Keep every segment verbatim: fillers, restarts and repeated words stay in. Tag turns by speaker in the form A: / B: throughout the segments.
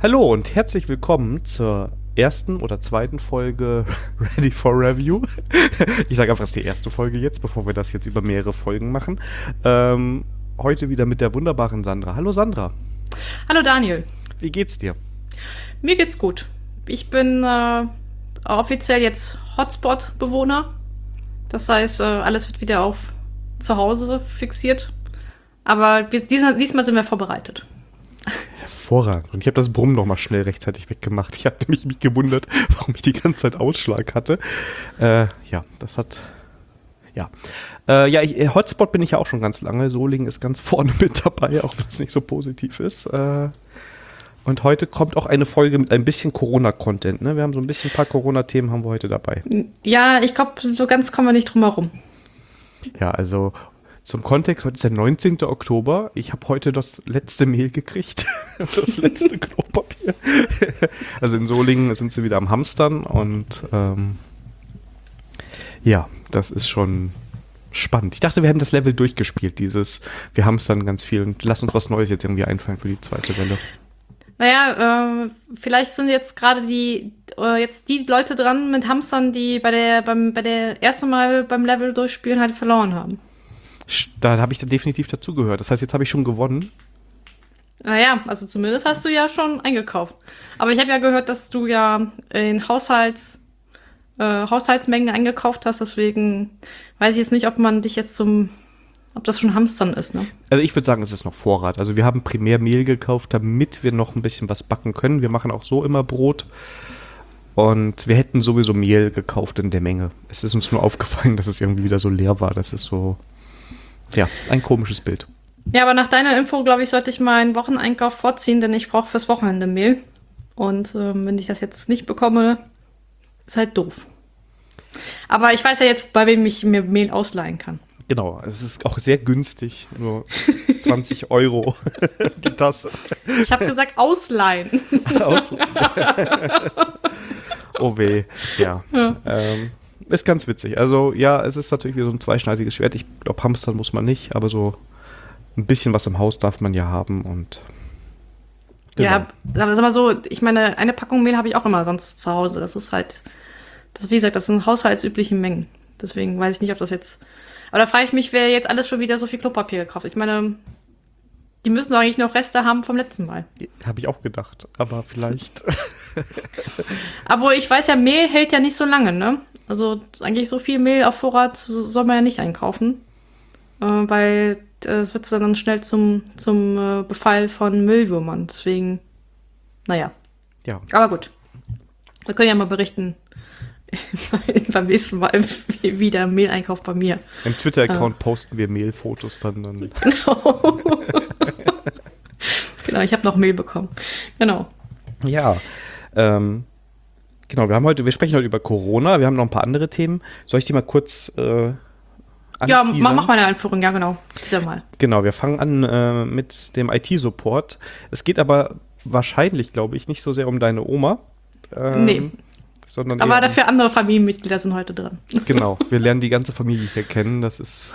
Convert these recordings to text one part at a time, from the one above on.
A: Hallo und herzlich willkommen zur ersten oder zweiten Folge Ready for Review. Ich sage einfach, es ist die erste Folge jetzt, bevor wir das jetzt über mehrere Folgen machen. Ähm, heute wieder mit der wunderbaren Sandra. Hallo Sandra.
B: Hallo Daniel.
A: Wie geht's dir?
B: Mir geht's gut. Ich bin äh, offiziell jetzt Hotspot-Bewohner. Das heißt, äh, alles wird wieder auf zu Hause fixiert. Aber wir, dies, diesmal sind wir vorbereitet.
A: Hervorragend. Und ich habe das Brummen noch mal schnell rechtzeitig weggemacht. Ich habe nämlich mich gewundert, warum ich die ganze Zeit Ausschlag hatte. Äh, ja, das hat... Ja, äh, ja ich, Hotspot bin ich ja auch schon ganz lange. Solingen ist ganz vorne mit dabei, auch wenn es nicht so positiv ist. Äh, und heute kommt auch eine Folge mit ein bisschen Corona-Content. Ne? Wir haben so ein bisschen ein paar Corona-Themen haben wir heute dabei.
B: Ja, ich glaube, so ganz kommen wir nicht drum herum.
A: Ja, also... Zum Kontext, heute ist der neunzehnten Oktober. Ich habe heute das letzte Mehl gekriegt. Das letzte Klopapier. Also in Solingen sind sie wieder am Hamstern. Und ähm, ja, das ist schon spannend. Ich dachte, wir haben das Level durchgespielt. Dieses, wir hamstern ganz viel. Und lass uns was Neues jetzt irgendwie einfallen für die zweite Welle.
B: Naja, äh, vielleicht sind jetzt gerade die äh, jetzt die Leute dran mit Hamstern, die bei der beim bei der ersten Mal beim Level durchspielen halt verloren haben.
A: Da habe ich da definitiv dazugehört. Das heißt, jetzt habe ich schon gewonnen.
B: Naja, also zumindest hast du ja schon eingekauft. Aber ich habe ja gehört, dass du ja in Haushalts, äh, Haushaltsmengen eingekauft hast. Deswegen weiß ich jetzt nicht, ob man dich jetzt zum, ob das schon Hamstern ist, ne?
A: Also ich würde sagen, es ist noch Vorrat. Also wir haben primär Mehl gekauft, damit wir noch ein bisschen was backen können. Wir machen auch so immer Brot. Und wir hätten sowieso Mehl gekauft in der Menge. Es ist uns nur aufgefallen, dass es irgendwie wieder so leer war. Das ist so... Ja, ein komisches Bild.
B: Ja, aber nach deiner Info, glaube ich, sollte ich meinen Wocheneinkauf vorziehen, denn ich brauche fürs Wochenende Mehl. Und ähm, wenn ich das jetzt nicht bekomme, ist halt doof. Aber ich weiß ja jetzt, bei wem ich mir Mehl ausleihen kann.
A: Genau, es ist auch sehr günstig. Nur zwanzig Euro die Tasse.
B: Ich habe gesagt, ausleihen.
A: Ausleihen. Oh weh, ja. ja. Ähm. Ist ganz witzig. Also ja, es ist natürlich wie so ein zweischneidiges Schwert. Ich glaube, hamstern muss man nicht, aber so ein bisschen was im Haus darf man ja haben. Und
B: genau. Ja, aber sag mal so, ich meine, eine Packung Mehl habe ich auch immer sonst zu Hause. Das ist halt, das wie gesagt, das sind haushaltsübliche Mengen. Deswegen weiß ich nicht, ob das jetzt... Aber da frage ich mich, wer jetzt alles schon wieder so viel Klopapier gekauft. Ich meine, die müssen doch eigentlich noch Reste haben vom letzten Mal.
A: Habe ich auch gedacht, aber vielleicht...
B: Aber ich weiß ja, Mehl hält ja nicht so lange, ne? Also eigentlich so viel Mehl auf Vorrat soll man ja nicht einkaufen, äh, weil es wird dann schnell zum, zum äh, Befall von Mehlwürmern. Deswegen, naja.
A: Ja.
B: Aber gut. Wir können ja mal berichten beim nächsten Mal, wie, wie der Mehleinkauf bei mir.
A: Im Twitter-Account äh. posten wir Mehlfotos dann. dann.
B: Genau. Genau, ich habe noch Mehl bekommen. Genau.
A: Ja, ähm, genau, wir haben heute, wir sprechen heute über Corona, wir haben noch ein paar andere Themen. Soll ich die mal kurz äh,
B: Ja, mach, mach mal eine Einführung, ja genau, dieser Mal.
A: Genau, wir fangen an äh, mit dem I T-Support. Es geht aber wahrscheinlich, glaube ich, nicht so sehr um deine Oma. Ähm,
B: nee,
A: sondern
B: aber dafür andere Familienmitglieder sind heute dran.
A: Genau, wir lernen die ganze Familie hier kennen, das ist...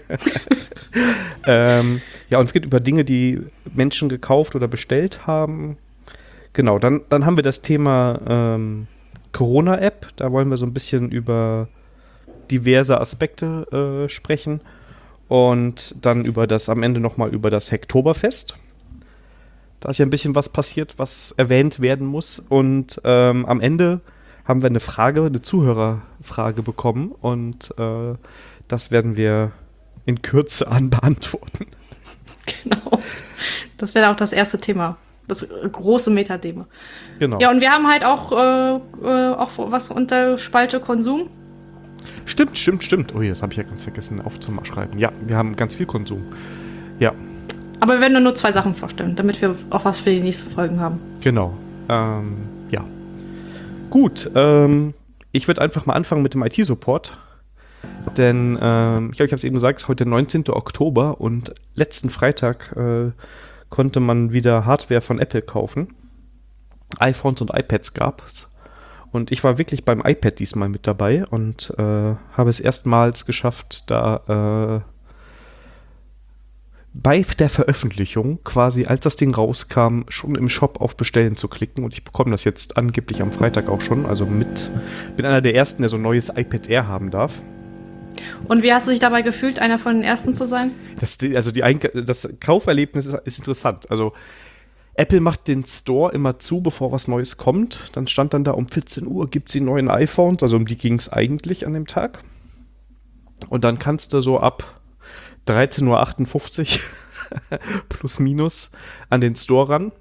A: ähm, ja, und es geht über Dinge, die Menschen gekauft oder bestellt haben. Genau, dann, dann haben wir das Thema ähm, Corona-App. Da wollen wir so ein bisschen über diverse Aspekte äh, sprechen. Und dann über das, am Ende nochmal über das Hacktoberfest. Da ist ja ein bisschen was passiert, was erwähnt werden muss. Und ähm, am Ende haben wir eine Frage, eine Zuhörerfrage bekommen. Und äh, das werden wir in Kürze an beantworten.
B: Genau. Das wäre auch das erste Thema. Das große Metathema.
A: Genau.
B: Ja, und wir haben halt auch, äh, auch was unter Spalte Konsum.
A: Stimmt, stimmt, stimmt. Oh, das habe ich ja ganz vergessen aufzuschreiben. Ja, wir haben ganz viel Konsum. Ja.
B: Aber wir werden nur zwei Sachen vorstellen, damit wir auch was für die nächsten Folgen haben.
A: Genau. Ähm, ja. Gut, ähm, ich würde einfach mal anfangen mit dem I T-Support. Denn, ähm, ich glaube, ich habe es eben gesagt, es ist heute der neunzehnten Oktober und letzten Freitag äh, konnte man wieder Hardware von Apple kaufen. iPhones und iPads gab es. Und ich war wirklich beim iPad diesmal mit dabei und äh, habe es erstmals geschafft, da bei der Veröffentlichung, quasi als das Ding rauskam, schon im Shop auf Bestellen zu klicken. Und ich bekomme das jetzt angeblich am Freitag auch schon. Also mit, bin einer der Ersten, der so ein neues iPad Air haben darf.
B: Und wie hast du dich dabei gefühlt, einer von den Ersten zu sein?
A: Das, also die, das Kauferlebnis ist, ist interessant. Also Apple macht den Store immer zu, bevor was Neues kommt. Dann stand dann da, um vierzehn Uhr gibt es die neuen iPhones. Also um die ging es eigentlich an dem Tag. Und dann kannst du so ab dreizehn Uhr achtundfünfzig plus minus an den Store ran.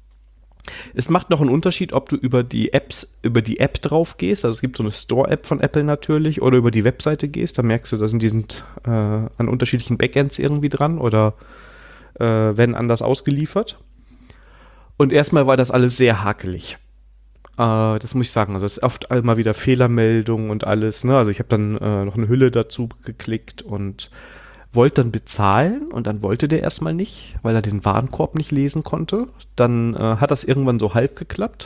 A: Es macht noch einen Unterschied, ob du über die Apps, über die App drauf gehst, also es gibt so eine Store-App von Apple natürlich, oder über die Webseite gehst, da merkst du, da sind die sind äh, an unterschiedlichen Backends irgendwie dran oder äh, werden anders ausgeliefert. Und erstmal war das alles sehr hakelig. Äh, das muss ich sagen, also es ist oft mal wieder Fehlermeldungen und alles, ne? Also ich habe dann äh, noch eine Hülle dazu geklickt und wollte dann bezahlen und dann wollte der erstmal nicht, weil er den Warenkorb nicht lesen konnte. Dann äh, hat das irgendwann so halb geklappt.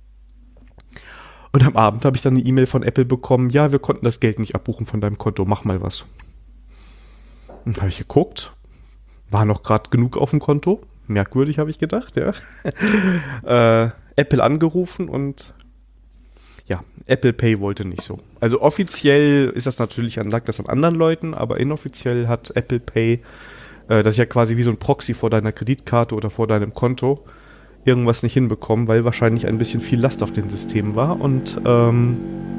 A: Und am Abend habe ich dann eine E-Mail von Apple bekommen, ja, wir konnten das Geld nicht abbuchen von deinem Konto, mach mal was. Und habe ich geguckt, war noch gerade genug auf dem Konto. Merkwürdig, habe ich gedacht, ja. äh, Apple angerufen und ja, Apple Pay wollte nicht so. Also offiziell ist das natürlich, lag das an anderen Leuten, aber inoffiziell hat Apple Pay, äh, das ist ja quasi wie so ein Proxy vor deiner Kreditkarte oder vor deinem Konto, irgendwas nicht hinbekommen, weil wahrscheinlich ein bisschen viel Last auf den Systemen war und ähm,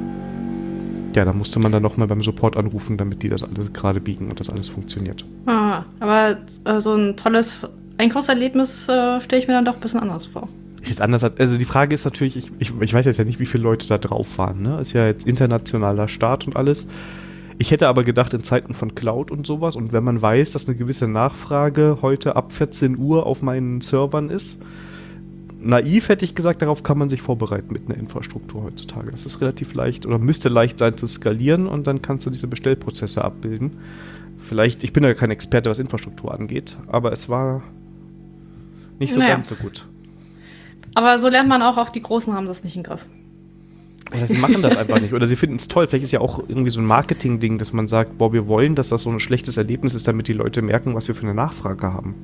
A: ja, da musste man dann nochmal beim Support anrufen, damit die das alles gerade biegen und das alles funktioniert.
B: Ah, aber äh, so ein tolles Einkaufserlebnis äh, stelle ich mir dann doch ein bisschen anders vor.
A: Ist jetzt anders als, also die Frage ist natürlich, ich, ich, ich weiß jetzt ja nicht, wie viele Leute da drauf waren, ne? Ist ja jetzt internationaler Start und alles. Ich hätte aber gedacht, in Zeiten von Cloud und sowas und wenn man weiß, dass eine gewisse Nachfrage heute ab vierzehn Uhr auf meinen Servern ist, naiv hätte ich gesagt, darauf kann man sich vorbereiten mit einer Infrastruktur heutzutage. Das ist relativ leicht oder müsste leicht sein zu skalieren und dann kannst du diese Bestellprozesse abbilden. Vielleicht, ich bin ja kein Experte, was Infrastruktur angeht, aber es war nicht so
B: naja.
A: ganz so gut.
B: Aber so lernt man auch, auch die Großen haben das nicht im Griff.
A: Oder sie machen das einfach nicht. Oder sie finden es toll. Vielleicht ist ja auch irgendwie so ein Marketing-Ding, dass man sagt, boah, wir wollen, dass das so ein schlechtes Erlebnis ist, damit die Leute merken, was wir für eine Nachfrage haben.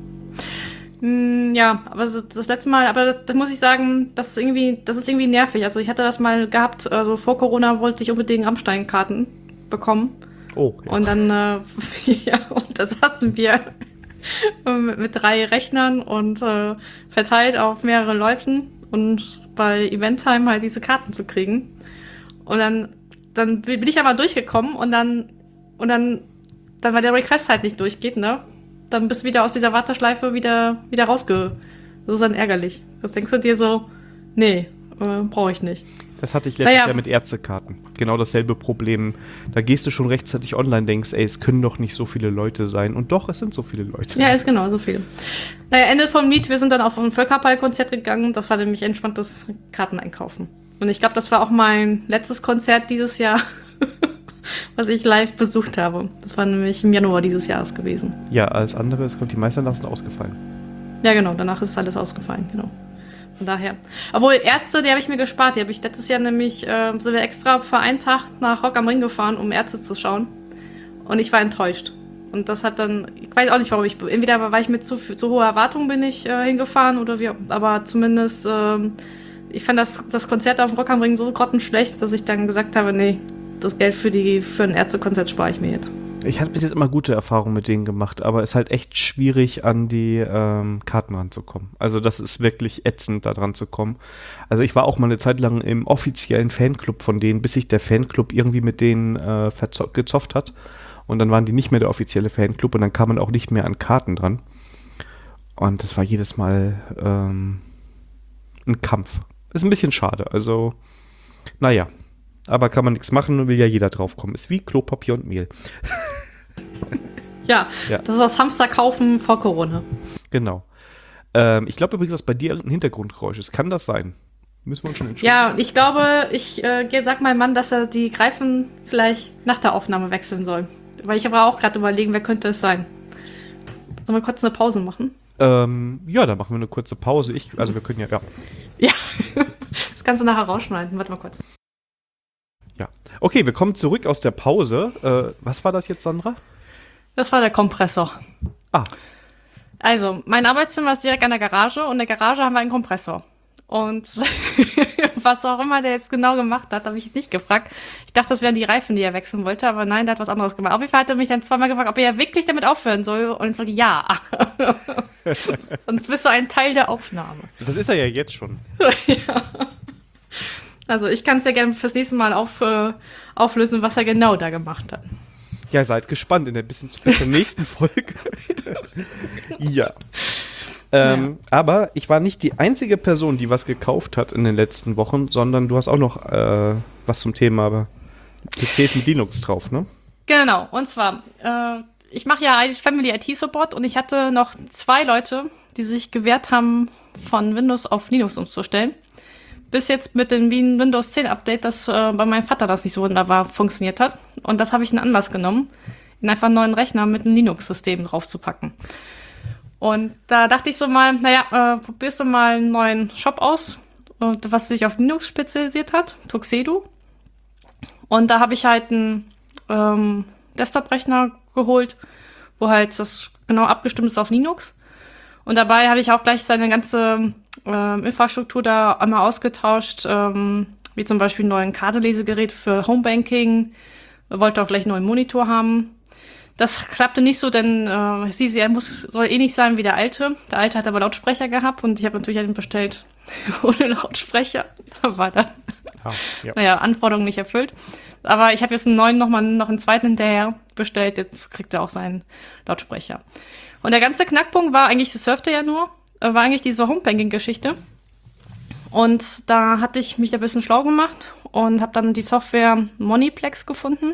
B: Mm, ja, aber das letzte Mal, aber da muss ich sagen, das ist irgendwie, das ist irgendwie nervig. Also ich hatte das mal gehabt, also vor Corona wollte ich unbedingt Rammstein-Karten bekommen.
A: Oh, ja.
B: Und dann, äh, ja, und da saßen wir mit, mit drei Rechnern und äh, verteilt auf mehrere Leuten und bei Eventtime halt diese Karten zu kriegen. Und dann, dann bin ich aber durchgekommen und dann, und dann, dann weil der Request halt nicht durchgeht, ne? Dann bist du wieder aus dieser Warteschleife wieder, wieder rausge... Das ist dann ärgerlich. Das denkst du dir so, nee, äh, brauche ich nicht.
A: Das hatte ich letztes
B: naja.
A: Jahr mit Ärztekarten. Genau dasselbe Problem. Da gehst du schon rechtzeitig online, denkst, ey, es können doch nicht so viele Leute sein. Und doch, es sind so viele Leute.
B: Ja, ist genau so viele. Naja, Ende vom Lied, wir sind dann auf ein Völkerball-Konzert gegangen. Das war nämlich entspanntes Karteneinkaufen. Und ich glaube, das war auch mein letztes Konzert dieses Jahr, was ich live besucht habe. Das war nämlich im Januar dieses Jahres gewesen.
A: Ja, alles andere, es kommt die meisten lassen ausgefallen.
B: Ja, genau, danach ist alles ausgefallen, genau. Von daher. Obwohl, Ärzte, die habe ich mir gespart. Die habe ich letztes Jahr nämlich, äh, sind wir extra für einen Tag nach Rock am Ring gefahren, um Ärzte zu schauen. Und ich war enttäuscht. Und das hat dann, ich weiß auch nicht, warum ich, entweder war ich mit zu, zu hoher Erwartung bin ich äh, hingefahren oder wie, aber zumindest, ähm, ich fand das, das Konzert auf Rock am Ring so grottenschlecht, dass ich dann gesagt habe, nee, das Geld für, die, für ein Ärztekonzert spare ich mir jetzt.
A: Ich hatte bis jetzt immer gute Erfahrungen mit denen gemacht, aber es ist halt echt schwierig, an die ähm, Karten ranzukommen. Also das ist wirklich ätzend, da dran zu kommen. Also ich war auch mal eine Zeit lang im offiziellen Fanclub von denen, bis sich der Fanclub irgendwie mit denen äh, verzo- gezofft hat. Und dann waren die nicht mehr der offizielle Fanclub und dann kam man auch nicht mehr an Karten dran. Und das war jedes Mal ähm, ein Kampf. Ist ein bisschen schade, also naja. Aber kann man nichts machen, will ja jeder draufkommen. Ist wie Klopapier und Mehl.
B: Ja, ja, das ist das Hamsterkaufen vor Corona.
A: Genau. Ähm, ich glaube übrigens, dass bei dir irgendein Hintergrundgeräusch ist. Kann das sein? Müssen wir uns schon entscheiden.
B: Ja, ich glaube, ich äh, sag meinem Mann, dass er die Greifen vielleicht nach der Aufnahme wechseln soll. Weil ich aber auch gerade überlegen, wer könnte es sein. Sollen wir kurz eine Pause machen?
A: Ähm, ja, dann machen wir eine kurze Pause. Ich, also wir können ja, ja.
B: Ja, das kannst du nachher rausschneiden. Warte mal kurz.
A: Ja. Okay, wir kommen zurück aus der Pause. Äh, was war das jetzt, Sandra?
B: Das war der Kompressor.
A: Ah.
B: Also, mein Arbeitszimmer ist direkt an der Garage und in der Garage haben wir einen Kompressor. Und was auch immer der jetzt genau gemacht hat, habe ich nicht gefragt. Ich dachte, das wären die Reifen, die er wechseln wollte, aber nein, der hat was anderes gemacht. Auf jeden Fall hat er mich dann zweimal gefragt, ob er ja wirklich damit aufhören soll. Und ich sage, ja. Sonst bist du ein Teil der Aufnahme.
A: Das ist er ja jetzt schon.
B: Ja. Also ich kann es ja gerne fürs nächste Mal auf, äh, auflösen, was er genau da gemacht hat.
A: Ja, seid gespannt in der bis zur nächsten Folge. Ja. Ähm, ja. Aber ich war nicht die einzige Person, die was gekauft hat in den letzten Wochen, sondern du hast auch noch äh, was zum Thema P Cs mit Linux drauf, ne?
B: Genau, und zwar, äh, ich mache ja eigentlich Family I T-Support und ich hatte noch zwei Leute, die sich gewehrt haben, von Windows auf Linux umzustellen. Bis jetzt mit dem Windows zehn Update, das äh, bei meinem Vater das nicht so wunderbar funktioniert hat. Und das habe ich in Anlass genommen, ihn einfach einen neuen Rechner mit einem Linux-System draufzupacken. Und da dachte ich so mal, naja, äh, probierst du mal einen neuen Shop aus, was sich auf Linux spezialisiert hat, Tuxedo. Und da habe ich halt einen ähm, Desktop-Rechner geholt, wo halt das genau abgestimmt ist auf Linux. Und dabei habe ich auch gleich seine ganze ähm, Infrastruktur da einmal ausgetauscht, ähm, wie zum Beispiel ein neues Kartelesegerät für Homebanking, wollte auch gleich einen neuen Monitor haben. Das klappte nicht so, denn äh, sie, sie muss, soll ähnlich sein wie der alte. Der alte hat aber Lautsprecher gehabt und ich habe natürlich einen bestellt ohne Lautsprecher. Da war dann, ah, ja. naja, Anforderungen nicht erfüllt. Aber ich habe jetzt einen neuen nochmal noch einen zweiten hinterher bestellt. Jetzt kriegt er auch seinen Lautsprecher. Und der ganze Knackpunkt war eigentlich, das surfte ja nur, war eigentlich diese Homebanking-Geschichte. Und da hatte ich mich ein bisschen schlau gemacht und habe dann die Software Moniplex gefunden.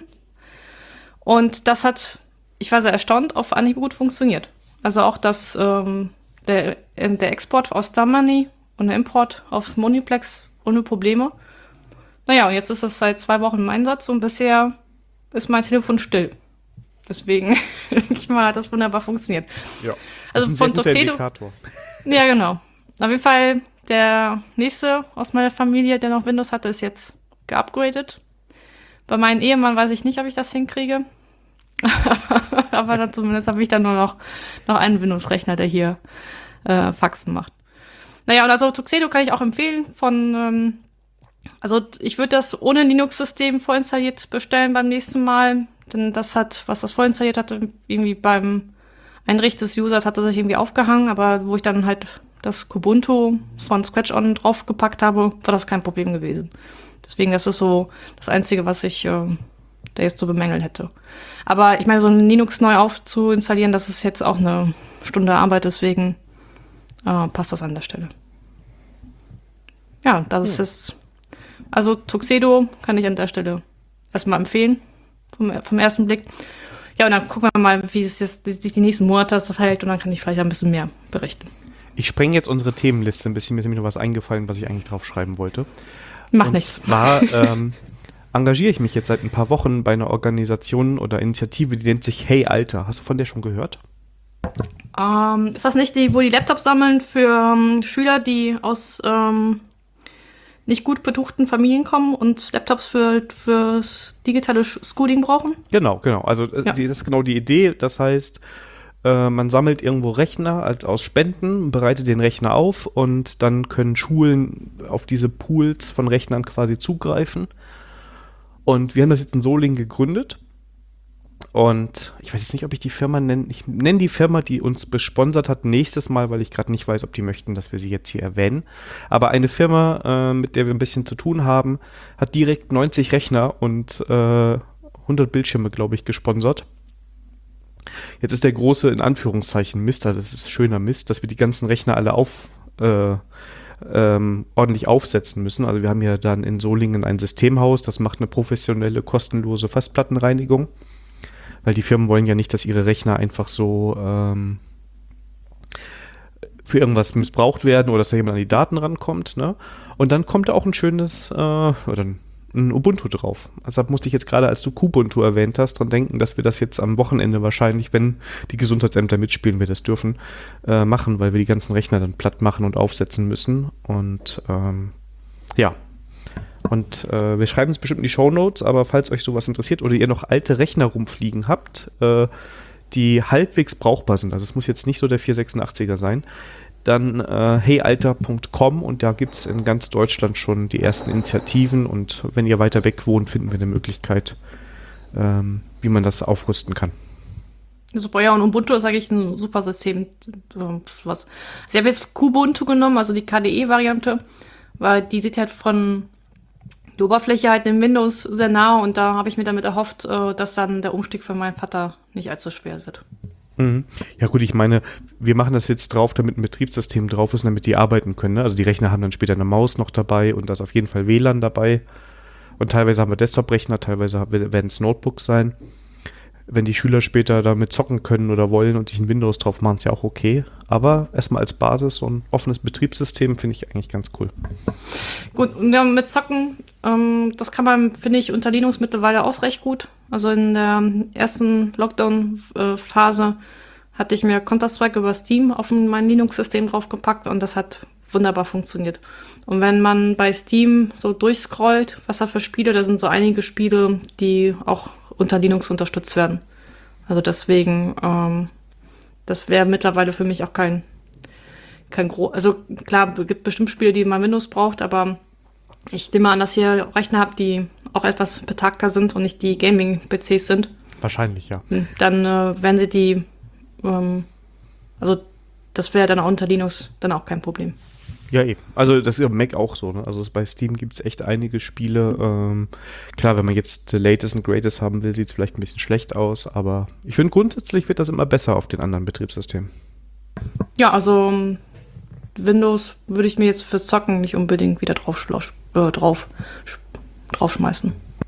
B: Und das hat, ich war sehr erstaunt, auf Anhieb gut funktioniert. Also auch das, ähm, der, der Export aus Stammoney und der Import auf Moniplex ohne Probleme. Naja, und jetzt ist es seit zwei Wochen im Einsatz und bisher ist mein Telefon still. Deswegen denke ich mal, hat das wunderbar funktioniert.
A: Ja,
B: also
A: ein
B: von Tuxedo.
A: Indikator.
B: Ja, genau. Auf jeden Fall, der nächste aus meiner Familie, der noch Windows hatte, ist jetzt geupgradet. Bei meinem Ehemann weiß ich nicht, ob ich das hinkriege. aber, aber dann zumindest habe ich dann nur noch, noch einen Windows-Rechner, der hier äh, Faxen macht. Naja, und also Tuxedo kann ich auch empfehlen von, ähm, also ich würde das ohne Linux-System vorinstalliert bestellen beim nächsten Mal, denn das hat, was das vorinstalliert hatte, irgendwie beim Einrichten des Users hatte sich irgendwie aufgehangen, aber wo ich dann halt das Kubuntu von Scratch On draufgepackt habe, war das kein Problem gewesen. Deswegen, das ist so das Einzige, was ich äh, da jetzt zu bemängeln hätte. Aber ich meine, so ein Linux neu aufzuinstallieren, das ist jetzt auch eine Stunde Arbeit, deswegen äh, passt das an der Stelle. Ja, das ist jetzt, also Tuxedo kann ich an der Stelle erstmal empfehlen, vom, vom ersten Blick. Ja, und dann gucken wir mal, wie es jetzt, sich die nächsten Monate verhält und dann kann ich vielleicht ein bisschen mehr berichten.
A: Ich sprenge jetzt unsere Themenliste ein bisschen, mir ist nämlich noch was eingefallen, was ich eigentlich draufschreiben wollte.
B: Mach
A: und
B: nichts.
A: Und zwar ähm, engagiere ich mich jetzt seit ein paar Wochen bei einer Organisation oder Initiative, die nennt sich Hey Alter. Hast du von der schon gehört?
B: Ähm, ist das nicht die, wo die Laptops sammeln für ähm, Schüler, die aus ähm, nicht gut betuchten Familien kommen und Laptops für fürs digitale Schooling brauchen?
A: Genau, genau. Also ja. die, das ist genau die Idee. Das heißt, äh, man sammelt irgendwo Rechner als aus Spenden, bereitet den Rechner auf und dann können Schulen auf diese Pools von Rechnern quasi zugreifen. Und wir haben das jetzt in Solingen gegründet. Und ich weiß jetzt nicht, ob ich die Firma nenne. Ich nenne die Firma, die uns besponsert hat, nächstes Mal, weil ich gerade nicht weiß, ob die möchten, dass wir sie jetzt hier erwähnen. Aber eine Firma, äh, mit der wir ein bisschen zu tun haben, hat direkt neunzig Rechner und äh, hundert Bildschirme, glaube ich, gesponsert. Jetzt ist der große, in Anführungszeichen, Mist, das ist schöner Mist, dass wir die ganzen Rechner alle auf, äh, ähm, ordentlich aufsetzen müssen. Also wir haben ja dann in Solingen ein Systemhaus, das macht eine professionelle, kostenlose Festplattenreinigung. Weil die Firmen wollen ja nicht, dass ihre Rechner einfach so ähm, für irgendwas missbraucht werden oder dass da jemand an die Daten rankommt. Ne? Und dann kommt da auch ein schönes äh, oder ein Ubuntu drauf. Also da musste ich jetzt gerade, als du Kubuntu erwähnt hast, dran denken, dass wir das jetzt am Wochenende wahrscheinlich, wenn die Gesundheitsämter mitspielen, wir das dürfen, äh, machen, weil wir die ganzen Rechner dann platt machen und aufsetzen müssen. Und ähm, ja, Und äh, wir schreiben es bestimmt in die Shownotes, aber falls euch sowas interessiert oder ihr noch alte Rechner rumfliegen habt, äh, die halbwegs brauchbar sind, also es muss jetzt nicht so der vierhundertsechsundachtziger sein, dann äh, hey alter punkt com und da gibt es in ganz Deutschland schon die ersten Initiativen und wenn ihr weiter weg wohnt, finden wir eine Möglichkeit, ähm, wie man das aufrüsten kann.
B: Super, ja, und Ubuntu ist eigentlich ein super System. Was. Ich habe jetzt Kubuntu genommen, also die K D E-Variante, weil die sieht halt von der Oberfläche halt dem Windows sehr nah und da habe ich mir damit erhofft, dass dann der Umstieg für meinen Vater nicht allzu schwer wird.
A: Mhm. Ja gut, ich meine, wir machen das jetzt drauf, damit ein Betriebssystem drauf ist, damit die arbeiten können. Ne? Also die Rechner haben dann später eine Maus noch dabei und da ist auf jeden Fall W L A N dabei. Und teilweise haben wir Desktop-Rechner, teilweise werden es Notebooks sein. Wenn die Schüler später damit zocken können oder wollen und sich ein Windows drauf machen, ist ja auch okay. Aber erstmal als Basis so ein offenes Betriebssystem finde ich eigentlich ganz cool.
B: Gut, und ja, mit Zocken, ähm, das kann man, finde ich, unter Linux mittlerweile auch recht gut. Also in der ersten Lockdown-Phase hatte ich mir Counter-Strike über Steam auf mein Linux-System draufgepackt und das hat wunderbar funktioniert. Und wenn man bei Steam so durchscrollt, was da für Spiele, da sind so einige Spiele, die auch unter Linux unterstützt werden. Also deswegen, ähm, das wäre mittlerweile für mich auch kein, kein gro- also klar, es gibt bestimmt Spiele, die man Windows braucht, aber ich nehme an, dass ihr Rechner habt, die auch etwas betagter sind und nicht die Gaming-P Cs sind.
A: Wahrscheinlich, ja.
B: Dann äh, werden sie die, ähm, also das wäre dann auch unter Linux dann auch kein Problem.
A: Ja, eben. Also das ist ja Mac auch so. Ne? Also bei Steam gibt es echt einige Spiele. Ähm, klar, wenn man jetzt the latest and greatest haben will, sieht es vielleicht ein bisschen schlecht aus, aber ich finde grundsätzlich wird das immer besser auf den anderen Betriebssystemen.
B: Ja, also Windows würde ich mir jetzt fürs Zocken nicht unbedingt wieder drauf, äh, drauf, draufschmeißen.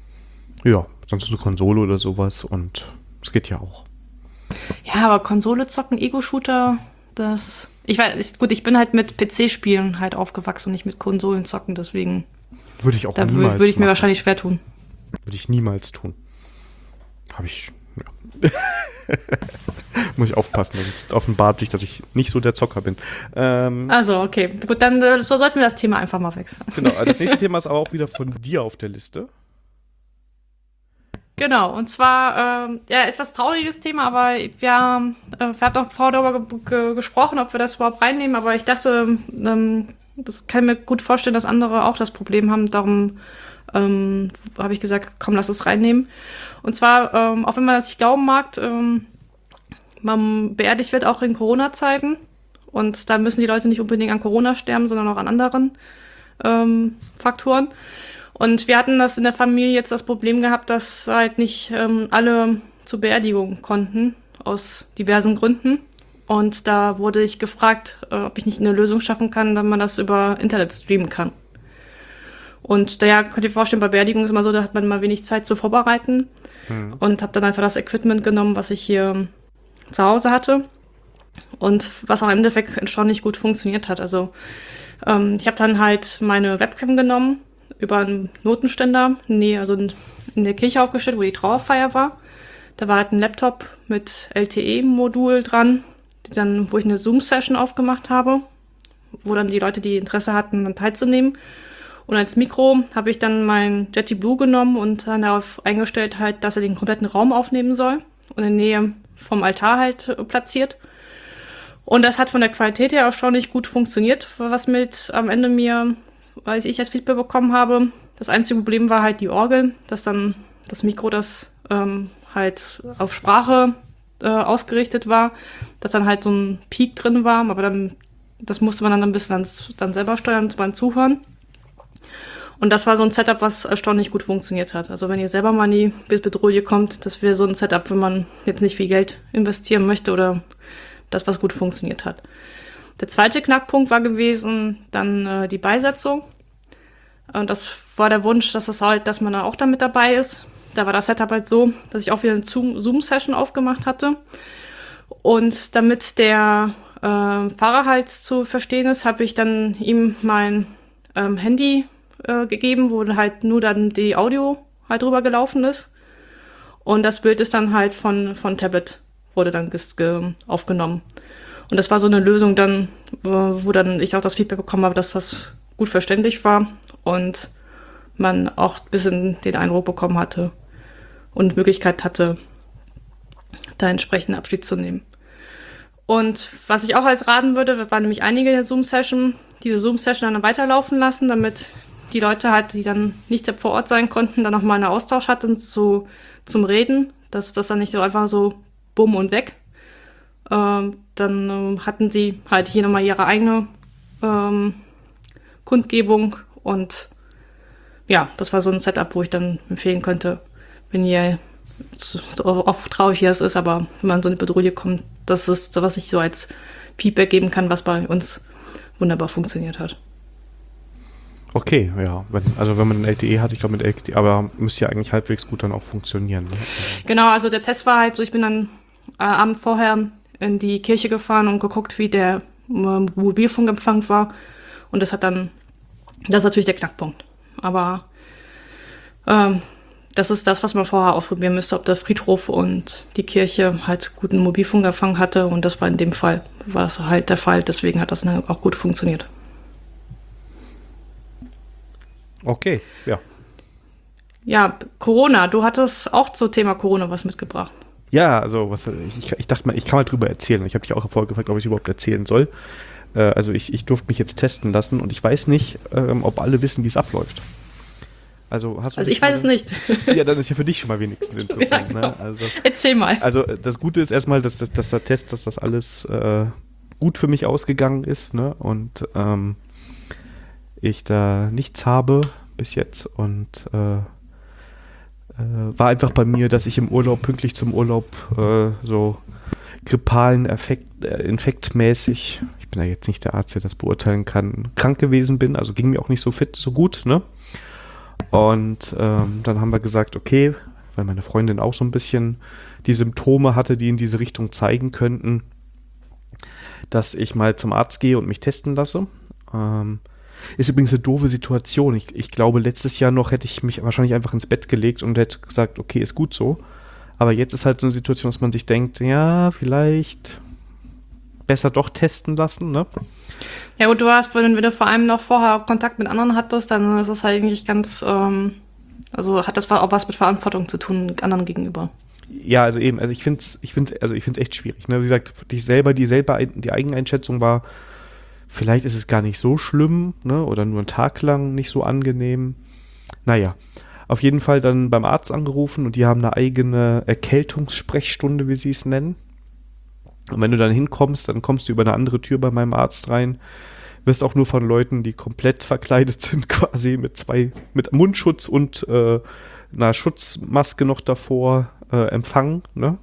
A: Ja, sonst eine Konsole oder sowas und es geht ja auch.
B: Ja, aber Konsole zocken, Ego-Shooter, das... Ich weiß, ist gut, ich bin halt mit P C-Spielen halt aufgewachsen und nicht mit Konsolen zocken, deswegen
A: würde ich auch
B: da
A: niemals
B: würde ich mir
A: machen.
B: wahrscheinlich schwer tun.
A: Würde ich niemals tun. Habe ich, ja. Muss ich aufpassen, sonst offenbart sich, dass ich nicht so der Zocker bin. Ähm,
B: also, okay. Gut, dann äh, so sollten wir das Thema einfach mal wechseln.
A: Genau, das nächste Thema ist aber auch wieder von dir auf der Liste.
B: Genau, und zwar, ähm, ja, etwas trauriges Thema, aber wir, haben, äh, wir haben noch vorher darüber ge- ge- gesprochen, ob wir das überhaupt reinnehmen, aber ich dachte, ähm, das kann ich mir gut vorstellen, dass andere auch das Problem haben, darum ähm, habe ich gesagt, komm, lass es reinnehmen. Und zwar, ähm, auch wenn man das nicht glauben mag, ähm, man beerdigt wird auch in Corona-Zeiten und da müssen die Leute nicht unbedingt an Corona sterben, sondern auch an anderen ähm, Faktoren. Und wir hatten das in der Familie jetzt das Problem gehabt, dass halt nicht ähm, alle zur Beerdigung konnten, aus diversen Gründen. Und da wurde ich gefragt, äh, ob ich nicht eine Lösung schaffen kann, dass man das über Internet streamen kann. Und daher könnt ihr vorstellen, bei Beerdigung ist immer so, da hat man mal wenig Zeit zu vorbereiten. Mhm. Und habe dann einfach das Equipment genommen, was ich hier zu Hause hatte. Und was auch im Endeffekt erstaunlich gut funktioniert hat. Also ähm, ich habe dann halt meine Webcam genommen, über einen Notenständer, nee, also in der Kirche aufgestellt, wo die Trauerfeier war. Da war halt ein Laptop mit L T E-Modul dran, die dann, wo ich eine Zoom-Session aufgemacht habe, wo dann die Leute, die Interesse hatten, dann teilzunehmen. Und als Mikro habe ich dann mein Jetty Blue genommen und dann darauf eingestellt halt, dass er den kompletten Raum aufnehmen soll und in der Nähe vom Altar halt äh, platziert. Und das hat von der Qualität her erstaunlich gut funktioniert, was mit am Ende mir, weil ich als Feedback bekommen habe. Das einzige Problem war halt die Orgel, dass dann das Mikro, das ähm, halt auf Sprache äh, ausgerichtet war, dass dann halt so ein Peak drin war, aber dann, das musste man dann ein bisschen dann, dann selber steuern beim Zuhören. Und das war so ein Setup, was erstaunlich gut funktioniert hat. Also wenn ihr selber mal in die Bedrohung kommt, das wäre so ein Setup, wenn man jetzt nicht viel Geld investieren möchte oder das, was gut funktioniert hat. Der zweite Knackpunkt war gewesen, dann äh, die Beisetzung. Und das war der Wunsch, dass das halt, dass man da auch damit dabei ist. Da war das Setup halt so, dass ich auch wieder eine Zoom-Session aufgemacht hatte. Und damit der äh, Fahrer halt zu verstehen ist, habe ich dann ihm mein ähm, Handy äh, gegeben, wo halt nur dann die Audio halt drüber gelaufen ist. Und das Bild ist dann halt von, von Tablet wurde dann ges- ge- aufgenommen. Und das war so eine Lösung dann, wo, wo dann ich auch das Feedback bekommen habe, dass was gut verständlich war und man auch ein bisschen den Eindruck bekommen hatte und Möglichkeit hatte, da entsprechend Abschied zu nehmen. Und was ich auch als raten würde, das waren nämlich einige Zoom-Session, diese Zoom-Session dann weiterlaufen lassen, damit die Leute halt, die dann nicht vor Ort sein konnten, dann nochmal einen Austausch hatten zu, zum Reden, dass das dann nicht so einfach so bumm und weg. Ähm, dann ähm, hatten sie halt hier nochmal ihre eigene ähm, Kundgebung und ja, das war so ein Setup, wo ich dann empfehlen könnte, wenn ihr so oft traurig wie es ist, aber wenn man so eine Bedrohung kommt, das ist, was ich so als Feedback geben kann, was bei uns wunderbar funktioniert hat.
A: Okay, ja. Wenn, also wenn man ein L T E hat, ich glaube mit L T E, aber müsste ja eigentlich halbwegs gut dann auch funktionieren. Ne?
B: Genau, also der Test war halt so, ich bin dann äh, Abend vorher in die Kirche gefahren und geguckt, wie der äh, Mobilfunkempfang war. Und das hat dann, das ist natürlich der Knackpunkt. Aber ähm, das ist das, was man vorher ausprobieren müsste, ob der Friedhof und die Kirche halt guten Mobilfunkempfang hatte. Und das war in dem Fall, war das halt der Fall. Deswegen hat das dann auch gut funktioniert.
A: Okay, ja.
B: Ja, Corona, du hattest auch zum Thema Corona was mitgebracht.
A: Ja, also was, ich, ich dachte mal, ich kann mal drüber erzählen. Ich habe dich auch vorher gefragt, ob ich überhaupt erzählen soll. Äh, also ich, ich durfte mich jetzt testen lassen und ich weiß nicht, ähm, ob alle wissen, wie es abläuft. Also, hast du
B: also ich weiß
A: mal,
B: es nicht.
A: Ja, dann ist ja für dich schon mal wenigstens interessant. Ja, genau. Ne? Also,
B: erzähl mal.
A: Also das Gute ist erstmal, dass, dass, dass der Test, dass das alles äh, gut für mich ausgegangen ist, ne? Und ähm, ich da nichts habe bis jetzt und äh, äh, war einfach bei mir, dass ich im Urlaub, pünktlich zum Urlaub, äh, so grippalen Effekt, äh, infektmäßig, ich bin ja jetzt nicht der Arzt, der das beurteilen kann, krank gewesen bin, also ging mir auch nicht so fit, so gut, ne? Und ähm, dann haben wir gesagt, okay, weil meine Freundin auch so ein bisschen die Symptome hatte, die in diese Richtung zeigen könnten, dass ich mal zum Arzt gehe und mich testen lasse. Ähm, ist übrigens eine doofe Situation. Ich, ich glaube, letztes Jahr noch hätte ich mich wahrscheinlich einfach ins Bett gelegt und hätte gesagt, okay, ist gut so. Aber jetzt ist halt so eine Situation, dass man sich denkt, ja, vielleicht besser doch testen lassen, ne?
B: Ja gut, du hast, wenn du vor allem noch vorher Kontakt mit anderen hattest, dann ist das halt eigentlich ganz, ähm, also hat das auch was mit Verantwortung zu tun, anderen gegenüber.
A: Ja, also eben, also ich finde es ich find's, also ich find's echt schwierig. Ne? Wie gesagt, die selber, die selber, die Eigeneinschätzung war, vielleicht ist es gar nicht so schlimm, ne? Oder nur einen Tag lang nicht so angenehm. Naja, auf jeden Fall dann beim Arzt angerufen und die haben eine eigene Erkältungssprechstunde, wie sie es nennen. Und wenn du dann hinkommst, dann kommst du über eine andere Tür bei meinem Arzt rein, wirst auch nur von Leuten, die komplett verkleidet sind, quasi mit zwei, mit Mundschutz und äh, einer Schutzmaske noch davor äh, empfangen, ne?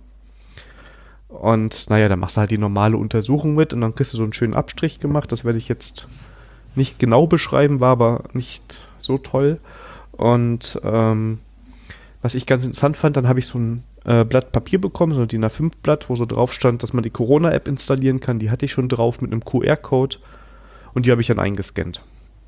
A: Und naja, dann machst du halt die normale Untersuchung mit und dann kriegst du so einen schönen Abstrich gemacht. Das werde ich jetzt nicht genau beschreiben, war aber nicht so toll. Und ähm, was ich ganz interessant fand, dann habe ich so ein äh, Blatt Papier bekommen, so ein D I N A fünf Blatt, wo so drauf stand, dass man die Corona-App installieren kann. Die hatte ich schon drauf mit einem Q R-Code und die habe ich dann eingescannt.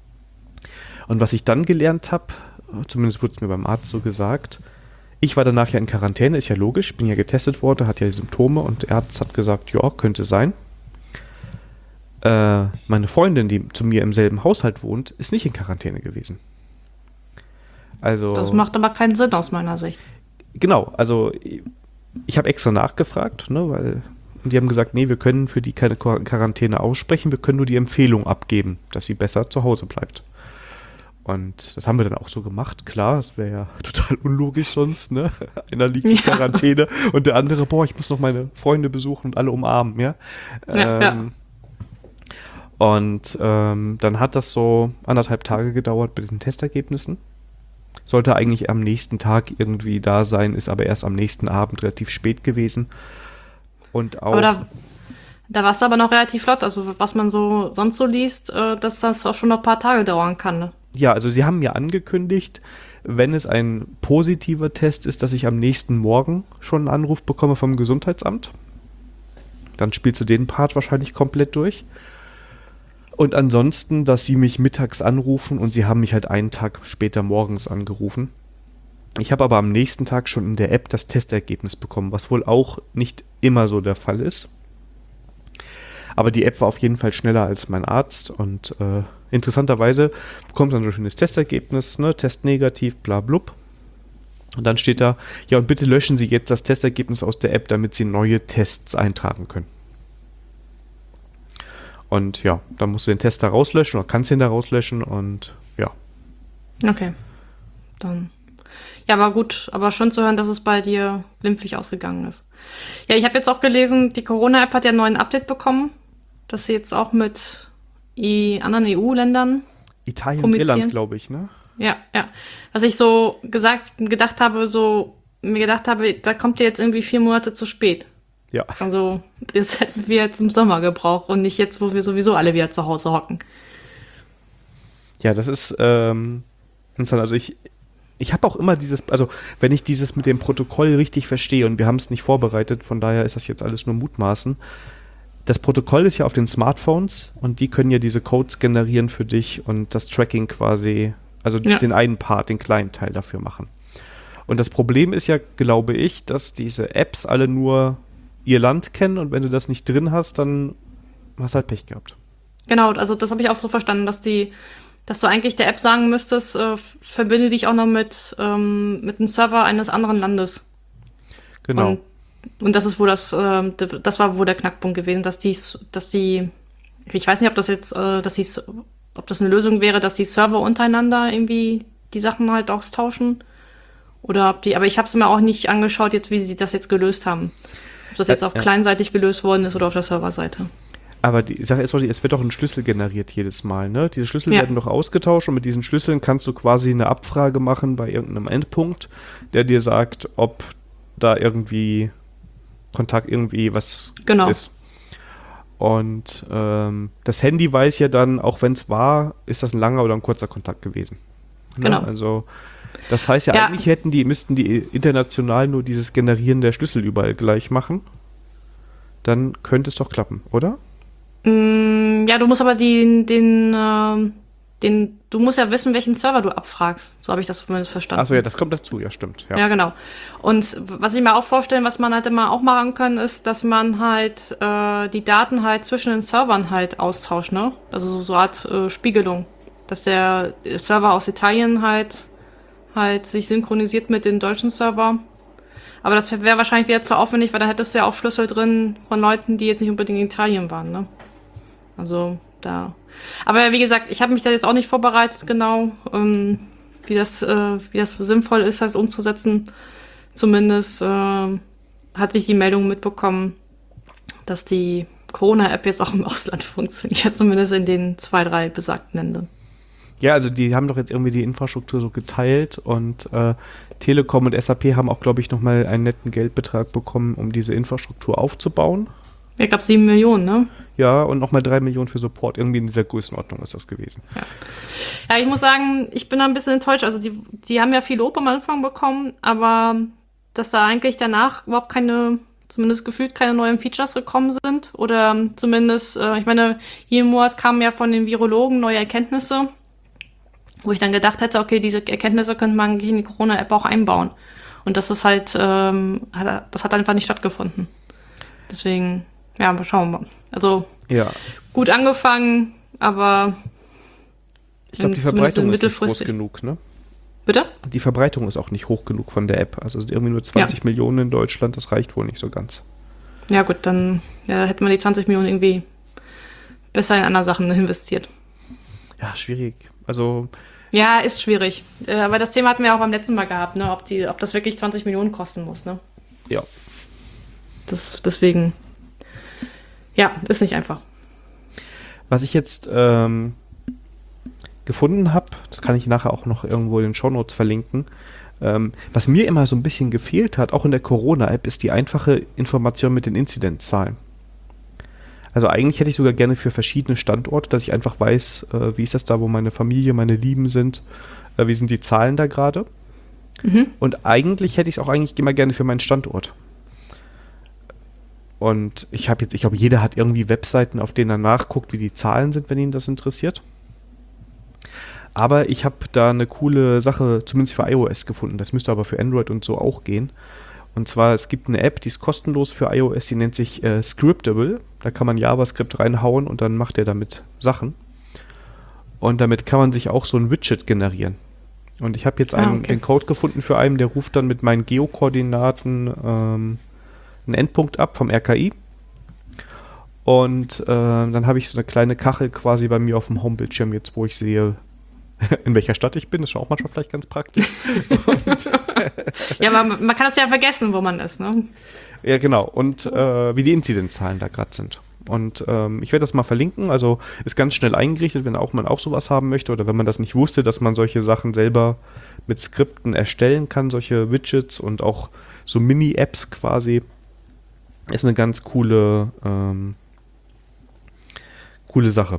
A: Und was ich dann gelernt habe, zumindest wurde es mir beim Arzt so gesagt, ich war danach ja in Quarantäne, ist ja logisch, bin ja getestet worden, hat ja die Symptome und der Arzt hat gesagt, ja, könnte sein. Äh, meine Freundin, die zu mir im selben Haushalt wohnt, ist nicht in Quarantäne gewesen. Also,
B: das macht aber keinen Sinn aus meiner Sicht.
A: Genau, also ich habe extra nachgefragt, ne, weil und die haben gesagt, nee, wir können für die keine Quarantäne aussprechen, wir können nur die Empfehlung abgeben, dass sie besser zu Hause bleibt. Und das haben wir dann auch so gemacht, klar, das wäre ja total unlogisch sonst, ne? Einer liegt in Quarantäne ja. Und der andere, boah, ich muss noch meine Freunde besuchen und alle umarmen, ja.
B: ja,
A: ähm, ja. Und ähm, dann hat das so anderthalb Tage gedauert mit den Testergebnissen. Sollte eigentlich am nächsten Tag irgendwie da sein, ist aber erst am nächsten Abend relativ spät gewesen. Und auch.
B: Aber da, da warst du aber noch relativ flott, also was man so sonst so liest, äh, dass das auch schon noch ein paar Tage dauern kann, ne?
A: Ja, also sie haben mir angekündigt, wenn es ein positiver Test ist, dass ich am nächsten Morgen schon einen Anruf bekomme vom Gesundheitsamt. Dann spielst du den Part wahrscheinlich komplett durch. Und ansonsten, dass sie mich mittags anrufen und sie haben mich halt einen Tag später morgens angerufen. Ich habe aber am nächsten Tag schon in der App das Testergebnis bekommen, was wohl auch nicht immer so der Fall ist. Aber die App war auf jeden Fall schneller als mein Arzt und äh, interessanterweise bekommt man so ein schönes Testergebnis, ne, Test negativ, bla blub. Und dann steht da, ja, und bitte löschen Sie jetzt das Testergebnis aus der App, damit Sie neue Tests eintragen können. Und ja, dann musst du den Test da rauslöschen oder kannst den da rauslöschen und ja.
B: Okay, dann. Ja, aber gut, aber schön zu hören, dass es bei dir glimpflich ausgegangen ist. Ja, ich habe jetzt auch gelesen, die Corona-App hat ja einen neuen Update bekommen, dass sie jetzt auch mit i- anderen E U-Ländern
A: Italien und Irland, glaube ich, ne?
B: Ja, ja. Was ich so gesagt, gedacht habe, so, mir gedacht habe, da kommt ihr jetzt irgendwie vier Monate zu spät.
A: Ja.
B: Also, das hätten wir jetzt im Sommer gebraucht und nicht jetzt, wo wir sowieso alle wieder zu Hause hocken.
A: Ja, das ist, ähm, interessant. Also ich, ich habe auch immer dieses, also wenn ich dieses mit dem Protokoll richtig verstehe und wir haben es nicht vorbereitet, von daher ist das jetzt alles nur Mutmaßen. Das Protokoll ist ja auf den Smartphones und die können ja diese Codes generieren für dich und das Tracking quasi, also
B: Ja.
A: den einen Part, den kleinen Teil dafür machen. Und das Problem ist ja, glaube ich, dass diese Apps alle nur ihr Land kennen und wenn du das nicht drin hast, dann hast du halt Pech gehabt.
B: Genau, also das habe ich auch so verstanden, dass die, dass du eigentlich der App sagen müsstest, äh, verbinde dich auch noch mit, ähm, mit einem Server eines anderen Landes.
A: Genau.
B: Und, und das ist wohl das, ähm, d- das war wohl der Knackpunkt gewesen, dass die, dass die, ich weiß nicht, ob das jetzt, äh, dass die, ob das eine Lösung wäre, dass die Server untereinander irgendwie die Sachen halt austauschen. Oder ob die, aber ich habe es mir auch nicht angeschaut, jetzt, wie sie das jetzt gelöst haben. Ob das jetzt
A: Äh,
B: auch
A: ja.
B: kleinseitig gelöst worden ist oder auf der Serverseite.
A: Aber die Sache ist doch, es wird doch ein Schlüssel generiert jedes Mal, ne? Diese Schlüssel
B: Ja.
A: werden doch ausgetauscht und mit diesen Schlüsseln kannst du quasi eine Abfrage machen bei irgendeinem Endpunkt, der dir sagt, ob da irgendwie Kontakt irgendwie was
B: Genau.
A: ist. Und ähm, das Handy weiß ja dann, auch wenn es war, ist das ein langer oder ein kurzer Kontakt gewesen. Ne?
B: Genau.
A: Also das heißt ja,
B: Ja.
A: eigentlich hätten die, müssten die international nur dieses Generieren der Schlüssel überall gleich machen. Dann könnte es doch klappen, oder?
B: Mm, ja, du musst aber den, den, ähm, den, du musst ja wissen, welchen Server du abfragst. So habe ich das zumindest verstanden.
A: Achso, ja, das kommt dazu, ja, stimmt. Ja.
B: Ja, genau. Und was ich mir auch vorstellen, was man halt immer auch machen kann, ist, dass man halt äh, die Daten halt zwischen den Servern halt austauscht, ne? Also so, so eine Art äh, Spiegelung. Dass der Server aus Italien halt halt sich synchronisiert mit den deutschen Server. Aber das wäre wahrscheinlich wieder zu aufwendig, weil dann hättest du ja auch Schlüssel drin von Leuten, die jetzt nicht unbedingt in Italien waren, ne? Also da. Aber wie gesagt, ich habe mich da jetzt auch nicht vorbereitet, genau, ähm, wie das, äh, wie das sinnvoll ist, das umzusetzen. Zumindest äh, hatte ich die Meldung mitbekommen, dass die Corona-App jetzt auch im Ausland funktioniert, zumindest in den zwei, drei besagten Ländern.
A: Ja, also die haben doch jetzt irgendwie die Infrastruktur so geteilt und äh, Telekom und S A P haben auch, glaube ich, nochmal einen netten Geldbetrag bekommen, um diese Infrastruktur aufzubauen.
B: Ja, gab sieben Millionen, ne?
A: Ja, und nochmal drei Millionen für Support. Irgendwie in dieser Größenordnung ist das gewesen.
B: Ja, ich muss sagen, ich bin da ein bisschen enttäuscht. Also die, die haben ja viel Lob am Anfang bekommen, aber dass da eigentlich danach überhaupt keine, zumindest gefühlt keine neuen Features gekommen sind. Oder zumindest, äh, ich meine, jeden Monat kamen ja von den Virologen neue Erkenntnisse, wo ich dann gedacht hätte, okay, diese Erkenntnisse könnte man in die Corona-App auch einbauen. Und das ist halt, ähm, hat, das hat einfach nicht stattgefunden. Deswegen, ja, mal schauen wir mal. Also
A: Ja,
B: gut angefangen, aber
A: ich glaube, die
B: zumindest
A: Verbreitung ist nicht groß
B: mittelfristig.
A: genug, ne?
B: Bitte?
A: Die Verbreitung ist auch nicht hoch genug von der App. Also es sind irgendwie nur zwanzig Millionen in Deutschland, das reicht wohl nicht so ganz.
B: Ja gut, dann ja, hätte man die zwanzig Millionen irgendwie besser in andere Sachen investiert.
A: Ja, schwierig. Also
B: Ja, ist schwierig. Äh, aber das Thema hatten wir auch beim letzten Mal gehabt, ne? Ob, die, ob das wirklich zwanzig Millionen kosten muss, ne?
A: ja,
B: Das, deswegen, ja, ist nicht einfach.
A: was ich jetzt ähm, gefunden habe, das kann ich nachher auch noch irgendwo in den Shownotes verlinken, ähm, was mir immer so ein bisschen gefehlt hat, auch in der Corona-App, ist die einfache Information mit den Inzidenzzahlen. Also eigentlich hätte ich sogar gerne für verschiedene Standorte, dass ich einfach weiß, äh, wie ist das da, wo meine Familie, meine Lieben sind, äh, wie sind die Zahlen da gerade.
B: Mhm.
A: Und eigentlich hätte ich es auch eigentlich immer gerne für meinen Standort. Und ich habe jetzt, ich glaube, jeder hat irgendwie Webseiten, auf denen er nachguckt, wie die Zahlen sind, wenn ihn das interessiert. Aber ich habe da eine coole Sache, zumindest für iOS gefunden. Das müsste aber für Android und so auch gehen. Und zwar, es gibt eine App, die ist kostenlos für iOS, die nennt sich äh, Scriptable. Da kann man JavaScript reinhauen und dann macht er damit Sachen. Und damit kann man sich auch so ein Widget generieren. Und ich habe jetzt
B: Ah,
A: einen,
B: okay.
A: den Code gefunden für einen, der ruft dann mit meinen Geokoordinaten ähm, einen Endpunkt ab vom R K I. Und äh, dann habe ich so eine kleine Kachel quasi bei mir auf dem Homebildschirm jetzt, wo ich sehe, in welcher Stadt ich bin. Das ist schon auch manchmal vielleicht ganz praktisch. Und,
B: Ja, aber man kann es ja vergessen, wo man ist, ne?
A: ja, genau. Und äh, wie die Inzidenzzahlen da gerade sind. Und ähm, ich werde das mal verlinken. Also ist ganz schnell eingerichtet, wenn auch man auch sowas haben möchte oder wenn man das nicht wusste, dass man solche Sachen selber mit Skripten erstellen kann, solche Widgets und auch so Mini-Apps quasi. Ist eine ganz coole, ähm, coole Sache.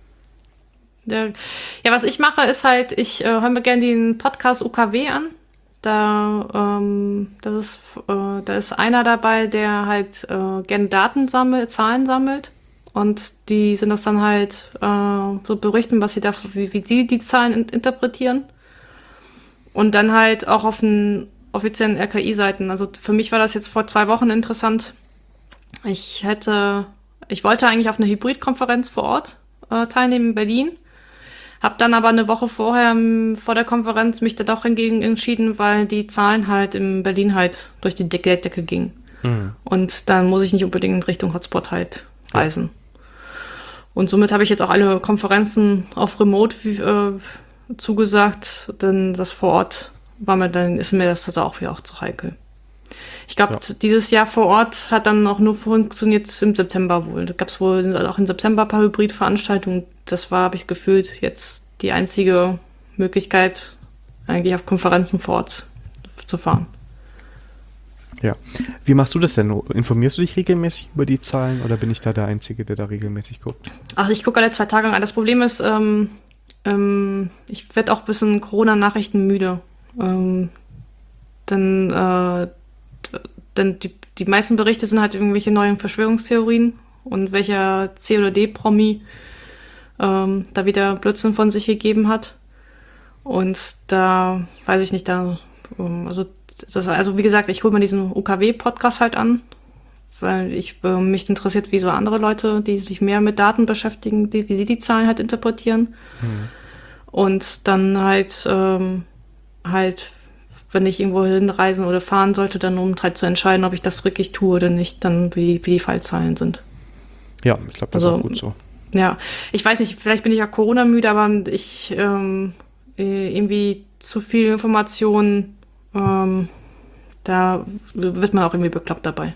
B: Ja, ja, was ich mache, ist halt, ich äh, höre mir gerne den Podcast U K W an. Da, ähm, das ist, äh, da ist einer dabei, der halt äh, gerne Daten sammelt, Zahlen sammelt. Und die sind das dann halt äh, so berichten, was sie da, wie, wie die die Zahlen in, interpretieren. Und dann halt auch auf den offiziellen R K I-Seiten. Also für mich war das jetzt vor zwei Wochen interessant. Ich hätte, ich wollte eigentlich auf einer Hybrid-Konferenz vor Ort äh, teilnehmen in Berlin. Hab dann aber eine Woche vorher m, vor der Konferenz mich da doch hingegen entschieden, weil die Zahlen halt in Berlin halt durch die Decke, Decke gingen.
A: Mhm.
B: Und dann muss ich nicht unbedingt in Richtung Hotspot halt reisen. Und somit habe ich jetzt auch alle Konferenzen auf Remote äh, zugesagt, denn das vor Ort war mir dann, ist mir das da auch wieder auch zu heikel. Ich glaube,
A: Ja.
B: dieses Jahr vor Ort hat dann auch nur funktioniert im September wohl. Da gab es wohl auch im September ein paar Hybridveranstaltungen. Das war, habe ich gefühlt, jetzt die einzige Möglichkeit, eigentlich auf Konferenzen vor Ort zu fahren.
A: Ja. Wie machst du das denn? Informierst du dich regelmäßig über die Zahlen oder bin ich da der Einzige, der da regelmäßig guckt?
B: Ach, ich gucke alle zwei Tage an. Das Problem ist, ähm, ähm, ich werde auch ein bisschen Corona-Nachrichten müde. Ähm, denn äh, denn die, die meisten Berichte sind halt irgendwelche neuen Verschwörungstheorien und welcher C- oder D-Promi ähm, da wieder Blödsinn von sich gegeben hat. Und da weiß ich nicht, da, ähm, also, das, also wie gesagt, ich hole mir diesen U K W-Podcast halt an, weil ich äh, mich interessiert, wie so andere Leute, die sich mehr mit Daten beschäftigen, die, wie sie die Zahlen halt interpretieren.
A: Mhm.
B: Und dann halt, ähm, halt, wenn ich irgendwo hinreisen oder fahren sollte, dann um halt zu entscheiden, ob ich das wirklich tue oder nicht, dann wie, wie die Fallzahlen sind.
A: Ja, ich glaube, das
B: Also,
A: ist auch gut so.
B: Ja, ich weiß nicht, vielleicht bin ich ja Corona-müde, aber ich ähm, irgendwie zu viel Information, ähm, da wird man auch irgendwie bekloppt dabei.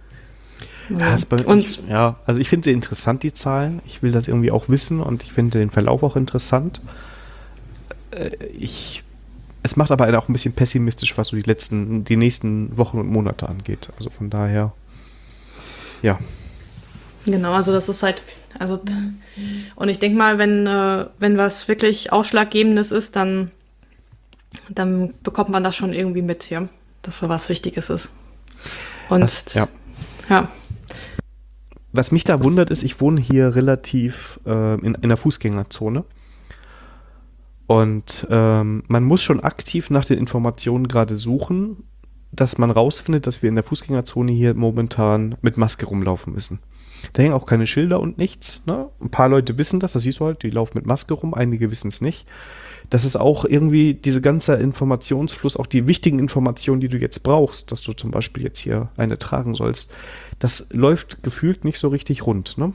A: Ja, ist bei,
B: Und
A: ich, ja, also ich finde sie interessant, die Zahlen. Ich will das irgendwie auch wissen und ich finde den Verlauf auch interessant. Äh, ich, es macht aber auch ein bisschen pessimistisch, was so die letzten, die nächsten Wochen und Monate angeht. Also von daher, ja.
B: genau, also das ist halt, also und ich denke mal, wenn äh, wenn was wirklich Ausschlaggebendes ist, dann dann bekommt man das schon irgendwie mit, ja, dass so was Wichtiges ist. Und
A: Was, ja.
B: ja.
A: Was mich da wundert, ist, ich wohne hier relativ äh, in, in einer Fußgängerzone. Und ähm, man muss schon aktiv nach den Informationen gerade suchen, dass man rausfindet, dass wir in der Fußgängerzone hier momentan mit Maske rumlaufen müssen. Da hängen auch keine Schilder und nichts. Ne? Ein paar Leute wissen das, das siehst du halt, die laufen mit Maske rum, einige wissen es nicht. Das ist auch irgendwie diese ganze Informationsfluss, auch die wichtigen Informationen, die du jetzt brauchst, dass du zum Beispiel jetzt hier eine tragen sollst, das läuft gefühlt nicht so richtig rund, ne?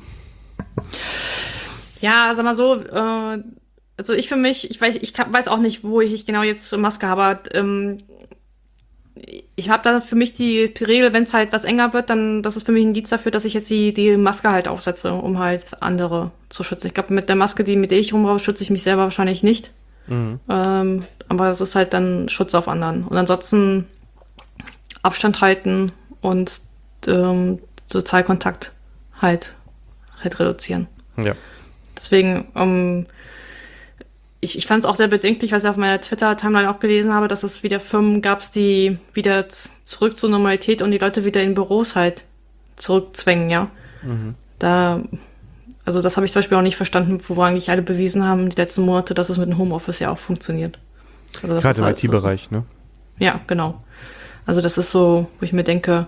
B: Ja, sag mal so, äh, also ich für mich, ich weiß, ich kann, weiß auch nicht, wo ich genau jetzt Maske habe, aber ähm, ich habe da für mich die Regel, wenn es halt was enger wird, dann, das ist für mich ein Indiz dafür, dass ich jetzt die, die Maske halt aufsetze, um halt andere zu schützen. Ich glaube, mit der Maske, die, mit der ich rumlaufe, schütze ich mich selber wahrscheinlich nicht. Mhm. Ähm, aber das ist halt dann Schutz auf anderen. Und ansonsten Abstand halten und ähm, Sozialkontakt halt, halt reduzieren.
A: Ja.
B: Deswegen, ähm, ich, ich fand es auch sehr bedenklich, was ich auf meiner Twitter-Timeline auch gelesen habe, dass es wieder Firmen gab, die wieder z- zurück zur Normalität und die Leute wieder in Büros halt zurückzwängen, ja. Mhm. Da, also das habe ich zum Beispiel auch nicht verstanden, wo eigentlich alle bewiesen haben, die letzten Monate, dass es mit dem Homeoffice ja auch funktioniert. Also das
A: gerade im
B: halt
A: I T-Bereich, so, ne?
B: Ja, genau. Also das ist so, wo ich mir denke,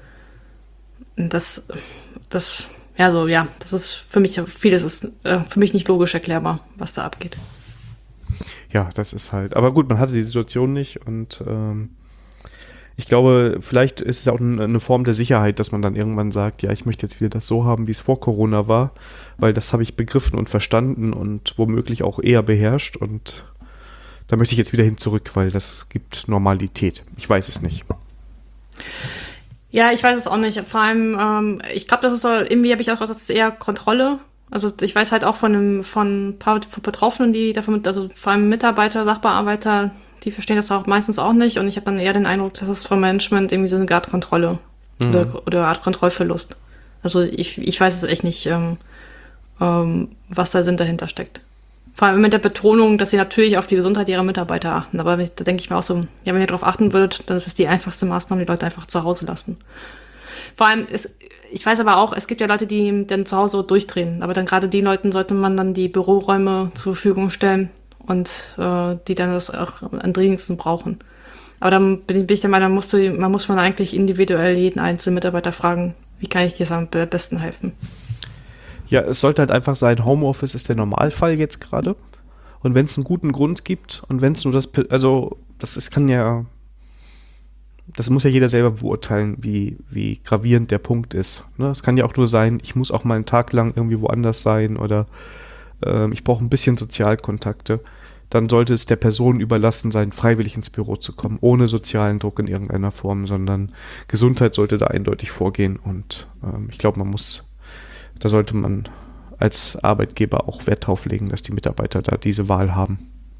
B: das, das, ja so, ja, das ist für mich, vieles ist äh, für mich nicht logisch erklärbar, was da abgeht.
A: ja, das ist halt, aber gut, man hatte die Situation nicht und ähm, ich glaube, vielleicht ist es auch eine Form der Sicherheit, dass man dann irgendwann sagt, ja, ich möchte jetzt wieder das so haben, wie es vor Corona war, weil das habe ich begriffen und verstanden und womöglich auch eher beherrscht und da möchte ich jetzt wieder hin zurück, weil das gibt Normalität. Ich weiß es nicht.
B: Ja, ich weiß es auch nicht. Vor allem, ähm, ich glaube, das ist so, irgendwie habe ich auch gesagt, das ist eher Kontrolle. Also ich weiß halt auch von einem, von ein paar von Betroffenen, die davon, also vor allem Mitarbeiter, Sachbearbeiter, die verstehen das auch meistens auch nicht. Und ich habe dann eher den Eindruck, dass es vom Management irgendwie so eine Art Kontrolle mhm. oder, oder eine Art Kontrollverlust. Also ich, ich weiß es echt nicht, ähm, ähm, was da Sinn dahinter steckt. Vor allem mit der Betonung, dass sie natürlich auf die Gesundheit ihrer Mitarbeiter achten. Aber da denke ich mir auch so, ja, wenn ihr darauf achten würdet, dann ist es die einfachste Maßnahme, die Leute einfach zu Hause lassen. Vor allem, ist, ich weiß aber auch, es gibt ja Leute, die dann zu Hause durchdrehen. Aber dann gerade den Leuten sollte man dann die Büroräume zur Verfügung stellen und äh, die dann das auch am dringendsten brauchen. Aber dann bin ich der Meinung, man muss, man muss man eigentlich individuell jeden einzelnen Mitarbeiter fragen, wie kann ich dir am besten helfen?
A: Ja, es sollte halt einfach sein, Homeoffice ist der Normalfall jetzt gerade. Und wenn es einen guten Grund gibt und wenn es nur das, also das ist, kann ja, das muss ja jeder selber beurteilen, wie, wie gravierend der Punkt ist. Ne? Es kann ja auch nur sein, ich muss auch mal einen Tag lang irgendwie woanders sein oder äh, ich brauche ein bisschen Sozialkontakte. Dann sollte es der Person überlassen sein, freiwillig ins Büro zu kommen, ohne sozialen Druck in irgendeiner Form, sondern Gesundheit sollte da eindeutig vorgehen. Und ähm, ich glaube, man muss Da sollte man als Arbeitgeber auch Wert drauf legen, dass die Mitarbeiter da diese Wahl haben.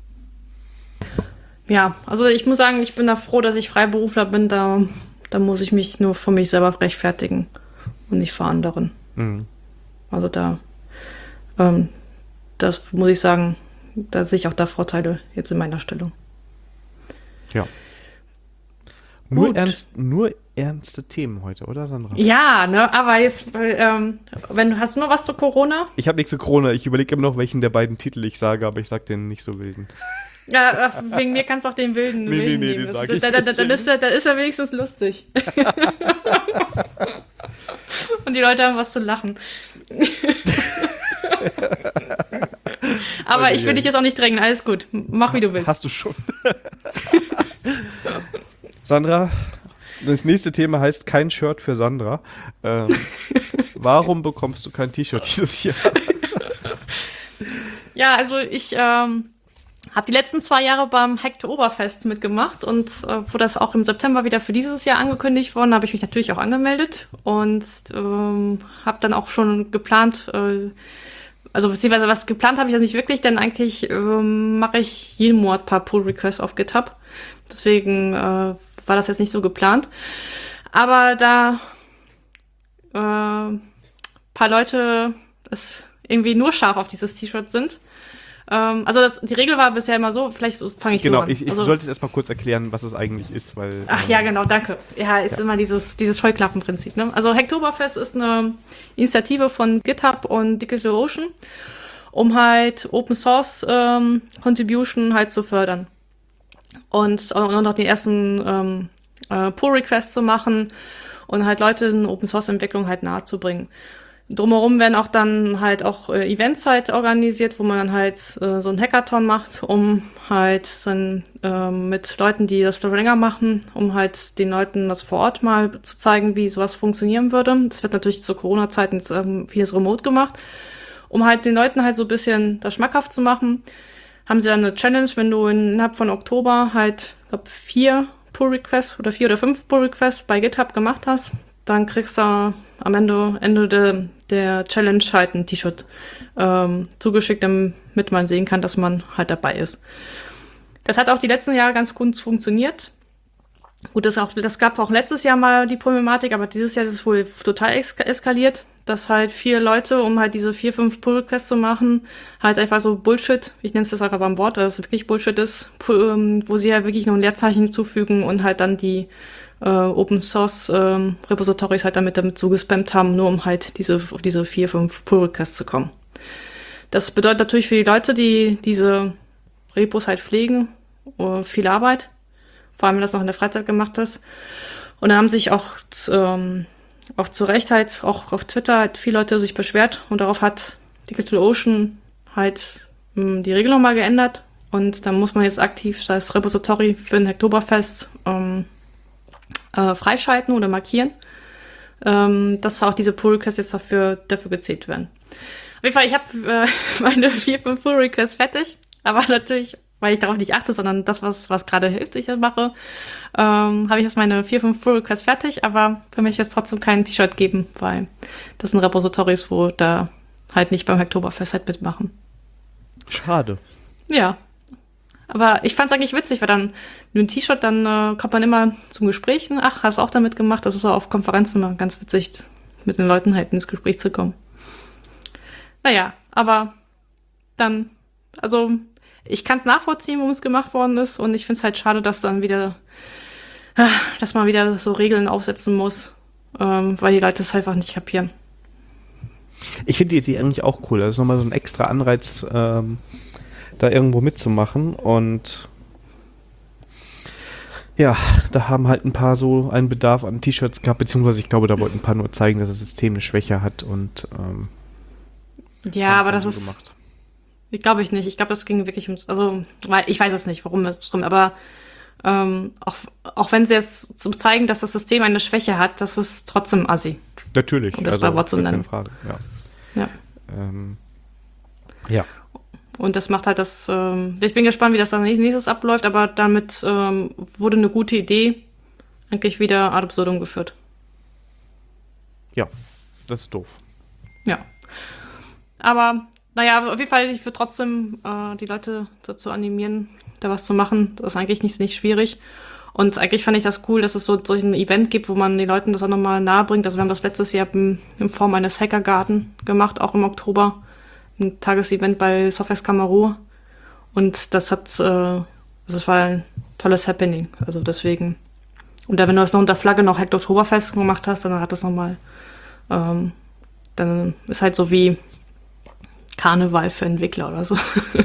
B: Ja, also ich muss sagen, ich bin da froh, dass ich Freiberufler bin. Da, da muss ich mich nur für mich selber rechtfertigen und nicht vor anderen. Mhm. Also da, ähm, das muss ich sagen, da sehe ich auch da Vorteile jetzt in meiner Stellung.
A: Ja. Nur, ernst, nur ernste Themen heute, oder Sandra?
B: Ja, ne, aber jetzt, ähm, wenn du hast du noch was zu Corona?
A: Ich habe nichts zu Corona. Ich überlege immer noch, welchen der beiden Titel ich sage, aber ich sage den nicht so wilden.
B: Ja, wegen mir kannst du auch den wilden,
A: nee,
B: wilden
A: nee, nee,
B: nehmen.
A: Den
B: das
A: sag ich
B: da, da, dann, ist er, dann ist er wenigstens lustig. Und die Leute haben was zu lachen. Aber ich will dich jetzt auch nicht drängen, alles gut. Mach, wie du willst.
A: Hast du schon. Sandra, das nächste Thema heißt kein Shirt für Sandra. Ähm, warum bekommst du kein T-Shirt dieses Jahr?
B: Ja, also ich ähm, habe die letzten zwei Jahre beim Hacktoberfest mitgemacht und äh, wo das auch im September wieder für dieses Jahr angekündigt worden, habe ich mich natürlich auch angemeldet und ähm, habe dann auch schon geplant, äh, also beziehungsweise was geplant habe ich das nicht wirklich, denn eigentlich ähm, mache ich jeden Monat ein paar Pull-Requests auf GitHub. Deswegen äh, war das jetzt nicht so geplant. Aber da äh, paar Leute es irgendwie nur scharf auf dieses T-Shirt sind. Ähm, also das, die Regel war bisher immer so, vielleicht so, fange ich
A: genau,
B: so an.
A: Genau, ich, ich
B: also,
A: sollte es erstmal kurz erklären, was es eigentlich ist, weil...
B: Ach
A: ähm,
B: ja, genau, danke. Ja, ist ja. immer dieses, dieses Scheuklappenprinzip. Ne? Also Hacktoberfest ist eine Initiative von GitHub und DigitalOcean, um halt Open Source ähm, Contribution halt zu fördern. Und, und auch die ersten ähm, äh, Pull-Requests zu machen und halt Leute in Open-Source-Entwicklung halt nahezubringen. Drumherum werden auch dann halt auch äh, Events halt organisiert, wo man dann halt äh, so ein Hackathon macht, um halt dann äh, mit Leuten, die das schon länger machen, um halt den Leuten das vor Ort mal zu zeigen, wie sowas funktionieren würde. Das wird natürlich zu Corona-Zeiten jetzt ähm, vieles remote gemacht, um halt den Leuten halt so ein bisschen das schmackhaft zu machen. Haben sie dann eine Challenge, wenn du innerhalb von Oktober halt, ich glaube, vier Pull-Requests oder vier oder fünf Pull-Requests bei GitHub gemacht hast, dann kriegst du am Ende, Ende de, der Challenge halt ein T-Shirt ähm, zugeschickt, damit man sehen kann, dass man halt dabei ist. Das hat auch die letzten Jahre ganz gut funktioniert. Gut, das, auch, das gab auch letztes Jahr mal die Problematik, aber dieses Jahr ist es wohl total eska- eskaliert, dass halt vier Leute, um halt diese vier, fünf Pull-Requests zu machen, halt einfach so Bullshit, ich nenne es das auch aber ein Wort, weil es wirklich Bullshit ist, wo sie halt wirklich nur ein Leerzeichen hinzufügen und halt dann die äh, Open-Source-Repositories ähm, halt damit, damit zugespammt haben, nur um halt diese, auf diese vier, fünf Pull-Requests zu kommen. Das bedeutet natürlich für die Leute, die diese Repos halt pflegen, uh, viel Arbeit, vor allem wenn das noch in der Freizeit gemacht ist. Und dann haben sich auch ähm, auch zu Recht halt, auch auf Twitter halt viele Leute sich beschwert und darauf hat DigitalOcean halt mh, die Regel nochmal geändert Und dann muss man jetzt aktiv das Repository für ein Hacktoberfest ähm, äh, freischalten oder markieren, ähm, dass auch diese Pull-Requests jetzt dafür, dafür gezählt werden. Auf jeden Fall, ich habe äh, meine vier, fünf Pull-Requests fertig, aber natürlich, weil ich darauf nicht achte, sondern das, was was gerade hilft, ich das mache, ähm, habe ich jetzt meine vier, fünf Pull-Requests fertig, aber für mich jetzt trotzdem kein T-Shirt geben, weil das sind Repositories, wo da halt nicht beim Hacktoberfest halt mitmachen.
A: Schade.
B: Ja. Aber ich fand's eigentlich witzig, weil dann nur ein T-Shirt, dann äh, kommt man immer zum Gesprächen. Ach, hast du auch damit gemacht? Das ist auch auf Konferenzen immer ganz witzig, mit den Leuten halt ins Gespräch zu kommen. Naja, aber dann, also ich kann's nachvollziehen, warum es gemacht worden ist. Und ich find's halt schade, dass dann wieder, dass man wieder so Regeln aufsetzen muss, ähm, weil die Leute es einfach nicht kapieren.
A: Ich finde die Idee eigentlich auch cool. Das ist nochmal so ein extra Anreiz, ähm, da irgendwo mitzumachen. Und ja, da haben halt ein paar so einen Bedarf an T-Shirts gehabt, beziehungsweise ich glaube, da wollten ein paar nur zeigen, dass das System eine Schwäche hat. Und ähm,
B: ja, aber das so ist, gemacht. Ich glaube ich nicht. Ich glaube, das ging wirklich ums, also, weil ich weiß es nicht, warum es drin, aber ähm, auch, auch wenn sie jetzt so zeigen, dass das System eine Schwäche hat, das ist trotzdem assi.
A: Natürlich.
B: Um das also, bei Wort zu nennen.
A: Frage. Ja.
B: Ja.
A: Ähm, ja.
B: Und das macht halt das, ähm, ich bin gespannt, wie das dann nächstes abläuft, aber damit ähm, wurde eine gute Idee eigentlich wieder ad absurdum geführt.
A: Ja, das ist doof.
B: Ja. Aber, naja, auf jeden Fall, ich würde trotzdem äh, die Leute dazu animieren, da was zu machen. Das ist eigentlich nicht, nicht schwierig. Und eigentlich fand ich das cool, dass es so, so ein Event gibt, wo man den Leuten das auch nochmal nahe bringt. Also wir haben das letztes Jahr in, in Form eines Hackergarten gemacht, auch im Oktober. Ein Tagesevent bei Softex Kamerun. Und das hat, äh, also es war ein tolles Happening. Also deswegen. Und da, wenn du das noch unter Flagge noch Hacked Oktoberfest gemacht hast, dann hat das nochmal, ähm, dann ist halt so wie Karneval für Entwickler oder so.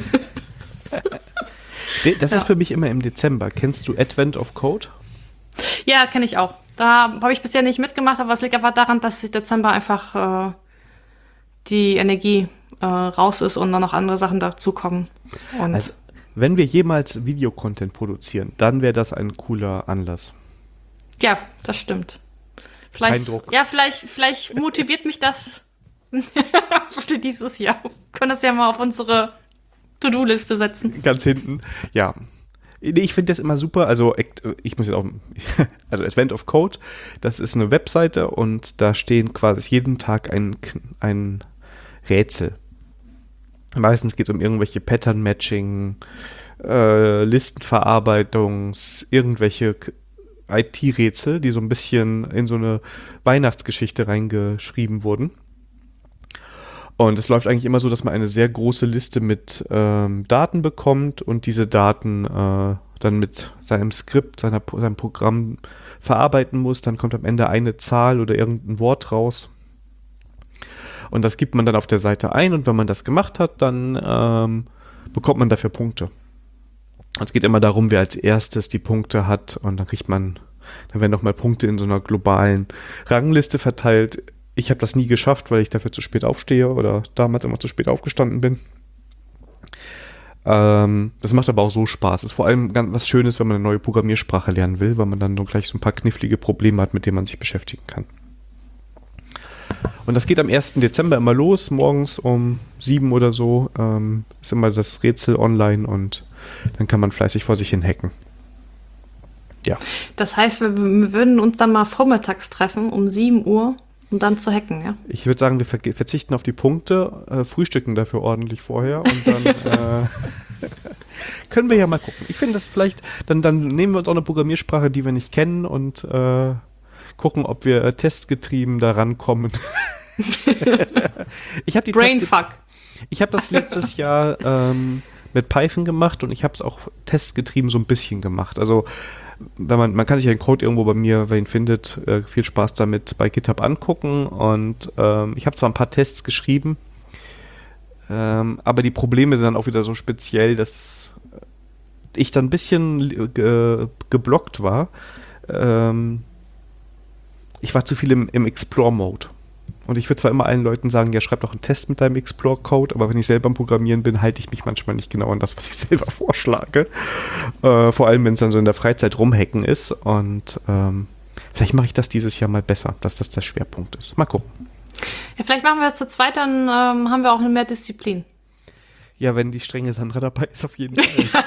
A: Das ist ja für mich immer im Dezember. Kennst du Advent of Code?
B: Ja, kenne ich auch. Da habe ich bisher nicht mitgemacht, aber es liegt einfach daran, dass im Dezember einfach äh, die Energie äh, raus ist und dann noch andere Sachen dazukommen. Und
A: also, wenn wir jemals Videocontent produzieren, dann wäre das ein cooler Anlass.
B: Ja, das stimmt. Vielleicht, Kein Druck. Ja, vielleicht, vielleicht motiviert mich das für dieses Jahr. Wir können das ja mal auf unsere To-Do-Liste setzen.
A: Ganz hinten, ja. Ich finde das immer super, also ich muss jetzt auch, also Advent of Code, das ist eine Webseite und da stehen quasi jeden Tag ein, ein Rätsel. Meistens geht es um irgendwelche Pattern-Matching, äh, Listenverarbeitungs, irgendwelche I T-Rätsel, die so ein bisschen in so eine Weihnachtsgeschichte reingeschrieben wurden. Und es läuft eigentlich immer so, dass man eine sehr große Liste mit ähm, Daten bekommt und diese Daten äh, dann mit seinem Skript, seiner, seinem Programm verarbeiten muss. Dann kommt am Ende eine Zahl oder irgendein Wort raus. Und das gibt man dann auf der Seite ein und wenn man das gemacht hat, dann ähm, bekommt man dafür Punkte. Und es geht immer darum, wer als erstes die Punkte hat und dann kriegt man, dann werden nochmal Punkte in so einer globalen Rangliste verteilt. Ich habe das nie geschafft, weil ich dafür zu spät aufstehe oder damals immer zu spät aufgestanden bin. Ähm, das macht aber auch so Spaß. Ist vor allem ganz was Schönes, wenn man eine neue Programmiersprache lernen will, weil man dann so gleich so ein paar knifflige Probleme hat, mit denen man sich beschäftigen kann. Und das geht am ersten Dezember immer los, morgens um sieben oder so. Ähm, ist immer das Rätsel online und dann kann man fleißig vor sich hin hacken. Ja.
B: Das heißt, wir, wir würden uns dann mal vormittags treffen um sieben Uhr. Um dann zu hacken, ja?
A: Ich würde sagen, wir ver- verzichten auf die Punkte, äh, frühstücken dafür ordentlich vorher und dann äh, können wir ja mal gucken. Ich finde das vielleicht, dann, dann nehmen wir uns auch eine Programmiersprache, die wir nicht kennen und äh, gucken, ob wir äh, testgetrieben da rankommen. ich habe die
B: Brainfuck.
A: Testge- ich habe das letztes Jahr ähm, mit Python gemacht und ich habe es auch testgetrieben so ein bisschen gemacht. Also wenn man, man kann sich den Code irgendwo bei mir, wer ihn findet, äh, viel Spaß damit bei GitHub angucken und ähm, ich habe zwar ein paar Tests geschrieben, ähm, aber die Probleme sind dann auch wieder so speziell, dass ich dann ein bisschen ge- geblockt war. Ähm, ich war zu viel im, im Explore-Mode Und ich würde zwar immer allen Leuten sagen, ja, schreib doch einen Test mit deinem Explore-Code, aber wenn ich selber am Programmieren bin, halte ich mich manchmal nicht genau an das, was ich selber vorschlage. Äh, vor allem, wenn es dann so in der Freizeit rumhacken ist. Und ähm, vielleicht mache ich das dieses Jahr mal besser, dass das der Schwerpunkt ist. Mal gucken.
B: Ja, vielleicht machen wir es zu zweit, dann ähm, haben wir auch mehr Disziplin.
A: Ja, wenn die strenge Sandra dabei ist, auf jeden Fall.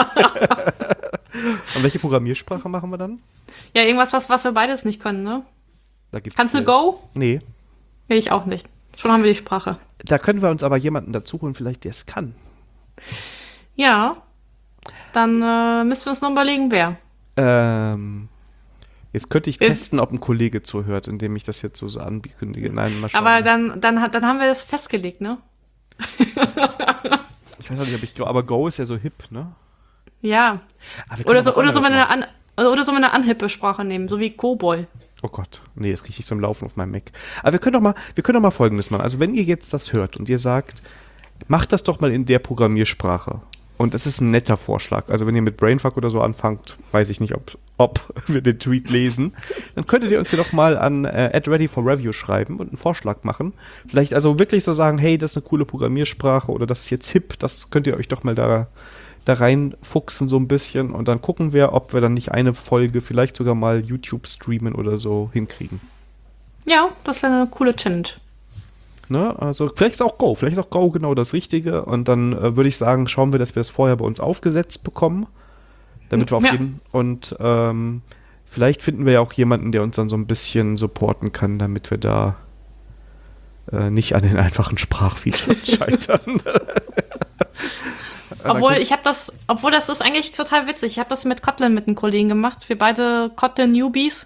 A: Und welche Programmiersprache machen wir dann?
B: Ja, irgendwas, was, was wir beides nicht können, ne?
A: Da gibt's
B: Kannst
A: eine,
B: du Go?
A: Nee.
B: Nee, ich auch nicht. Schon haben wir die Sprache.
A: Da können wir uns aber jemanden dazu holen, vielleicht der es kann.
B: Ja. Dann äh, müssen wir uns noch überlegen, wer.
A: Ähm, jetzt könnte ich
B: wir
A: testen, ob ein Kollege zuhört, indem ich das jetzt so, so ankündige. Nein, mal schauen.
B: Aber dann, dann, dann haben wir das festgelegt, ne?
A: Ich weiß auch nicht, ob ich Go, aber Go ist ja so hip, ne?
B: Ja. Oder so, oder, so eine an, oder so eine anhippe Sprache nehmen, so wie Cobol.
A: Oh Gott, nee, das kriege ich zum Laufen auf meinem Mac. Aber wir können doch mal, wir können doch mal Folgendes machen. Also wenn ihr jetzt das hört und ihr sagt, macht das doch mal in der Programmiersprache. Und es ist ein netter Vorschlag. Also wenn ihr mit Brainfuck oder so anfangt, weiß ich nicht, ob, ob wir den Tweet lesen, dann könntet ihr uns ja doch mal an äh, at ready for review schreiben und einen Vorschlag machen. Vielleicht also wirklich so sagen, hey, das ist eine coole Programmiersprache oder das ist jetzt hip, das könnt ihr euch doch mal da da reinfuchsen so ein bisschen und dann gucken wir, ob wir dann nicht eine Folge vielleicht sogar mal YouTube streamen oder so hinkriegen.
B: Ja, das wäre eine coole Challenge.
A: Ne? Also vielleicht ist auch Go, vielleicht ist auch Go genau das Richtige und dann äh, würde ich sagen, schauen wir, dass wir das vorher bei uns aufgesetzt bekommen, damit wir auf
B: ja.
A: jeden und ähm, vielleicht finden wir ja auch jemanden, der uns dann so ein bisschen supporten kann, damit wir da äh, nicht an den einfachen Sprachfeatures scheitern.
B: Obwohl, ich habe das, obwohl das ist eigentlich total witzig. Ich habe das mit Kotlin mit einem Kollegen gemacht. Wir beide Kotlin-Newbies.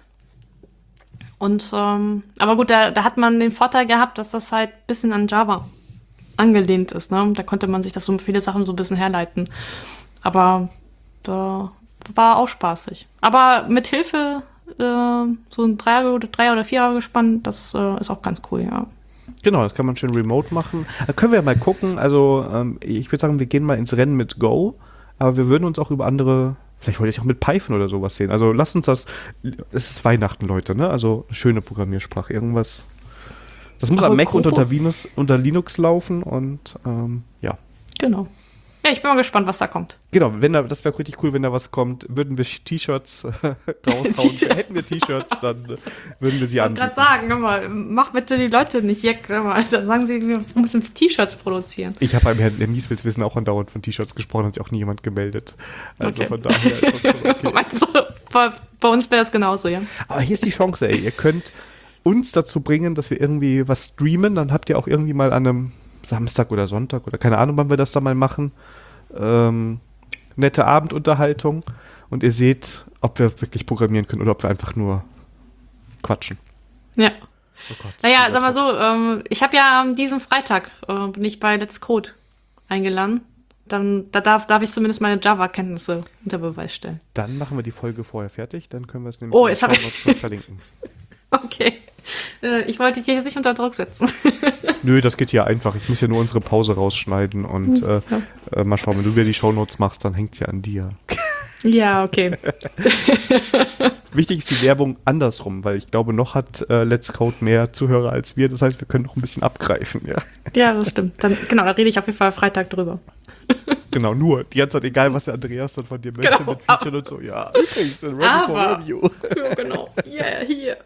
B: Und, ähm, aber gut, da, da hat man den Vorteil gehabt, dass das halt ein bisschen an Java angelehnt ist, ne? Da konnte man sich das so viele Sachen so ein bisschen herleiten. Aber da war auch spaßig. Aber mit Hilfe äh, so ein Dreier- oder Dreier- oder Vierer-Gespann, das äh, ist auch ganz cool, ja.
A: Genau, das kann man schön remote machen. Da können wir ja mal gucken. Also ähm, ich würde sagen, wir gehen mal ins Rennen mit Go, aber wir würden uns auch über andere, vielleicht wollte ich auch mit Python oder sowas sehen. Also lasst uns das, es ist Weihnachten, Leute, ne? Also eine schöne Programmiersprache, irgendwas. Das muss
B: aber
A: am Mac
B: Kobo.
A: und unter Linux, unter Linux laufen und ähm, ja.
B: Genau. Ja, ich bin mal gespannt, was da kommt.
A: Genau, wenn da, das wäre richtig cool, wenn da was kommt, würden wir T-Shirts äh, raushauen. Hätten wir T-Shirts, dann würden wir sie
B: Ich
A: anbieten.
B: wollte gerade sagen, mal, mach bitte die Leute nicht jeck. Also sagen sie, wir müssen T-Shirts produzieren.
A: Ich habe beim Herrn Nieswitz-Wissen auch andauernd von T-Shirts gesprochen, hat sich auch nie jemand gemeldet. Also
B: okay.
A: von daher ist das schon okay.
B: Meinst du, bei, bei uns wäre das genauso, ja?
A: Aber hier ist die Chance, ey, ihr könnt uns dazu bringen, dass wir irgendwie was streamen, dann habt ihr auch irgendwie mal an einem Samstag oder Sonntag oder keine Ahnung, wann wir das da mal machen, ähm, nette Abendunterhaltung und ihr seht, ob wir wirklich programmieren können oder ob wir einfach nur quatschen.
B: Ja.
A: Oh Gott,
B: naja, sag mal so, ähm, ich habe ja an diesem Freitag, äh, bin ich bei Let's Code eingeladen. Dann da darf, darf ich zumindest meine Java-Kenntnisse unter Beweis stellen.
A: Dann machen wir die Folge vorher fertig, dann können wir es nämlich
B: oh, jetzt
A: ich schon verlinken.
B: Okay. Äh, ich wollte dich jetzt nicht unter Druck setzen.
A: Nö, das geht ja einfach. Ich muss ja nur unsere Pause rausschneiden und äh, äh, mal schauen, wenn du wieder die Shownotes machst, dann hängt es ja an dir.
B: Ja, okay.
A: Wichtig ist die Werbung andersrum, weil ich glaube, noch hat äh, Let's Code mehr Zuhörer als wir. Das heißt, wir können noch ein bisschen abgreifen. Ja,
B: ja das stimmt. Dann, genau, da rede ich auf jeden Fall Freitag drüber.
A: Genau, nur. Die ganze Zeit, egal was der Andreas dann von dir möchte,
B: genau,
A: mit Feature und so. Ja, übrigens, in Ready for Review.
B: Ja, genau. Yeah, hier.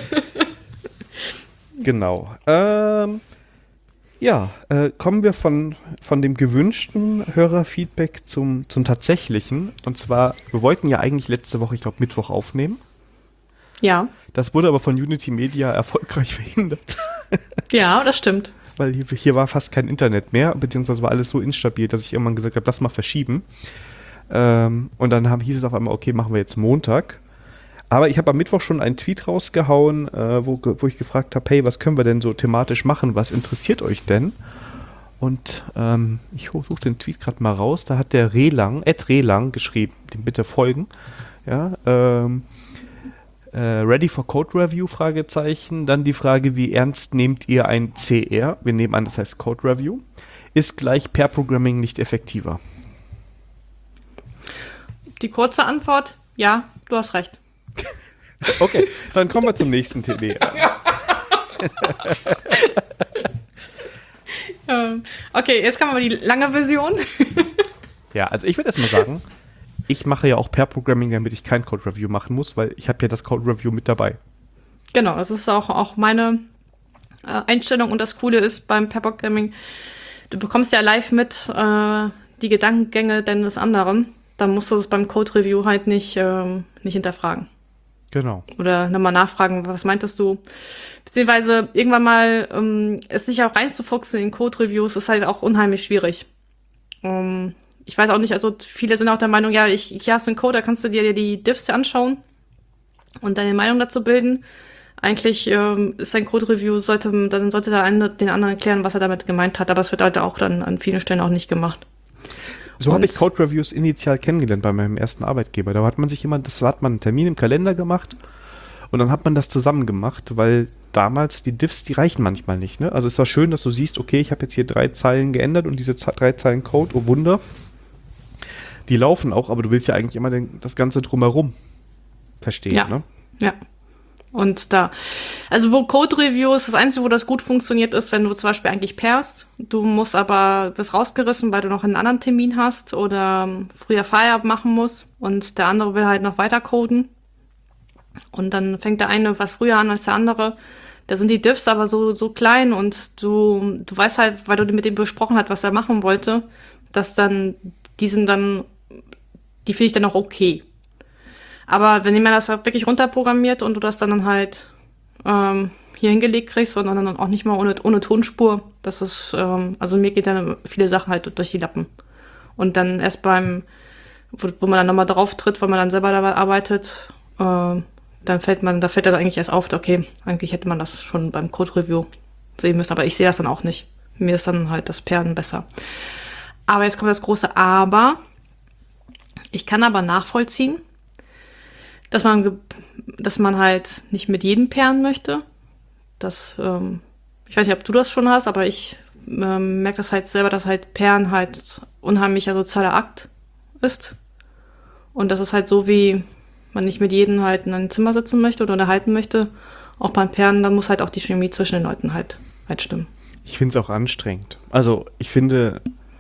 A: Genau. Ähm, ja, äh, kommen wir von, von dem gewünschten Hörerfeedback zum, zum tatsächlichen. Und zwar, wir wollten ja eigentlich letzte Woche, ich glaube, Mittwoch aufnehmen.
B: Ja.
A: Das wurde aber von Unity Media erfolgreich verhindert.
B: Ja, das stimmt.
A: Weil hier, hier war fast kein Internet mehr, beziehungsweise war alles so instabil, dass ich irgendwann gesagt habe, lass mal verschieben. Ähm, und dann haben, hieß es auf einmal, okay, machen wir jetzt Montag. Aber ich habe am Mittwoch schon einen Tweet rausgehauen, äh, wo, wo ich gefragt habe, hey, was können wir denn so thematisch machen? Was interessiert euch denn? Und ähm, ich suche den Tweet gerade mal raus. Da hat der Relang, Ed Relang geschrieben, dem bitte folgen. Ja, ähm, äh, Ready for Code Review, Fragezeichen. Dann die Frage, wie ernst nehmt ihr ein C R? Wir nehmen an, das heißt Code Review. Ist gleich Pair Programming nicht effektiver?
B: Die kurze Antwort, ja, du hast recht.
A: Okay, dann kommen wir zum nächsten T D.
B: okay, jetzt kommen wir die lange Version.
A: Ja, also ich würde erst mal sagen, ich mache ja auch Pair-Programming, damit ich kein Code-Review machen muss, weil ich habe ja das Code-Review mit dabei.
B: Genau, das ist auch, auch meine äh, Einstellung. Und das Coole ist beim Pair-Programming, du bekommst ja live mit äh, die Gedankengänge deines anderen. Dann musst du das beim Code-Review halt nicht, ähm, nicht hinterfragen.
A: Genau.
B: Oder nochmal nachfragen, was meintest du? Beziehungsweise irgendwann mal ähm, es sich auch reinzufuchsen in Code-Reviews ist halt auch unheimlich schwierig. Ähm, ich weiß auch nicht, also viele sind auch der Meinung, ja, ich, hier hast du einen Code, da kannst du dir die Diffs anschauen und deine Meinung dazu bilden. Eigentlich ähm, ist ein Code-Review, sollte, dann sollte der eine den anderen erklären, was er damit gemeint hat, aber es wird halt auch dann an vielen Stellen auch nicht gemacht.
A: So habe ich Code-Reviews initial kennengelernt bei meinem ersten Arbeitgeber. Da hat man sich immer, das hat man einen Termin im Kalender gemacht und dann hat man das zusammen gemacht, weil damals die Diffs, die reichen manchmal nicht. Ne? Also es war schön, dass du siehst, okay, ich habe jetzt hier drei Zeilen geändert und diese drei Zeilen Code, oh Wunder, die laufen auch, aber du willst ja eigentlich immer den, das Ganze drumherum verstehen.
B: Ja,
A: ne?
B: ja. Und da, also wo Code-Reviews, das Einzige, wo das gut funktioniert, ist, wenn du zum Beispiel eigentlich pairst, du musst aber, wirst rausgerissen, weil du noch einen anderen Termin hast oder früher Feierabend machen musst und der andere will halt noch weiter coden. Und dann fängt der eine was früher an als der andere. Da sind die Diffs aber so, so klein und du, du weißt halt, weil du mit dem besprochen hast, was er machen wollte, dass dann, die sind dann, die finde ich dann auch okay. Aber wenn jemand das wirklich runterprogrammiert und du das dann halt ähm, hier hingelegt kriegst und dann auch nicht mal ohne, ohne Tonspur, das ist, ähm, also mir geht dann viele Sachen halt durch die Lappen. Und dann erst beim, wo, wo man dann nochmal drauf tritt, weil man dann selber dabei arbeitet, äh, dann fällt man, da fällt dann eigentlich erst auf, okay, eigentlich hätte man das schon beim Code-Review sehen müssen, aber ich sehe das dann auch nicht. Mir ist dann halt das Pairen besser. Aber jetzt kommt das große Aber. Ich kann aber nachvollziehen, dass man, dass man halt nicht mit jedem pairen möchte. Das, ähm, ich weiß nicht, ob du das schon hast, aber ich ähm, merke das halt selber, dass halt Pairen halt unheimlicher sozialer Akt ist. Und das ist halt so, wie man nicht mit jedem halt in einem Zimmer sitzen möchte oder unterhalten möchte. Auch beim Pairen, dann muss halt auch die Chemie zwischen den Leuten halt, halt stimmen.
A: Ich finde es auch anstrengend. Also ich finde,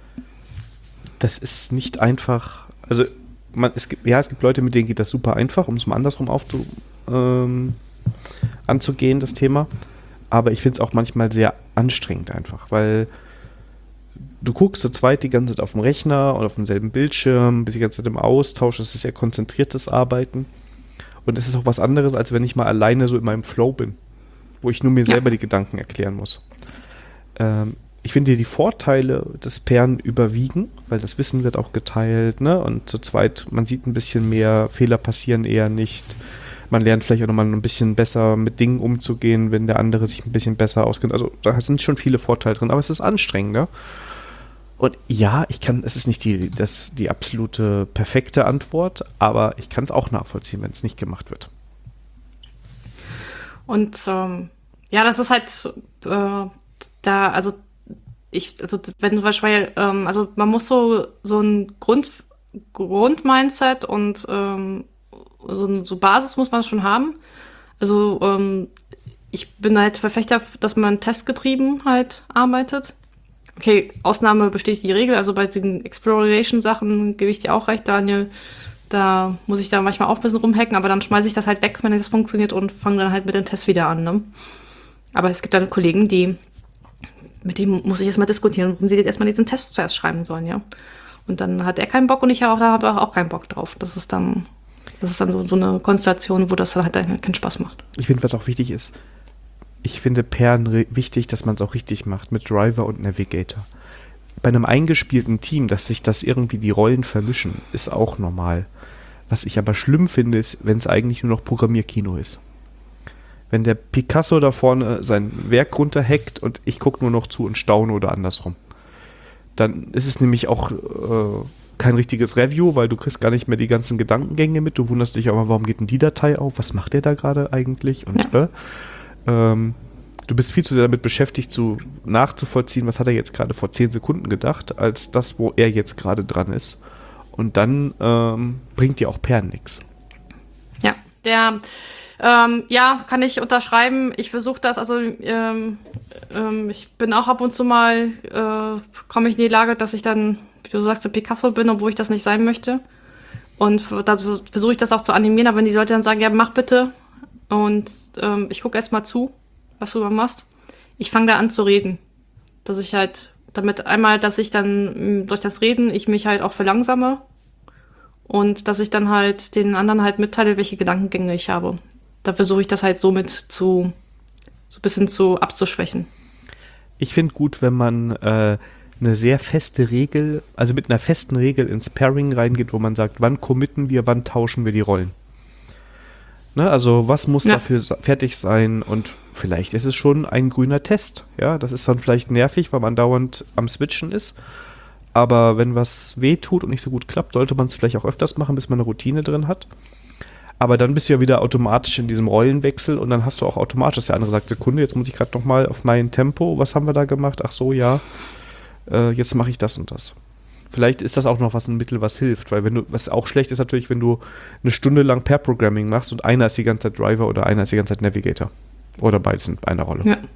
A: das ist nicht einfach, also Man, es gibt, ja, es gibt Leute, mit denen geht das super einfach, um es mal andersrum aufzu, ähm, anzugehen, das Thema. Aber ich finde es auch manchmal sehr anstrengend einfach, weil du guckst zu zweit die ganze Zeit auf dem Rechner oder auf demselben Bildschirm, bist die ganze Zeit im Austausch, das ist sehr konzentriertes Arbeiten. Und es ist auch was anderes, als wenn ich mal alleine so in meinem Flow bin, wo ich nur mir
B: Ja.
A: selber die Gedanken erklären muss. Ähm, Ich finde, die Vorteile des Pairen überwiegen, weil das Wissen wird auch geteilt, ne? Und zu zweit, man sieht ein bisschen mehr, Fehler passieren eher nicht. Man lernt vielleicht auch nochmal ein bisschen besser mit Dingen umzugehen, wenn der andere sich ein bisschen besser auskennt. Also da sind schon viele Vorteile drin, aber es ist anstrengender. Und ja, ich kann, es ist nicht die, das, die absolute perfekte Antwort, aber ich kann es auch nachvollziehen, wenn es nicht gemacht wird.
B: Und ähm, ja, das ist halt äh, da, also ich, also wenn du Beispiel, ähm, also man muss so so ein Grund Grundmindset und ähm, so, so Basis muss man schon haben. Also ähm, ich bin halt Verfechter, dass man testgetrieben halt arbeitet. Okay, Ausnahme bestätigt die Regel. Also bei diesen Exploration-Sachen gebe ich dir auch recht, Daniel. Da muss ich da manchmal auch ein bisschen rumhacken, aber dann schmeiße ich das halt weg, wenn das funktioniert und fange dann halt mit den Tests wieder an. Ne? Aber es gibt dann Kollegen, die mit dem muss ich erstmal diskutieren, warum sie jetzt erstmal diesen Test zuerst schreiben sollen, ja. Und dann hat er keinen Bock und ich habe auch, da habe auch keinen Bock drauf. Das ist dann, das ist dann so, so eine Konstellation, wo das dann halt keinen Spaß macht.
A: Ich finde, was auch wichtig ist, ich finde Pairen re- wichtig, dass man es auch richtig macht mit Driver und Navigator. Bei einem eingespielten Team, dass sich das irgendwie die Rollen vermischen, ist auch normal. Was ich aber schlimm finde, ist, wenn es eigentlich nur noch Programmierkino ist. Wenn der Picasso da vorne sein Werk runterhackt und ich gucke nur noch zu und staune oder andersrum. Dann ist es nämlich auch äh, kein richtiges Review, weil du kriegst gar nicht mehr die ganzen Gedankengänge mit. Du wunderst dich aber, warum geht denn die Datei auf? Was macht der da gerade eigentlich? Und
B: Ja.
A: äh, ähm, du bist viel zu sehr damit beschäftigt, zu nachzuvollziehen, was hat er jetzt gerade vor zehn Sekunden gedacht, als das, wo er jetzt gerade dran ist. Und dann ähm, bringt dir auch Pairen nichts.
B: Ja, der Ähm, ja, kann ich unterschreiben. Ich versuche das, also ähm, ähm, ich bin auch ab und zu mal, äh, komme ich in die Lage, dass ich dann, wie du sagst, der Picasso bin, obwohl ich das nicht sein möchte. Und da versuche ich das auch zu animieren, aber wenn die Leute dann sagen, ja, mach bitte. Und ähm, ich gucke erst mal zu, was du da machst. Ich fange da an zu reden. Dass ich halt, damit einmal, dass ich dann mh, durch das Reden, ich mich halt auch verlangsame. Und dass ich dann halt den anderen halt mitteile, welche Gedankengänge ich habe. Da versuche ich das halt somit zu, so ein bisschen zu abzuschwächen.
A: Ich finde gut, wenn man äh, eine sehr feste Regel, also mit einer festen Regel ins Pairing reingeht, wo man sagt, wann committen wir, wann tauschen wir die Rollen. Ne, also was muss ja. dafür fertig sein und vielleicht ist es schon ein grüner Test. Ja, das ist dann vielleicht nervig, weil man dauernd am Switchen ist. Aber wenn was weh tut und nicht so gut klappt, sollte man es vielleicht auch öfters machen, bis man eine Routine drin hat. Aber dann bist du ja wieder automatisch in diesem Rollenwechsel und dann hast du auch automatisch, dass der andere sagt, Sekunde, jetzt muss ich gerade noch mal auf mein Tempo, was haben wir da gemacht? Ach so, ja, äh, jetzt mache ich das und das. Vielleicht ist das auch noch was ein Mittel, was hilft, weil wenn du, was auch schlecht ist natürlich, wenn du eine Stunde lang Pair-Programming machst und einer ist die ganze Zeit Driver oder einer ist die ganze Zeit Navigator. Oder beides in einer Rolle.
B: Ja.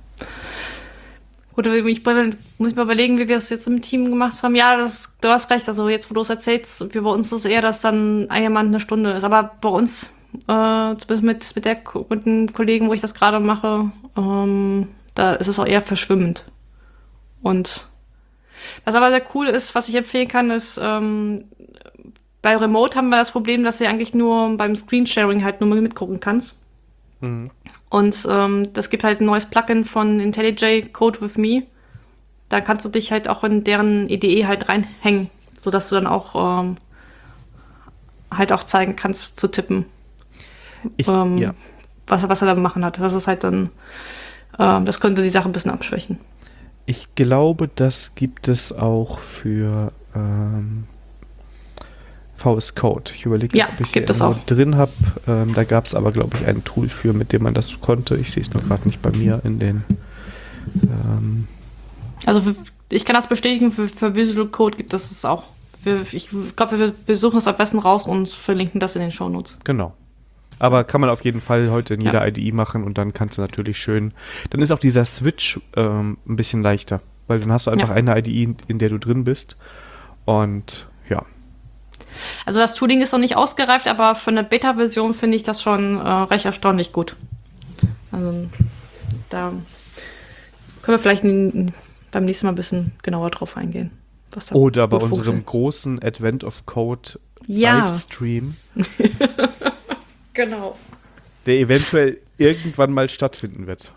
B: Gut, ich muss mir überlegen, wie wir es jetzt im Team gemacht haben. Ja, das, du hast recht. Also jetzt, wo du es erzählst, wie bei uns ist es eher, dass dann ein Mann eine Stunde ist. Aber bei uns, äh, zumindest mit, mit, der, mit den Kollegen, wo ich das gerade mache, ähm, da ist es auch eher verschwimmend. Und was aber sehr cool ist, was ich empfehlen kann, ist, ähm, bei Remote haben wir das Problem, dass du eigentlich nur beim Screensharing halt nur mitgucken kannst. Mhm. Und ähm, das gibt halt ein neues Plugin von IntelliJ, Code with Me. Da kannst du dich halt auch in deren I D E halt reinhängen, sodass du dann auch ähm, halt auch zeigen kannst, zu tippen, ich, ähm, ja. was, was er da machen hat. Das ist halt dann, äh, das könnte die Sache ein bisschen abschwächen.
A: Ich glaube, das gibt es auch für ähm, V S Code. Ich überlege,
B: ja,
A: ob ich
B: es
A: es drin habe. Ähm, da gab es aber, glaube ich, ein Tool für, mit dem man das konnte. Ich sehe es nur gerade nicht bei mir in den. Ähm
B: also für, ich kann das bestätigen, für, für Visual Code gibt es es auch. Wir, ich glaube, wir, wir suchen es am besten raus und verlinken das in den Shownotes.
A: Genau. Aber kann man auf jeden Fall heute in jeder
B: ja.
A: I D E machen und dann kannst du natürlich schön. Dann ist auch dieser Switch ähm, ein bisschen leichter, weil dann hast du einfach ja. eine I D E, in, in der du drin bist. Und ja.
B: Also das Tooling ist noch nicht ausgereift, aber für eine Beta-Version finde ich das schon äh, recht erstaunlich gut. Also da können wir vielleicht n- beim nächsten Mal ein bisschen genauer drauf eingehen. Was da
A: Oder bei unserem großen Advent of Code
B: ja.
A: Livestream.
B: Genau.
A: Der eventuell irgendwann mal stattfinden wird.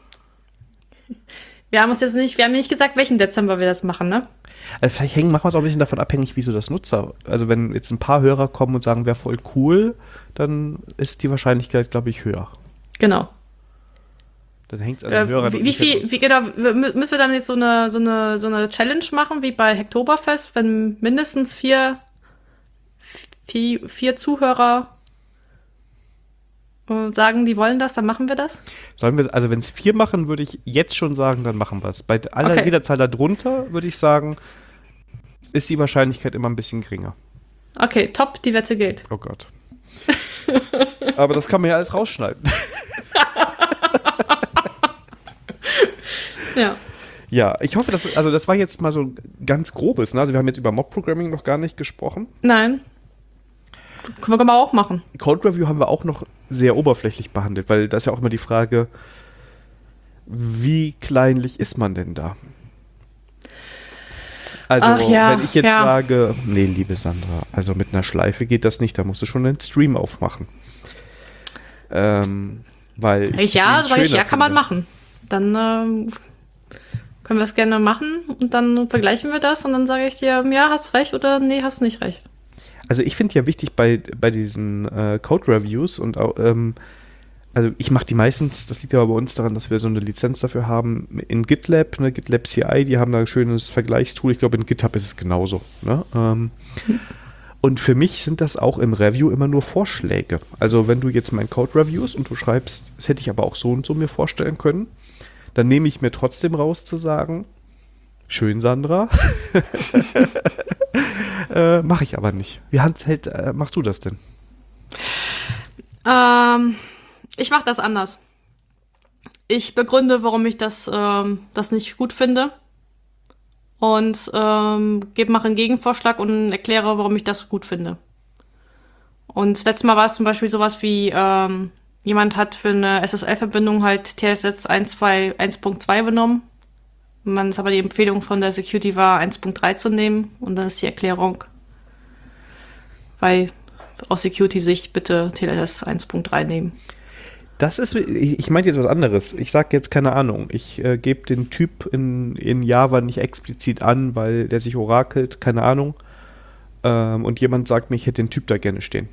B: Wir haben uns jetzt nicht, wir haben nicht gesagt, welchen Dezember wir das machen, ne?
A: Also vielleicht hängen, machen wir es auch ein bisschen davon abhängig, wie so das Nutzer. Also wenn jetzt ein paar Hörer kommen und sagen, wäre voll cool, dann ist die Wahrscheinlichkeit, glaube ich, höher.
B: Genau.
A: Dann hängt es an den
B: äh,
A: Hörern.
B: Wie, wie viel, wie, genau, müssen wir dann jetzt so eine, so eine, so eine Challenge machen, wie bei Hacktoberfest, wenn mindestens vier, vier, vier Zuhörer sagen, die wollen das, dann machen wir das?
A: Sollen wir, also wenn es vier machen, würde ich jetzt schon sagen, dann machen wir es. Bei aller
B: okay.
A: jeder Zahl darunter, würde ich sagen, ist die Wahrscheinlichkeit immer ein bisschen geringer.
B: Okay, top, die Wette gilt.
A: Oh Gott. Aber das kann man ja alles rausschneiden.
B: Ja.
A: Ja, ich hoffe, dass, also das war jetzt mal so ganz grobes, ne? Also wir haben jetzt über Mob-Programming noch gar nicht gesprochen.
B: Nein. Können wir aber auch machen.
A: Code Review haben wir auch noch sehr oberflächlich behandelt, weil das ist ja auch immer die Frage, wie kleinlich ist man denn da? Also,
B: Ach ja,
A: wenn ich jetzt
B: ja.
A: sage, nee, liebe Sandra, also mit einer Schleife geht das nicht, da musst du schon einen Stream aufmachen. Ähm, weil ich
B: ja, sag ich, ja,
A: finde.
B: kann man machen. Dann ähm, können wir es gerne machen und dann vergleichen wir das und dann sage ich dir, ja, hast recht oder nee, hast nicht recht.
A: Also ich finde ja wichtig bei, bei diesen äh, Code-Reviews und auch, ähm, also ich mache die meistens, das liegt aber bei uns daran, dass wir so eine Lizenz dafür haben, in GitLab, ne, GitLab C I, die haben da ein schönes Vergleichstool, ich glaube in GitHub ist es genauso. Ne? Ähm, hm. Und für mich sind das auch im Review immer nur Vorschläge. Also wenn du jetzt mein Code reviewst und du schreibst, das hätte ich aber auch so und so mir vorstellen können, dann nehme ich mir trotzdem raus zu sagen, schön, Sandra. äh, Mache ich aber nicht. Wie handhält, äh, machst du das denn?
B: Ähm, Ich mache das anders. Ich begründe, warum ich das, ähm, das nicht gut finde. Und ähm, gebe, mache einen Gegenvorschlag und erkläre, warum ich das gut finde. Und letztes Mal war es zum Beispiel sowas wie, ähm, jemand hat für eine S S L-Verbindung halt T L S eins Punkt zwei benommen. Man ist aber die Empfehlung von der Security war, eins Punkt drei zu nehmen. Und dann ist die Erklärung, weil aus Security-Sicht bitte T L S eins Punkt drei nehmen.
A: Das ist, ich meine jetzt was anderes. Ich sage jetzt keine Ahnung. Ich äh, gebe den Typ in, in Java nicht explizit an, weil der sich orakelt, keine Ahnung. Ähm, und jemand sagt mir, ich hätte den Typ da gerne stehen.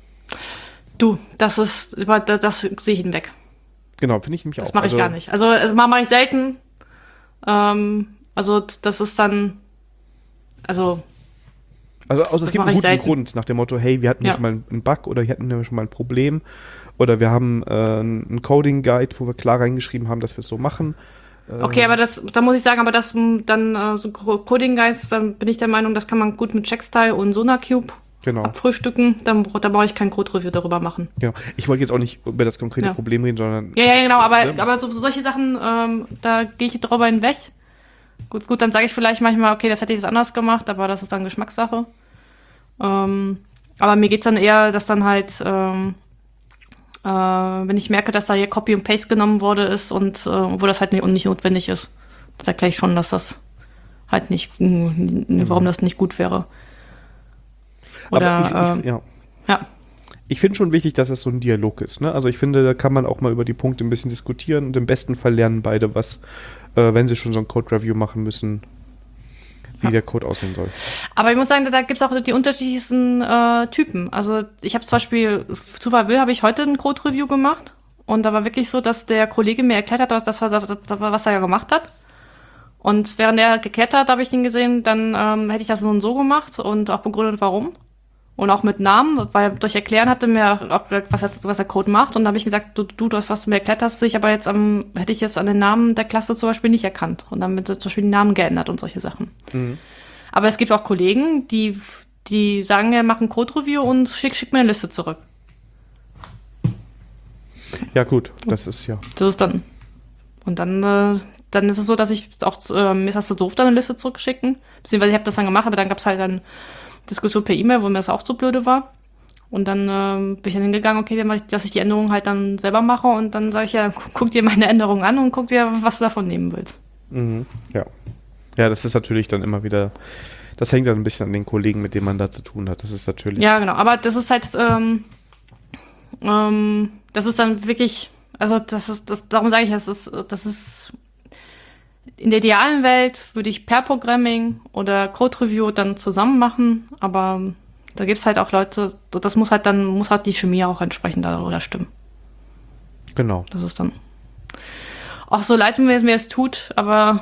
B: Du, das ist, das, das sehe ich hinweg.
A: Genau, finde ich nämlich auch.
B: Das mache ich
A: also,
B: gar nicht. Also, das mache ich selten. Ähm, also, das ist dann, also.
A: Also, außer es gibt einen guten
B: selten.
A: Grund, nach dem Motto, hey, wir hatten ja. schon mal einen Bug oder wir hatten ja schon mal ein Problem. Oder wir haben äh, einen Coding-Guide, wo wir klar reingeschrieben haben, dass wir es so machen.
B: Okay, aber das, da muss ich sagen, aber das dann äh, so Coding-Guides, dann bin ich der Meinung, das kann man gut mit Checkstyle und SonarQube
A: genau.
B: abfrühstücken. Dann, da brauche ich kein Code-Review darüber machen.
A: Genau. Ich wollte jetzt auch nicht über das konkrete
B: ja.
A: Problem reden, sondern...
B: Ja, ja, genau, aber, ne? aber so, solche Sachen, ähm, da gehe ich drüber hinweg. Gut, gut, dann sage ich vielleicht manchmal, okay, das hätte ich jetzt anders gemacht, aber das ist dann Geschmackssache. Ähm, aber mir geht's dann eher, dass dann halt... Ähm, Äh, wenn ich merke, dass da hier Copy und Paste genommen wurde ist und äh, wo das halt nicht, nicht notwendig ist, dann erkläre ich schon, dass das halt nicht, n- n- warum das nicht gut wäre. Oder,
A: Aber ich, ich,
B: äh,
A: ja.
B: ja.
A: Ich finde schon wichtig, dass es so ein Dialog ist. Ne? Also ich finde, da kann man auch mal über die Punkte ein bisschen diskutieren und im besten Fall lernen beide was, äh, wenn sie schon so ein Code-Review machen müssen, wie ja. der Code aussehen soll.
B: Aber ich muss sagen, da gibt es auch die unterschiedlichsten äh, Typen. Also ich habe zum Beispiel, Zufall will, habe ich heute ein Code-Review gemacht. Und da war wirklich so, dass der Kollege mir erklärt hat, dass er, was er ja gemacht hat. Und während er geklärt hat, habe ich ihn gesehen, dann ähm, hätte ich das so und so gemacht und auch begründet, warum. Und auch mit Namen, weil durch Erklären hatte mir auch gesagt, was, was der Code macht. Und da habe ich gesagt, du, du, das, was du mir erklärt hast, ich aber jetzt am, hätte ich jetzt an den Namen der Klasse zum Beispiel nicht erkannt. Und dann wird zum Beispiel die Namen geändert und solche Sachen. Mhm. Aber es gibt auch Kollegen, die, die sagen, ja, machen Code-Review und schick, schick mir eine Liste zurück.
A: Ja, gut, das ist ja.
B: Das ist dann. Und dann, äh, dann ist es so, dass ich auch, äh, mir ist das so doof, da eine Liste zurückschicken. Beziehungsweise ich habe das dann gemacht, aber dann gab es halt dann Diskussion per E-Mail, wo mir das auch so blöde war. Und dann äh, bin ich dann hingegangen, okay, dass ich die Änderungen halt dann selber mache und dann sage ich ja, guck dir meine Änderungen an und guck dir, was du davon nehmen willst.
A: Mhm. Ja. Ja, das ist natürlich dann immer wieder, das hängt dann ein bisschen an den Kollegen, mit denen man da zu tun hat. Das ist natürlich.
B: Ja, genau, aber das ist halt, ähm, ähm, das ist dann wirklich, also das ist, das, darum sage ich, das ist, das ist, in der idealen Welt würde ich Pair-Programming oder Code-Review dann zusammen machen, aber da gibt es halt auch Leute, das muss halt dann, muss halt die Chemie auch entsprechend darüber stimmen.
A: Genau.
B: Das ist dann auch so leid, wenn es mir es tut, aber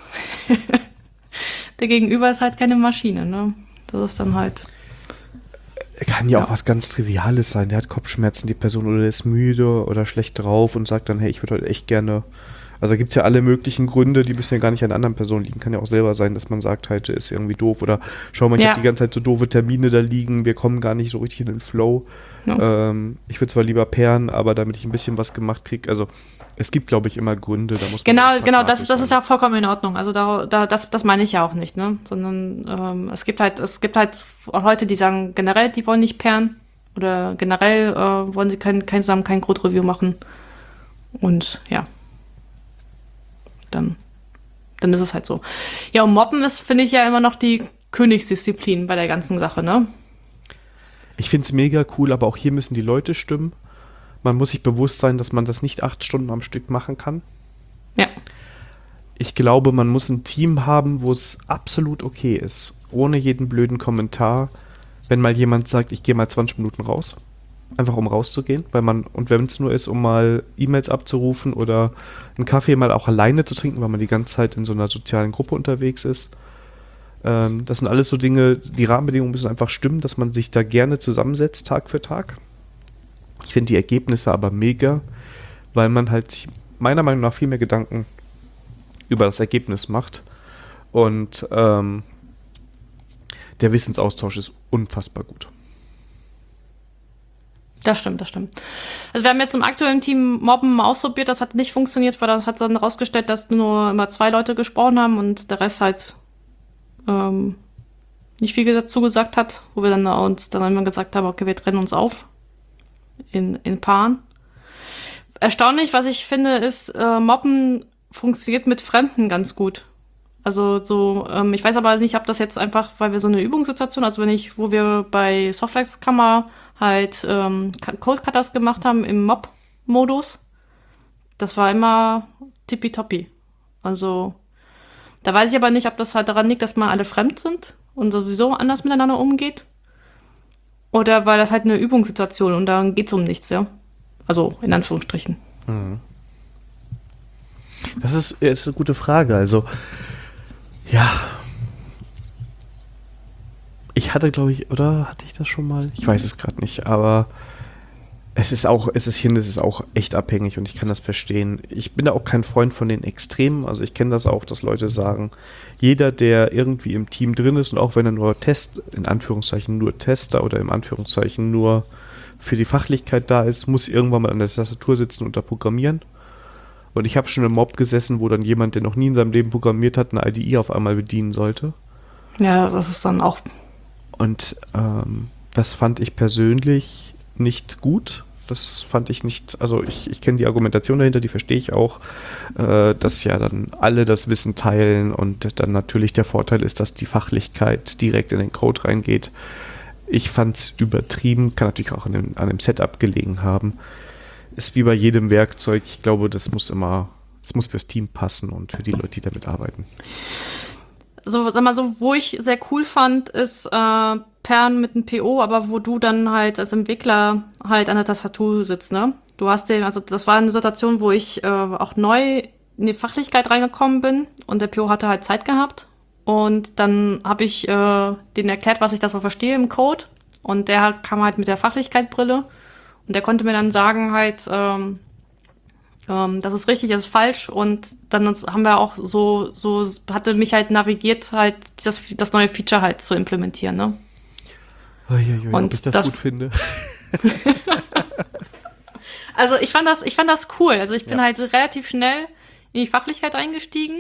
B: der Gegenüber ist halt keine Maschine, ne? Das ist dann halt.
A: Kann ja, ja auch
B: Ja.
A: was ganz Triviales sein. Der hat Kopfschmerzen, die Person, oder der ist müde oder schlecht drauf und sagt dann, hey, ich würde heute echt gerne. Also gibt es ja alle möglichen Gründe, die bisher gar nicht an anderen Personen liegen. Kann ja auch selber sein, dass man sagt, heute ist irgendwie doof oder schau mal, ich
B: Ja.
A: habe die ganze Zeit so doofe Termine da liegen, wir kommen gar nicht so richtig in den Flow.
B: Ja.
A: Ähm, ich würde zwar lieber pairen, aber damit ich ein bisschen was gemacht kriege, also es gibt, glaube ich, immer Gründe, da muss man
B: Genau,
A: auch
B: genau, das,
A: pragmatisch
B: das ist
A: sein.
B: ja vollkommen in Ordnung. Also da, da, das, das meine ich ja auch nicht, ne? Sondern ähm, es gibt halt, es gibt halt auch Leute, die sagen generell, die wollen nicht pairen oder generell äh, wollen sie kein, kein zusammen kein Code-Review machen. Und ja. Dann, dann ist es halt so. Ja, und Mobben ist, finde ich, ja immer noch die Königsdisziplin bei der ganzen Sache, ne?
A: Ich finde es mega cool, aber auch hier müssen die Leute stimmen. Man muss sich bewusst sein, dass man das nicht acht Stunden am Stück machen kann.
B: Ja.
A: Ich glaube, man muss ein Team haben, wo es absolut okay ist. Ohne jeden blöden Kommentar. Wenn mal jemand sagt, ich gehe mal zwanzig Minuten raus. Einfach um rauszugehen. Weil man, und wenn es nur ist, um mal E-Mails abzurufen oder einen Kaffee mal auch alleine zu trinken, weil man die ganze Zeit in so einer sozialen Gruppe unterwegs ist. Ähm, das sind alles so Dinge, die Rahmenbedingungen müssen einfach stimmen, dass man sich da gerne zusammensetzt, Tag für Tag. Ich finde die Ergebnisse aber mega, weil man halt meiner Meinung nach viel mehr Gedanken über das Ergebnis macht. Und ähm, der Wissensaustausch ist unfassbar gut.
B: Das stimmt, das stimmt. Also wir haben jetzt im aktuellen Team Mobben ausprobiert, das hat nicht funktioniert, weil das hat dann rausgestellt, dass nur immer zwei Leute gesprochen haben und der Rest halt ähm, nicht viel dazu gesagt hat, wo wir dann uns dann immer gesagt haben, okay, wir trennen uns auf in, in Paaren. Erstaunlich, was ich finde, ist, äh, Mobben funktioniert mit Fremden ganz gut. Also so, ähm, ich weiß aber nicht, ob das jetzt einfach, weil wir so eine Übungssituation, also wenn ich, wo wir bei Softwax-Kammer halt ähm, Codecutters gemacht haben im Mob-Modus, das war immer tippitoppi. Also da weiß ich aber nicht, ob das halt daran liegt, dass mal alle fremd sind und sowieso anders miteinander umgeht. Oder weil das halt eine Übungssituation und da geht's um nichts, ja. Also in Anführungsstrichen.
C: Mhm. Das ist, ist eine gute Frage. Also, ja. Ich hatte, glaube ich, oder hatte ich das schon mal? Ich weiß es gerade nicht, aber es ist auch, es ist hin, es ist auch echt abhängig und ich kann das verstehen. Ich bin da auch kein Freund von den Extremen, also ich kenne das auch, dass Leute sagen, jeder, der irgendwie im Team drin ist und auch wenn er nur Test, in Anführungszeichen nur Tester oder im Anführungszeichen nur für die Fachlichkeit da ist, muss irgendwann mal an der Tastatur sitzen und da programmieren. Und ich habe schon im Mob gesessen, wo dann jemand, der noch nie in seinem Leben programmiert hat, eine I D E auf einmal bedienen sollte.
B: Ja, das ist dann auch...
A: Und ähm, das fand ich persönlich nicht gut. Das fand ich nicht, also ich, ich kenne die Argumentation dahinter, die verstehe ich auch, äh, dass ja dann alle das Wissen teilen und dann natürlich der Vorteil ist, dass die Fachlichkeit direkt in den Code reingeht. Ich fand es übertrieben, kann natürlich auch an dem, an dem Setup gelegen haben. Ist wie bei jedem Werkzeug, ich glaube, das muss immer, das muss fürs Team passen und für die Leute, die damit arbeiten.
B: So, sag mal so, wo ich sehr cool fand, ist äh, Pern mit einem P O, aber wo du dann halt als Entwickler halt an der Tastatur sitzt, ne? Du hast den, also das war eine Situation, wo ich äh, auch neu in die Fachlichkeit reingekommen bin und der P O hatte halt Zeit gehabt und dann habe ich äh, denen erklärt, was ich da so verstehe im Code und der kam halt mit der Fachlichkeit-Brille und der konnte mir dann sagen halt, ähm, Ähm, das ist richtig, das ist falsch und dann haben wir auch so, so hatte mich halt navigiert, halt das, das neue Feature halt zu implementieren, ne?
A: Uiuiui,
B: und
A: ob ich das,
B: das
A: gut finde.
B: Also ich fand das, ich fand das cool. Also ich bin
A: Ja.
B: halt relativ schnell in die Fachlichkeit eingestiegen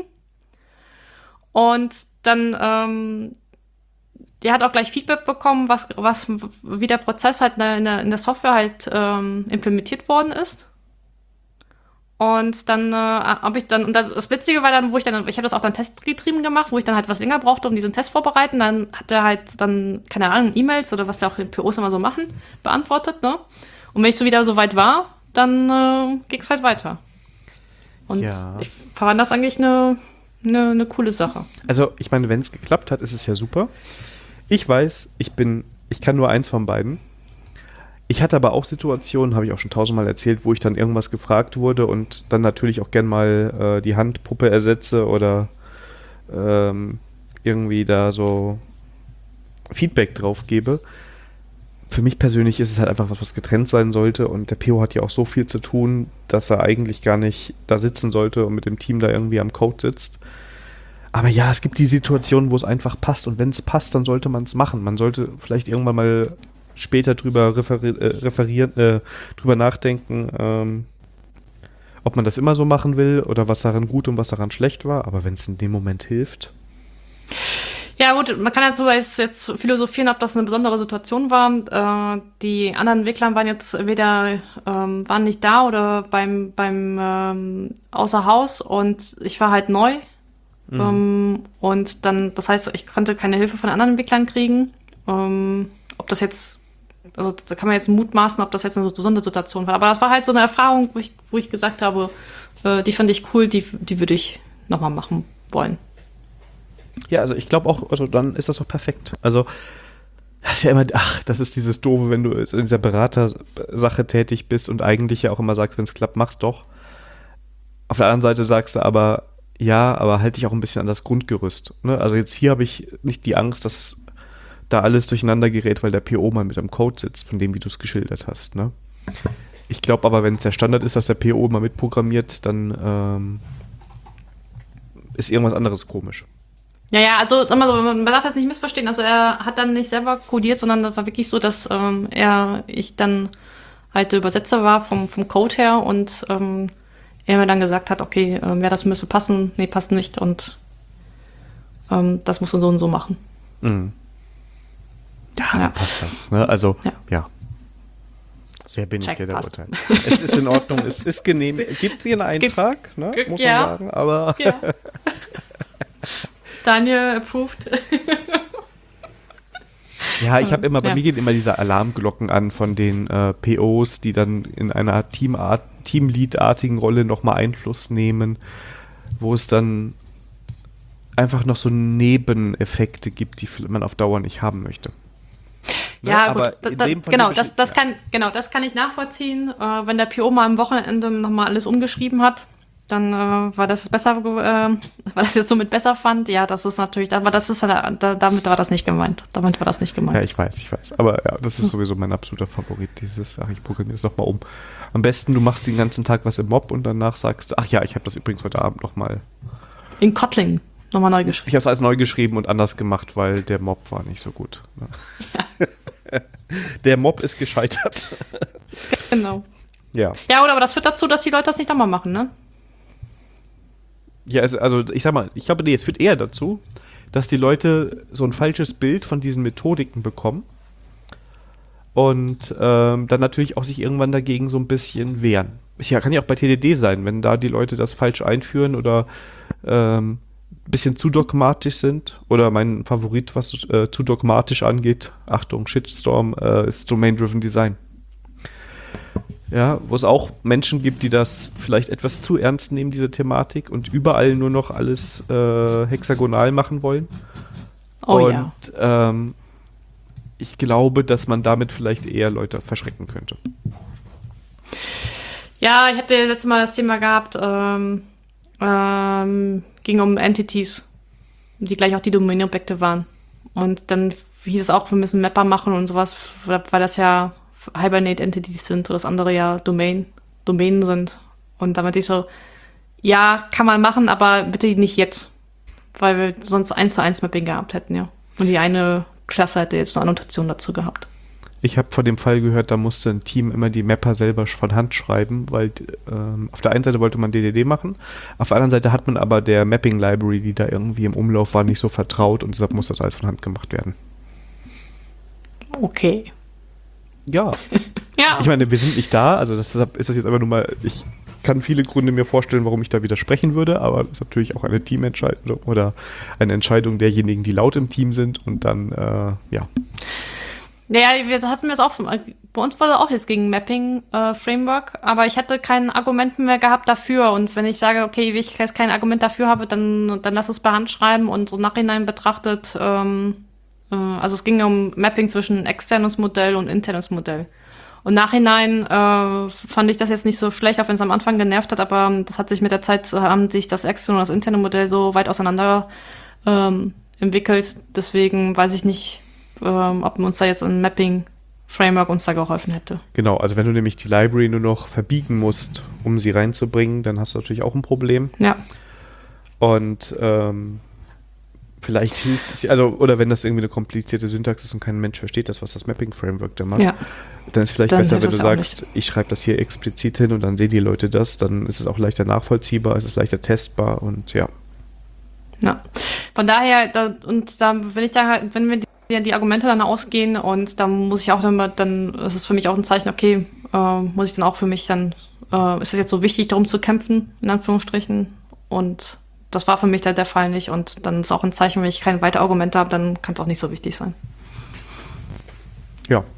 B: und dann, ähm, der hat auch gleich Feedback bekommen, was, was, wie der Prozess halt in der, in der Software halt ähm, implementiert worden ist. Und dann äh, habe ich dann, und das, das Witzige war dann, wo ich dann, ich habe das auch dann testgetrieben gemacht, wo ich dann halt was länger brauchte, um diesen Test vorbereiten. Dann hat er halt dann, keine Ahnung, E-Mails oder was ja auch in P Os immer so machen, beantwortet, ne? Und wenn ich so wieder so weit war, dann äh, ging es halt weiter. Und
A: Ja.
B: ich fand das eigentlich eine, eine, eine coole Sache.
A: Also ich meine, wenn es geklappt hat, ist es ja super. Ich weiß, ich bin, ich kann nur eins von beiden. Ich hatte aber auch Situationen, habe ich auch schon tausendmal erzählt, wo ich dann irgendwas gefragt wurde und dann natürlich auch gern mal äh, die Handpuppe ersetze oder ähm, irgendwie da so Feedback drauf gebe. Für mich persönlich ist es halt einfach was, was getrennt sein sollte und der P O hat ja auch so viel zu tun, dass er eigentlich gar nicht da sitzen sollte und mit dem Team da irgendwie am Code sitzt. Aber ja, es gibt die Situationen, wo es einfach passt und wenn es passt, dann sollte man es machen. Man sollte vielleicht irgendwann mal später drüber referi- äh, referieren, äh, drüber nachdenken, ähm, ob man das immer so machen will oder was daran gut und was daran schlecht war. Aber wenn es in dem Moment hilft.
B: Ja gut, man kann jetzt, jetzt, jetzt philosophieren, ob das eine besondere Situation war. Äh, die anderen Entwickler waren jetzt entweder ähm, waren nicht da oder beim, beim ähm, außer Haus und ich war halt neu. Mhm. Ähm, und dann, das heißt, ich konnte keine Hilfe von anderen Entwicklern kriegen. Ähm, ob das jetzt, also da kann man jetzt mutmaßen, ob das jetzt eine besondere Situation war. Aber das war halt so eine Erfahrung, wo ich, wo ich gesagt habe, äh, die fand ich cool, die, die würde ich nochmal machen wollen.
A: Ja, also ich glaube auch, also dann ist das doch perfekt. Also das ist ja immer, ach, das ist dieses Doofe, wenn du in dieser Beratersache tätig bist und eigentlich ja auch immer sagst, wenn es klappt, mach's doch. Auf der anderen Seite sagst du aber, ja, aber halte dich auch ein bisschen an das Grundgerüst. Ne? Also jetzt hier habe ich nicht die Angst, dass da alles durcheinander gerät, weil der P O mal mit am Code sitzt, von dem, wie du es geschildert hast. Ne? Ich glaube aber, wenn es der Standard ist, dass der P O mal mitprogrammiert, dann ähm, ist irgendwas anderes komisch.
B: Ja, ja, also sag mal so, man darf das nicht missverstehen. Also er hat dann nicht selber codiert, sondern das war wirklich so, dass ähm, er, ich dann halt der Übersetzer war vom, vom Code her und ähm, er mir dann gesagt hat, okay, ähm, ja, das müsste passen, nee, passt nicht und ähm, das muss man so und so machen.
C: Mhm. Ja,
B: Ja.
C: dann passt das. Ne? Also, ja.
B: Ja.
C: Wer bin
B: Check,
C: ich, der da
B: passt.
C: urteilt? Es ist in Ordnung, es ist genehm. Gibt hier einen Eintrag, ne?
B: Gibt-
C: muss
B: ja.
C: man sagen, aber
B: Ja. Daniel approved.
C: ja, ich habe immer, bei
B: Ja.
C: mir gehen immer diese Alarmglocken an von den äh, P Os, die dann in einer Teamart, Teamlead-artigen Rolle nochmal Einfluss nehmen, wo es dann einfach noch so Nebeneffekte gibt, die man auf Dauer nicht haben möchte. Ne?
B: Ja,
C: Aber
B: gut, da,
C: in
B: da,
C: dem von
B: genau,
C: dir
B: das,
C: beschri-
B: das
C: ja.
B: kann, genau, das kann ich nachvollziehen. Äh, wenn der P O mal am Wochenende nochmal alles umgeschrieben hat, dann äh, war das besser, äh, weil das jetzt somit besser fand. Ja, das ist natürlich, aber das ist da, damit war das nicht gemeint. Damit war das nicht gemeint.
C: Ja, ich weiß, ich weiß. Aber ja, das ist sowieso mein absoluter Favorit, dieses, ach, ich programmiere es nochmal um. Am besten, du machst den ganzen Tag was im Mob und danach sagst du, ach ja, ich habe das übrigens heute Abend nochmal.
B: In Kotlin nochmal neu geschrieben.
C: Ich habe es alles neu geschrieben und anders gemacht, weil der Mob war nicht so gut. Ne? Der Mob ist gescheitert.
B: Genau.
C: Ja.
B: Ja, oder aber das führt dazu, dass die Leute das nicht nochmal machen, ne?
C: Ja, also, also ich sag mal, ich glaube, nee, es führt eher dazu, dass die Leute so ein falsches Bild von diesen Methodiken bekommen und ähm, dann natürlich auch sich irgendwann dagegen so ein bisschen wehren. Ja, kann ja auch bei T D D sein, wenn da die Leute das falsch einführen oder ähm, ein bisschen zu dogmatisch sind. Oder mein Favorit, was äh, zu dogmatisch angeht, Achtung, Shitstorm, äh, ist Domain-Driven Design. Ja, wo es auch Menschen gibt, die das vielleicht etwas zu ernst nehmen, diese Thematik, und überall nur noch alles äh, hexagonal machen wollen.
B: Oh
C: und
B: ja.
C: ähm, ich glaube, dass man damit vielleicht eher Leute verschrecken könnte.
B: Ja, ich hatte letztes Mal das Thema gehabt, ähm, ähm, ging um Entities, die gleich auch die Domain-Objekte waren. Und dann hieß es auch, wir müssen Mapper machen und sowas, weil das ja Hibernate-Entities sind oder das andere ja Domain, Domänen sind. Und damit ich so, ja, kann man machen, aber bitte nicht jetzt. Weil wir sonst eins zu eins Mapping gehabt hätten, ja. Und die eine Klasse hätte jetzt eine Annotation dazu gehabt.
C: Ich habe von dem Fall gehört, da musste ein Team immer die Mapper selber von Hand schreiben, weil ähm, auf der einen Seite wollte man D D D machen, auf der anderen Seite hat man aber der Mapping Library, die da irgendwie im Umlauf war, nicht so vertraut und deshalb muss das alles von Hand gemacht werden.
B: Okay.
C: Ja,
B: Ja.
C: ich meine, wir sind nicht da, also deshalb ist das jetzt einfach nur mal, ich kann viele Gründe mir vorstellen, warum ich da widersprechen würde, aber das ist natürlich auch eine Teamentscheidung oder eine Entscheidung derjenigen, die laut im Team sind und dann, äh, ja.
B: Naja, wir hatten wir es auch, bei uns war das auch jetzt gegen Mapping-Framework, äh, aber ich hatte kein Argument mehr gehabt dafür. Und wenn ich sage, okay, ich jetzt kein Argument dafür habe, dann, dann lass es per Hand schreiben und so nachhinein betrachtet, ähm, äh, also es ging um Mapping zwischen externes Modell und internes Modell. Und nachhinein äh, fand ich das jetzt nicht so schlecht, auch wenn es am Anfang genervt hat, aber das hat sich mit der Zeit, haben sich das externe und das interne Modell so weit auseinander ähm, entwickelt. Deswegen weiß ich nicht, ähm, ob uns da jetzt ein Mapping-Framework uns da geholfen hätte.
C: Genau, also wenn du nämlich die Library nur noch verbiegen musst, um sie reinzubringen, dann hast du natürlich auch ein Problem.
B: Ja.
C: Und ähm, vielleicht hilft es, also, oder wenn das irgendwie eine komplizierte Syntax ist und kein Mensch versteht das, was das Mapping-Framework da macht,
B: Ja.
C: dann ist es vielleicht
B: Dann
C: besser,
B: hilft
C: wenn du
B: es auch
C: sagst, ich schreibe das hier explizit hin und dann sehen die Leute das, dann ist es auch leichter nachvollziehbar, es ist leichter testbar und ja.
B: Ja. Von daher, da, und da, wenn ich da, wenn wir die, die Argumente dann ausgehen und dann muss ich auch dann, dann ist es für mich auch ein Zeichen, okay, äh, muss ich dann auch für mich dann, äh, ist es jetzt so wichtig, darum zu kämpfen, in Anführungsstrichen. Und das war für mich da der Fall nicht. Und dann ist auch ein Zeichen, wenn ich keine weiteren Argumente habe, dann kann es auch nicht so wichtig sein.
C: Ja.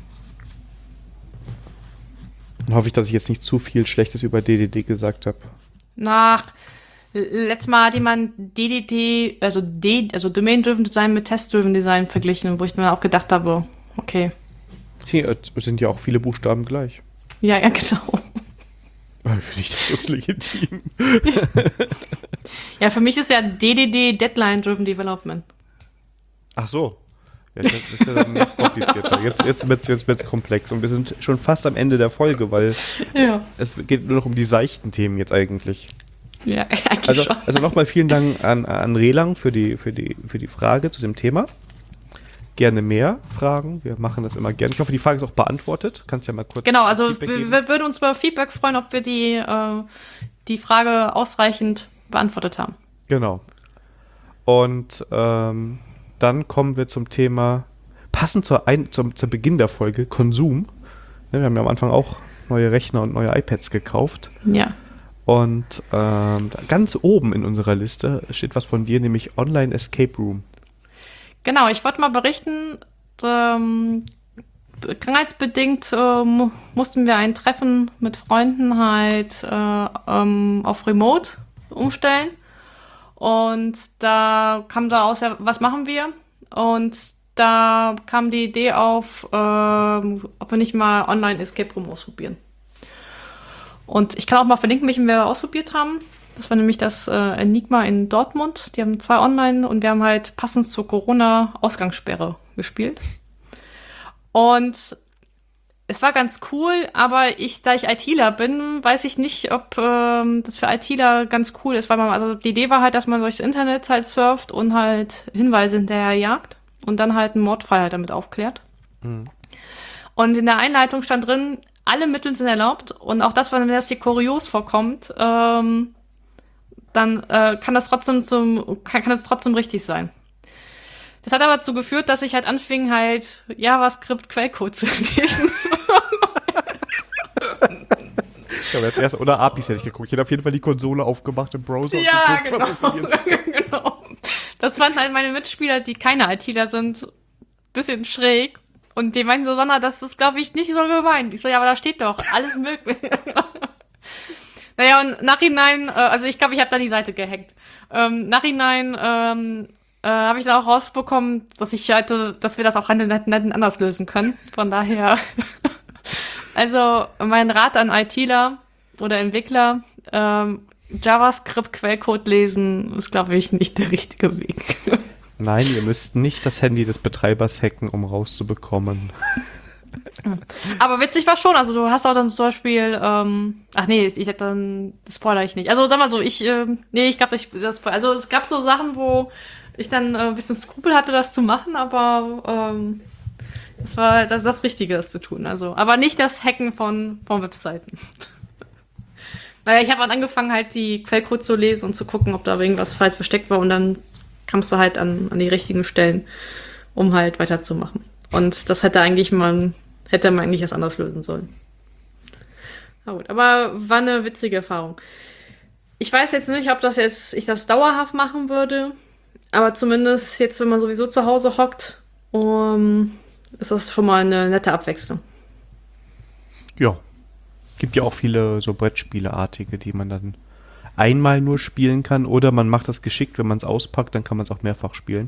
C: Dann hoffe ich, dass ich jetzt nicht zu viel Schlechtes über D D D gesagt habe.
B: Nach letztes Mal hat jemand D D D, also D, also Domain-Driven Design mit Test-Driven Design verglichen, wo ich mir auch gedacht habe, okay.
C: Hier sind ja auch viele Buchstaben gleich.
B: Ja, ja, genau.
C: Finde ich das ist legitim.
B: Ja, für mich ist ja D D D Deadline-Driven Development.
C: Ach so. Ja, das ist ja dann noch komplizierter. Jetzt, jetzt wird es jetzt wird's komplex und wir sind schon fast am Ende der Folge, weil
B: Ja.
C: es geht nur noch um die seichten Themen jetzt eigentlich.
B: Ja, eigentlich
C: Also,
B: schon.
C: also nochmal vielen Dank an, an Relang für die, für, die, für die Frage zu dem Thema. gerne mehr Fragen. Wir machen das immer gerne. Ich hoffe, die Frage ist auch beantwortet. Kannst ja mal kurz
B: Genau, also
C: Feedback
B: wir,
C: geben.
B: wir würden uns über Feedback freuen, ob wir die, äh, die Frage ausreichend beantwortet haben.
C: Genau. Und ähm, dann kommen wir zum Thema, passend zur, Ein- zum, zum Beginn der Folge, Konsum. Ja, wir haben ja am Anfang auch neue Rechner und neue iPads gekauft.
B: Ja.
C: Und ähm, ganz oben in unserer Liste steht was von dir, nämlich Online Escape Room.
B: Genau, ich wollte mal berichten, ähm, krankheitsbedingt ähm, mussten wir ein Treffen mit Freunden halt äh, ähm, auf Remote umstellen. Und da kam daraus, ja, was machen wir? Und da kam die Idee auf, ähm, ob wir nicht mal Online Escape Room ausprobieren. Und ich kann auch mal verlinken, welchen wir ausprobiert haben. Das war nämlich das äh, Enigma in Dortmund. Die haben zwei online und wir haben halt passend zur Corona-Ausgangssperre gespielt. Und es war ganz cool, aber ich, da ich ITler bin, weiß ich nicht, ob ähm, das für ITler ganz cool ist, weil man, also die Idee war halt, dass man durchs Internet halt surft und halt Hinweise hinterher jagt und dann halt einen Mordfall halt damit aufklärt. Mhm. Und in der Einleitung stand drin, alle Mittel sind erlaubt und auch das, wenn das dir kurios vorkommt, ähm, dann äh, kann das trotzdem zum, kann, kann das trotzdem richtig sein. Das hat aber dazu geführt, dass ich halt anfing, halt JavaScript-Quellcode zu lesen.
C: Ich habe jetzt erst oder A P Is hätte ich geguckt. Ich hätte auf jeden Fall die Konsole aufgemacht im Browser
B: Ja,
C: und geguckt,
B: genau.
C: was ist
B: genau. Das fanden halt meine Mitspieler, die keine ITler sind, ein bisschen schräg. Und die meinten so, Sandra, das ist, glaube ich, nicht so gemeint. Ich so, ja, aber da steht doch, alles möglich. Naja, und nachhinein, äh, also ich glaube, ich habe da die Seite gehackt. Ähm, nachhinein ähm, äh, habe ich dann auch rausbekommen, dass ich hatte, dass wir das auch hätten anders lösen können. Von daher, also mein Rat an ITler oder Entwickler, ähm, JavaScript-Quellcode lesen, ist, glaube ich, nicht der richtige Weg.
C: Nein, ihr müsst nicht das Handy des Betreibers hacken, um rauszubekommen.
B: Aber witzig war schon, also du hast auch dann zum Beispiel, ähm, ach nee, ich hätte dann, das spoiler ich nicht. Also sag mal so, ich, ähm, nee, ich glaube, ich, das, also es gab so Sachen, wo ich dann äh, ein bisschen Skrupel hatte, das zu machen, aber ähm, es war das, das Richtige, das zu tun. Also, aber nicht das Hacken von, von Webseiten. Naja, ich habe dann angefangen, halt die Quellcode zu lesen und zu gucken, ob da irgendwas falsch versteckt war und dann kamst du halt an, an die richtigen Stellen, um halt weiterzumachen. Und das hätte eigentlich man, hätte man eigentlich erst anders lösen sollen. Na gut, aber war eine witzige Erfahrung. Ich weiß jetzt nicht, ob das jetzt, ich das dauerhaft machen würde, aber zumindest jetzt, wenn man sowieso zu Hause hockt, um, ist das schon mal eine nette Abwechslung.
C: Ja. Gibt ja auch viele so Brettspieleartige, die man dann einmal nur spielen kann oder man macht das geschickt, wenn man es auspackt, dann kann man es auch mehrfach spielen.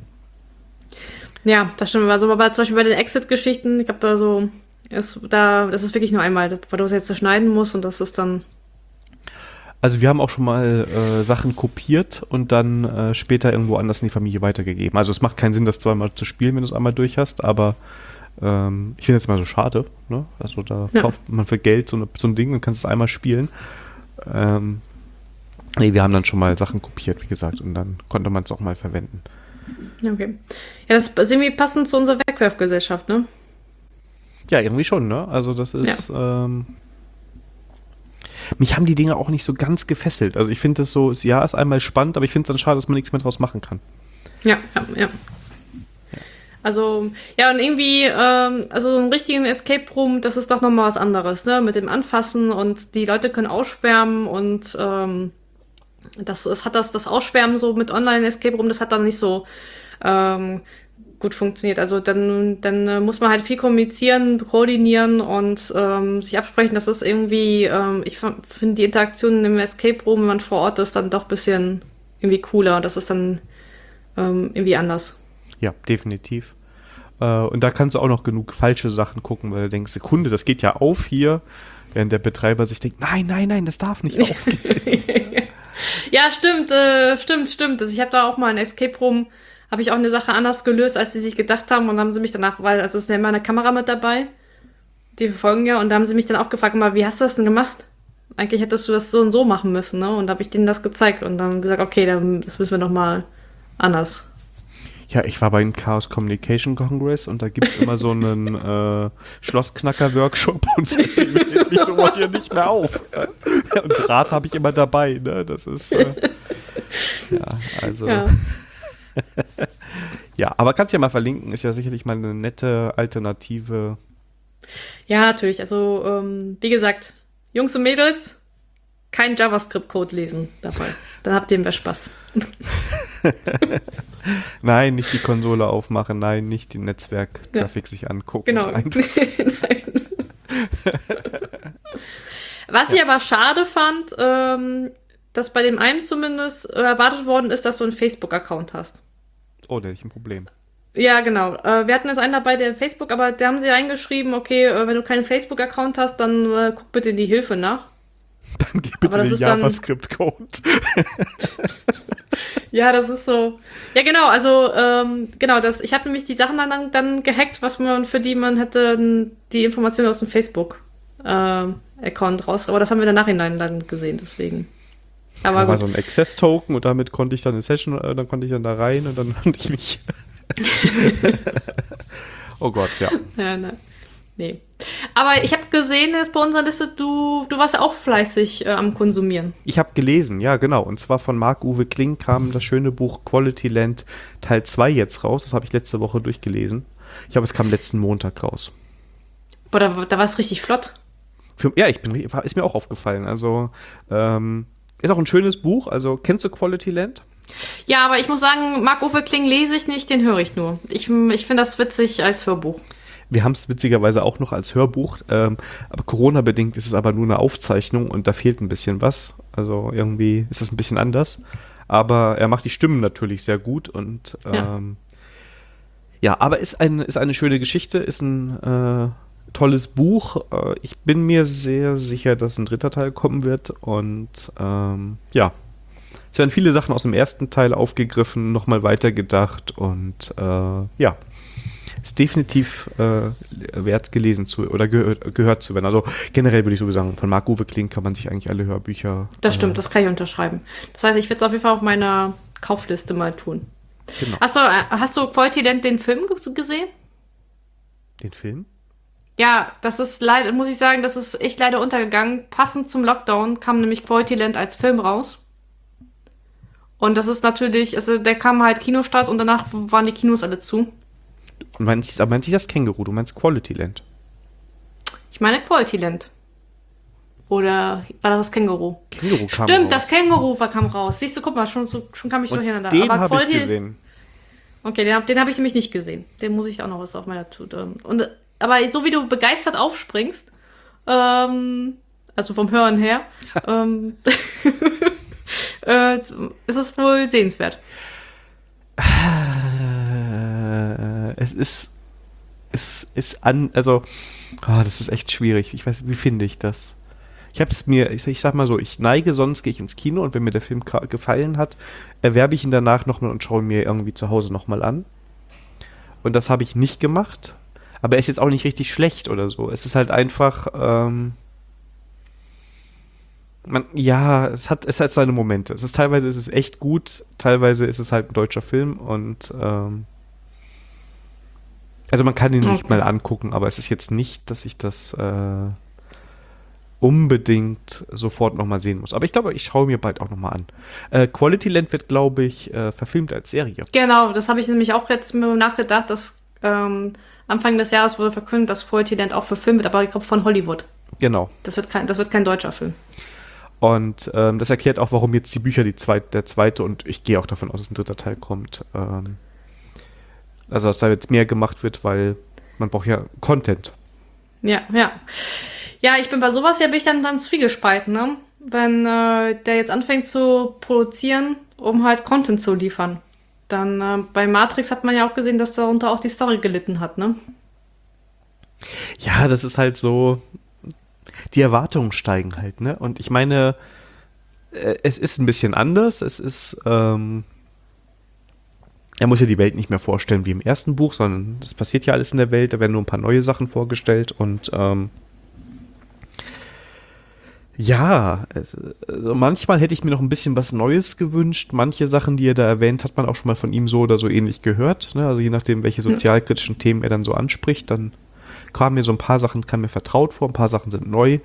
B: Ja, das stimmt. Also aber zum Beispiel bei den Exit-Geschichten, ich glaube, da so ist da, das ist wirklich nur einmal, weil du es jetzt zerschneiden musst und das ist dann.
C: Also wir haben auch schon mal äh, Sachen kopiert und dann äh, später irgendwo anders in die Familie weitergegeben. Also es macht keinen Sinn, das zweimal zu spielen, wenn du es einmal durch hast, aber ähm, ich finde es mal so schade. Ne? Also da
B: ja. kauft
C: man für Geld so, eine, so ein Ding und kannst es einmal spielen. Ähm, nee, wir haben dann schon mal Sachen kopiert, wie gesagt, und dann konnte man es auch mal verwenden.
B: Okay. Ja, das ist irgendwie passend zu unserer Wegwerfgesellschaft, ne?
C: Ja, irgendwie schon, ne? Also das ist, ja. ähm, mich haben die Dinge auch nicht so ganz gefesselt. Also ich finde das so, ja, ist einmal spannend, aber ich finde es dann schade, dass man nichts mehr draus machen kann.
B: Ja, ja, ja. ja. Also, ja, und irgendwie, ähm, also einen richtigen Escape Room, das ist doch nochmal was anderes, ne? Mit dem Anfassen und die Leute können ausschwärmen und ähm, das, es hat das, das Ausschwärmen so mit Online-Escape Room, das hat dann nicht so ähm, gut funktioniert. Also dann, dann äh, muss man halt viel kommunizieren, koordinieren und ähm, sich absprechen. Das ist irgendwie, ähm, ich finde die Interaktion im Escape Room, wenn man vor Ort ist, dann doch ein bisschen irgendwie cooler. Das ist dann ähm, irgendwie anders.
C: Ja, definitiv. Äh, und da kannst du auch noch genug falsche Sachen gucken, weil du denkst, Sekunde, das geht ja auf hier, während der Betreiber sich denkt, nein, nein, nein, das darf nicht aufgehen.
B: Ja, stimmt, äh, stimmt, stimmt. Also ich habe da auch mal ein Escape Room, habe ich auch eine Sache anders gelöst, als sie sich gedacht haben. Und dann haben sie mich danach, weil, also es ist ja immer eine Kamera mit dabei, die verfolgen ja. Und da haben sie mich dann auch gefragt, mal, wie hast du das denn gemacht? Eigentlich hättest du das so und so machen müssen, ne? Und da habe ich denen das gezeigt und dann gesagt, okay, dann, das müssen wir noch mal anders.
C: Ja, ich war beim Chaos Communication Congress und da gibt es immer so einen äh, Schlossknacker-Workshop und seitdem hält mich sowas hier nicht mehr auf. Und Draht habe ich immer dabei, ne? Das ist äh, ja, also
B: Ja.
C: ja, aber kannst ja mal verlinken, ist ja sicherlich mal eine nette Alternative.
B: Ja, natürlich. Also, ähm, wie gesagt, Jungs und Mädels, kein JavaScript-Code lesen dabei. Dann habt ihr mehr Spaß.
C: Nein, nicht die Konsole aufmachen, nein, nicht den Netzwerk-Traffic
B: Ja.
C: sich angucken.
B: Genau.
C: Einfach.
B: Nein. Was ich aber schade fand, ähm, dass bei dem einen zumindest äh, erwartet worden ist, dass du einen Facebook-Account hast.
C: Oh, da hätte ich ein Problem.
B: Ja, genau. Äh, wir hatten jetzt einen dabei, der Facebook, aber da haben sie reingeschrieben, okay, äh, wenn du keinen Facebook-Account hast, dann äh, guck bitte in die Hilfe nach.
C: Dann gib bitte
B: Aber das
C: den
B: ist dann-
C: JavaScript-Code.
B: Ja, das ist so. Ja, genau, also, ähm, genau, das, ich habe nämlich die Sachen dann, dann gehackt, was man, für die man hätte n- die Informationen aus dem Facebook-Account raus, aber das haben wir im Nachhinein dann gesehen, deswegen. Aber
C: Da war
B: gut.
C: so ein Access-Token und damit konnte ich dann eine Session, äh, dann konnte ich dann da rein und dann konnte ich mich. Oh Gott, ja.
B: Ja, ne. Nee. Aber ich habe gesehen, dass bei unserer Liste, du, du warst ja auch fleißig äh, am Konsumieren.
C: Ich habe gelesen, ja genau. Und zwar von Marc-Uwe Kling kam das schöne Buch Quality Land Teil zwei jetzt raus. Das habe ich letzte Woche durchgelesen. Ich glaube, es kam letzten Montag raus.
B: Boah, da, da war es richtig flott.
C: Für, ja, ich bin, ist mir auch aufgefallen. Also, ähm, ist auch ein schönes Buch. Also, kennst du Quality Land?
B: Ja, aber ich muss sagen, Marc-Uwe Kling lese ich nicht, den höre ich nur. Ich, ich finde das witzig als Hörbuch.
C: Wir haben es witzigerweise auch noch als Hörbuch, ähm, aber Corona-bedingt ist es aber nur eine Aufzeichnung und da fehlt ein bisschen was. Also irgendwie ist das ein bisschen anders. Aber er macht die Stimmen natürlich sehr gut und ähm, ja. ja, aber ist, ein, ist eine schöne Geschichte, ist ein äh, tolles Buch. Äh, ich bin mir sehr sicher, dass ein dritter Teil kommen wird und ähm, ja, es werden viele Sachen aus dem ersten Teil aufgegriffen, nochmal weitergedacht und äh, ja. Ist definitiv äh, wert gelesen zu oder ge gehört zu werden. Also generell würde ich sowieso sagen, von Marc-Uwe Kling kann man sich eigentlich alle Hörbücher.
B: Das
C: äh,
B: stimmt, das kann ich unterschreiben. Das heißt, ich werde es auf jeden Fall auf meiner Kaufliste mal tun.
C: Genau.
B: Hast du, äh, hast du Quality Land den Film g- gesehen?
C: Den Film?
B: Ja, das ist leider, muss ich sagen, das ist echt leider untergegangen. Passend zum Lockdown kam nämlich Quality Land als Film raus. Und das ist natürlich, also der kam halt Kinostart und danach waren die Kinos alle zu.
C: Und meinst, aber meinst du das Känguru? Du meinst Quality Land?
B: Ich meine Quality Land. Oder war das das Känguru?
C: Känguru kam
B: Stimmt,
C: raus.
B: das Känguru war, kam raus. Siehst du, guck mal, schon, so, schon kam ich
C: Und
B: durcheinander.
C: den
B: Aber
C: habe ich
B: Quality-
C: gesehen.
B: Okay, den, hab- den habe ich nämlich nicht gesehen. Den muss ich auch noch was auf meiner Tute. Und, aber so wie du begeistert aufspringst, ähm, also vom Hören her, ähm, äh, ist es wohl sehenswert.
C: Äh, es ist, es ist an, also, ah, das ist echt schwierig. Ich weiß, wie finde ich das? Ich habe es mir, ich, ich sag mal so, ich neige, sonst gehe ich ins Kino und wenn mir der Film ka- gefallen hat, erwerbe ich ihn danach nochmal und schaue ihn mir irgendwie zu Hause nochmal an. Und das habe ich nicht gemacht. Aber er ist jetzt auch nicht richtig schlecht oder so. Es ist halt einfach, ähm, man, ja, es hat, es hat seine Momente. Es ist, teilweise ist es echt gut, teilweise ist es halt ein deutscher Film und ähm, also man kann ihn sich
B: Okay.
C: mal angucken, aber es ist jetzt nicht, dass ich das äh, unbedingt sofort nochmal sehen muss. Aber ich glaube, ich schaue mir bald auch nochmal an. Äh, Quality Land wird, glaube ich, äh, verfilmt als Serie.
B: Genau, das habe ich nämlich auch jetzt mir nachgedacht, dass ähm, Anfang des Jahres wurde verkündet, dass Quality Land auch verfilmt wird, aber ich glaube von Hollywood.
C: Genau.
B: Das wird kein, das wird kein deutscher Film.
C: Und ähm, das erklärt auch, warum jetzt die Bücher die zweit, der zweite und ich gehe auch davon aus, dass ein dritter Teil kommt. Ähm, also, dass da jetzt mehr gemacht wird, weil man braucht ja Content.
B: Ja, ja. Ja, ich bin bei sowas ja bin ich dann, dann zwiegespalten, ne? Wenn äh, der jetzt anfängt zu produzieren, um halt Content zu liefern. Dann äh, bei Matrix hat man ja auch gesehen, dass darunter auch die Story gelitten hat, ne?
C: Ja, das ist halt so, die Erwartungen steigen halt, ne? Und ich meine, äh, es ist ein bisschen anders. Es ist, ähm, er muss ja die Welt nicht mehr vorstellen wie im ersten Buch, sondern das passiert ja alles in der Welt. Da werden nur ein paar neue Sachen vorgestellt und ähm, Ja, es, also manchmal hätte ich mir noch ein bisschen was Neues gewünscht. Manche Sachen, die er da erwähnt, hat man auch schon mal von ihm so oder so ähnlich gehört. Ne? Also je nachdem, welche sozialkritischen Themen er dann so anspricht, dann kamen mir so ein paar Sachen, kamen mir vertraut vor, ein paar Sachen sind neu.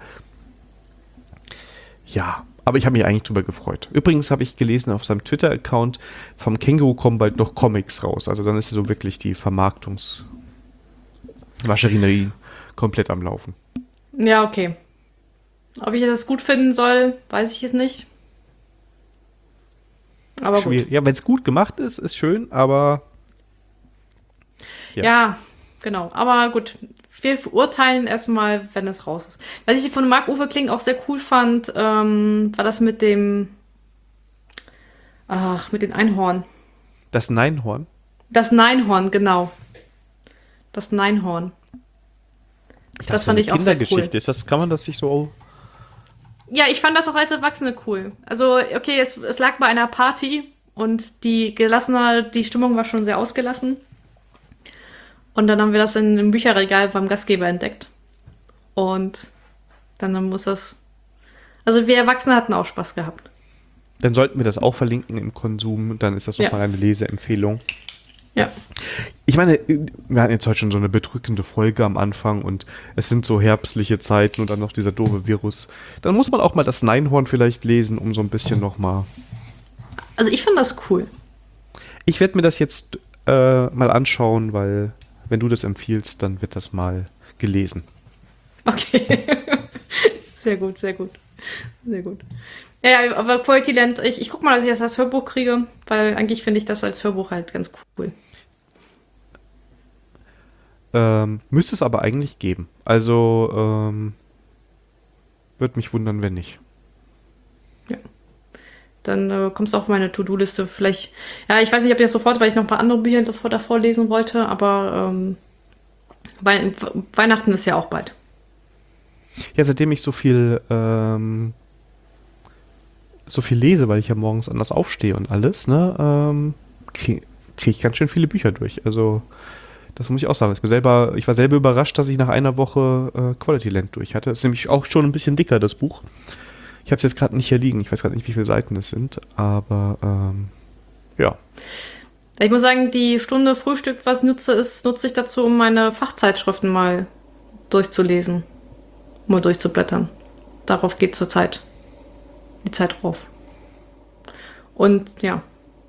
C: Ja, aber ich habe mich eigentlich drüber gefreut. Übrigens habe ich gelesen auf seinem Twitter-Account, vom Känguru kommen bald noch Comics raus. Also dann ist so wirklich die Vermarktungsmaschinerie komplett am Laufen.
B: Ja, okay. Ob ich das gut finden soll, weiß ich jetzt nicht. Aber
C: Schwierig.
B: gut.
C: Ja, wenn es gut gemacht ist, ist schön, aber
B: Ja.
C: Ja.
B: ja, genau. Aber gut, wir verurteilen erstmal, wenn es raus ist. Was ich von Marc-Uwe Kling auch sehr cool fand, ähm, war das mit dem, ach, mit den Einhorn.
C: das Neinhorn.
B: Das Neinhorn, genau. Das Neinhorn.
C: Ich
B: Das
C: dachte,
B: fand
C: eine
B: ich auch sehr
C: Kindergeschichte.
B: cool.
C: Ist das, kann man das sich so.
B: Ja, ich fand das auch als Erwachsene cool. Also, okay, es, es lag bei einer Party und die gelassener, die Stimmung war schon sehr ausgelassen. Und dann haben wir das in, im Bücherregal beim Gastgeber entdeckt. Und dann muss das. Also wir Erwachsene hatten auch Spaß gehabt.
C: Dann sollten wir das auch verlinken im Konsum. Dann ist das
B: Ja.
C: nochmal eine Leseempfehlung.
B: Ja.
C: Ich meine, wir hatten jetzt heute schon so eine bedrückende Folge am Anfang und es sind so herbstliche Zeiten und dann noch dieser doofe Virus. Dann muss man auch mal das Neinhorn vielleicht lesen, um so ein bisschen nochmal.
B: Also ich fand das cool.
C: Ich werde mir das jetzt äh, mal anschauen, weil wenn du das empfiehlst, dann wird das mal gelesen.
B: Okay. Sehr gut, sehr gut. Sehr gut. Ja, ja, aber Quality Land, ich, ich guck mal, dass ich das als Hörbuch kriege, weil eigentlich finde ich das als Hörbuch halt ganz cool.
C: Ähm, müsste es aber eigentlich geben. Also, ähm, würde mich wundern, wenn nicht.
B: Dann äh, kommst du auf meine To-Do-Liste. Vielleicht, ja, ich weiß nicht, ob ich das sofort, weil ich noch ein paar andere Bücher davor, davor lesen wollte, aber ähm, weil, Weihnachten ist ja auch bald.
C: Ja, seitdem ich so viel, ähm, so viel lese, weil ich ja morgens anders aufstehe und alles, ne, ähm, kriege krieg ich ganz schön viele Bücher durch. Also, das muss ich auch sagen. Ich, bin selber, ich war selber überrascht, dass ich nach einer Woche äh, Quality Land durch hatte. Das ist nämlich auch schon ein bisschen dicker, das Buch. Ich habe es jetzt gerade nicht hier liegen. Ich weiß gerade nicht, wie viele Seiten es sind, aber ähm, ja.
B: Ich muss sagen, die Stunde Frühstück, was ich nutze, ist, nutze ich dazu, um meine Fachzeitschriften mal durchzulesen. Mal durchzublättern. Darauf geht zurzeit die Zeit drauf. Und ja.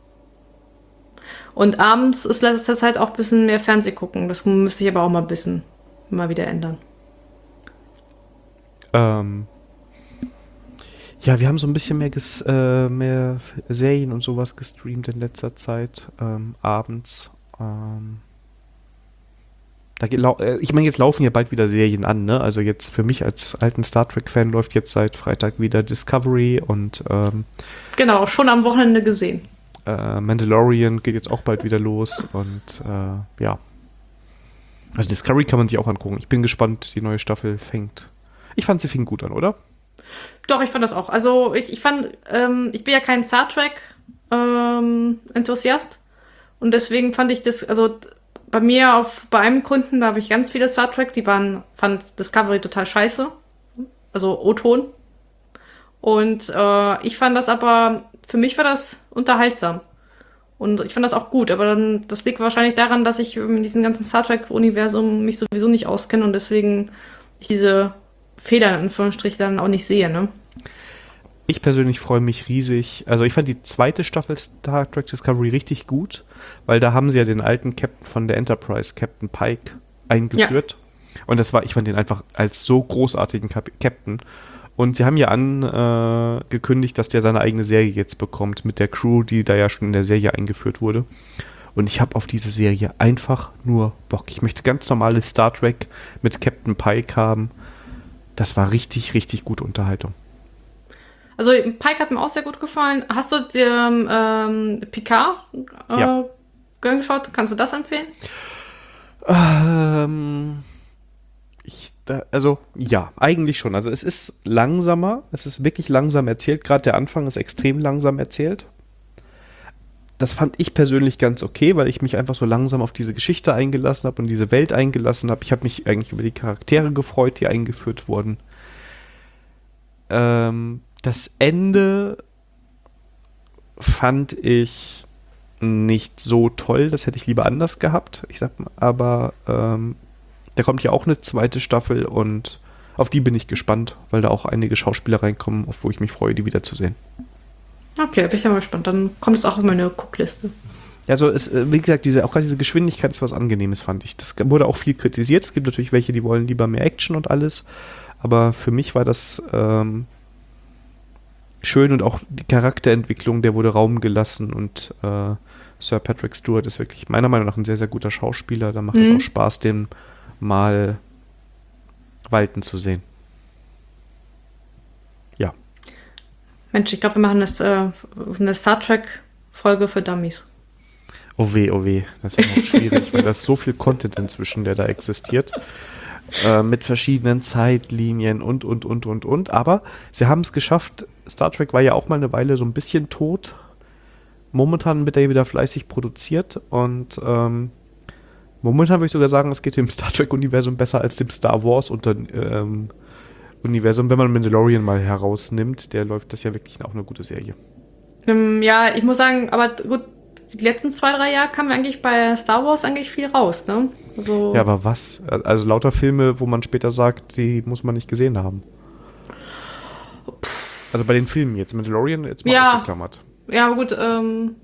B: Und abends ist letzter Zeit auch ein bisschen mehr Fernseh gucken. Das müsste ich aber auch mal ein bisschen mal wieder ändern.
C: Ähm, ja, wir haben so ein bisschen mehr, ges, äh, mehr Serien und sowas gestreamt in letzter Zeit, ähm, abends. Ähm, da geht, lau- äh, ich meine, jetzt laufen ja bald wieder Serien an, ne? Also jetzt für mich als alten Star Trek-Fan läuft jetzt seit Freitag wieder Discovery und ähm,
B: Genau, schon am Wochenende gesehen.
C: äh, Mandalorian geht jetzt auch bald wieder los und äh, ja. Also Discovery kann man sich auch angucken. Ich bin gespannt, die neue Staffel fängt. Ich fand, sie fing gut an, oder?
B: Doch, ich fand das auch. Also ich, ich fand, ähm, ich bin ja kein Star Trek ähm, Enthusiast und deswegen fand ich das, also bei mir auf bei einem Kunden, da habe ich ganz viele Star Trek, die waren, fand Discovery total scheiße, also O-Ton. Und äh, ich fand das aber, für mich war das unterhaltsam. Und ich fand das auch gut, aber dann, das liegt wahrscheinlich daran, dass ich in diesem ganzen Star Trek-Universum mich sowieso nicht auskenne und deswegen ich diese Fehler in Anführungsstrichen dann auch nicht sehe, ne?
C: Ich persönlich freue mich riesig. Also ich fand die zweite Staffel Star Trek Discovery richtig gut, weil da haben sie ja den alten Captain von der Enterprise, Captain Pike, eingeführt. Ja. Und das war, ich fand den einfach als so großartigen Kap- Captain. Und sie haben ja angekündigt, äh, dass der seine eigene Serie jetzt bekommt mit der Crew, die da ja schon in der Serie eingeführt wurde. Und ich habe auf diese Serie einfach nur Bock. Ich möchte ganz normales Star Trek mit Captain Pike haben. Das war richtig, richtig gute Unterhaltung.
B: Also Pike hat mir auch sehr gut gefallen. Hast du den ähm, Picard äh,
C: ja.
B: geschaut? Kannst du das empfehlen?
C: Ähm, ich, da, also ja, eigentlich schon. Also es ist langsamer. Es ist wirklich langsam erzählt. Gerade der Anfang ist extrem langsam erzählt. Das fand ich persönlich ganz okay, weil ich mich einfach so langsam auf diese Geschichte eingelassen habe und diese Welt eingelassen habe. Ich habe mich eigentlich über die Charaktere gefreut, die eingeführt wurden. ähm, das Ende fand ich nicht so toll. Das hätte ich lieber anders gehabt. Ich sag mal, aber ähm, da kommt ja auch eine zweite Staffel und auf die bin ich gespannt, weil da auch einige Schauspieler reinkommen, auf wo ich mich freue, die wiederzusehen.
B: Okay, bin ich ja mal gespannt. Dann kommt es auch auf meine Guckliste.
C: Also es, wie gesagt, diese, auch gerade diese Geschwindigkeit ist was Angenehmes, fand ich. Das wurde auch viel kritisiert. Es gibt natürlich welche, die wollen lieber mehr Action und alles. Aber für mich war das ähm, schön und auch die Charakterentwicklung, der wurde Raum gelassen und äh, Sir Patrick Stewart ist wirklich meiner Meinung nach ein sehr, sehr guter Schauspieler. Da macht es
B: Mhm.
C: auch Spaß, den mal walten zu sehen. Ja.
B: Mensch, ich glaube, wir machen das, äh, eine Star Trek-Folge für Dummies.
C: Oh weh, oh weh. Das ist immer schwierig, weil da ist so viel Content inzwischen, der da existiert. Äh, mit verschiedenen Zeitlinien und, und, und, und, und. Aber sie haben es geschafft. Star Trek war ja auch mal eine Weile so ein bisschen tot. Momentan wird er wieder fleißig produziert und ähm, momentan würde ich sogar sagen, es geht dem Star Trek-Universum besser als dem Star Wars unter, ähm, Universum. Wenn man Mandalorian mal herausnimmt, der läuft das ja wirklich auch eine gute Serie.
B: Ähm, ja, ich muss sagen, aber gut, die letzten zwei, drei Jahre kam eigentlich bei Star Wars eigentlich viel raus, ne? Also,
C: Ja, aber was? Also lauter Filme, wo man später sagt, die muss man nicht gesehen haben. Also bei den Filmen jetzt, Mandalorian jetzt mal
B: Ja.
C: ausgeklammert.
B: ja, gut, ähm.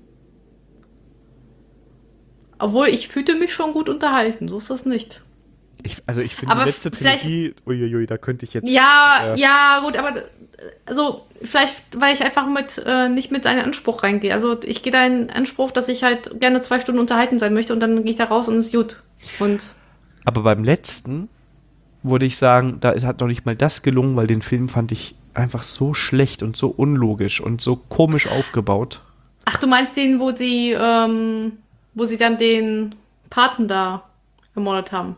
B: Obwohl, ich fühlte mich schon gut unterhalten, so ist das nicht.
C: Ich, also ich finde
B: Aber
C: die letzte
B: vielleicht-
C: Trilogie, uiuiui, da könnte ich jetzt...
B: Ja,
C: äh,
B: ja, gut, aber also vielleicht, weil ich einfach mit äh, nicht mit einem Anspruch reingehe. Also ich gehe da in Anspruch, dass ich halt gerne zwei Stunden unterhalten sein möchte und dann gehe ich da raus und ist gut. Und
C: Aber beim letzten würde ich sagen, da ist, hat noch nicht mal das gelungen, weil den Film fand ich einfach so schlecht und so unlogisch und so komisch aufgebaut.
B: ach, du meinst den, wo sie, ähm, wo sie dann den Paten da ermordet haben?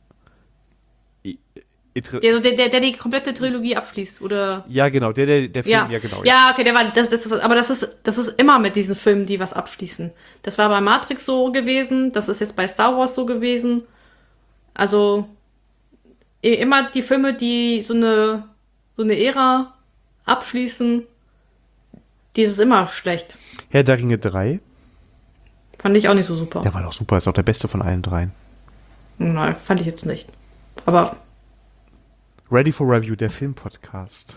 C: Inter-
B: Der, also der, der, der die komplette Trilogie abschließt, oder?
C: Ja, genau, der, der, der Film,
B: Ja,
C: ja, genau.
B: ja, okay, der war, das, das ist, aber das ist, das ist immer mit diesen Filmen, die was abschließen. Das war bei Matrix so gewesen, das ist jetzt bei Star Wars so gewesen. Also eh, immer die Filme, die so eine, so eine Ära abschließen, die ist immer schlecht.
C: Herr der Ringe drei,
B: Fand ich auch nicht so super.
C: der war doch super, ist auch der beste von allen dreien.
B: Nein, fand ich jetzt nicht. Aber
C: Ready for Review, der Filmpodcast.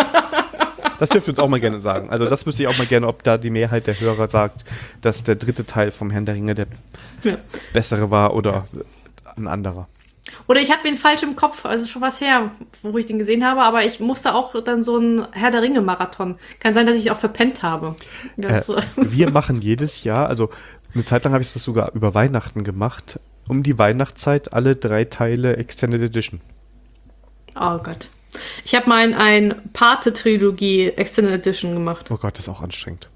C: Das dürft ihr uns auch mal gerne sagen. Also das wüsste ich auch mal gerne, ob da die Mehrheit der Hörer sagt, dass der dritte Teil vom Herrn der Ringe der
B: ja.
C: bessere war oder ein anderer.
B: Oder ich habe den falsch im Kopf, also ist schon was her, wo ich den gesehen habe, aber ich musste auch dann so einen Herr der Ringe-Marathon. Kann sein, dass ich auch verpennt habe. Das,
C: Äh, wir machen jedes Jahr, also eine Zeit lang habe ich das sogar über Weihnachten gemacht, um die Weihnachtszeit alle drei Teile Extended Edition.
B: oh Gott. Ich habe mal ein Pate-Trilogie Extended Edition gemacht.
C: Oh Gott, das ist auch anstrengend.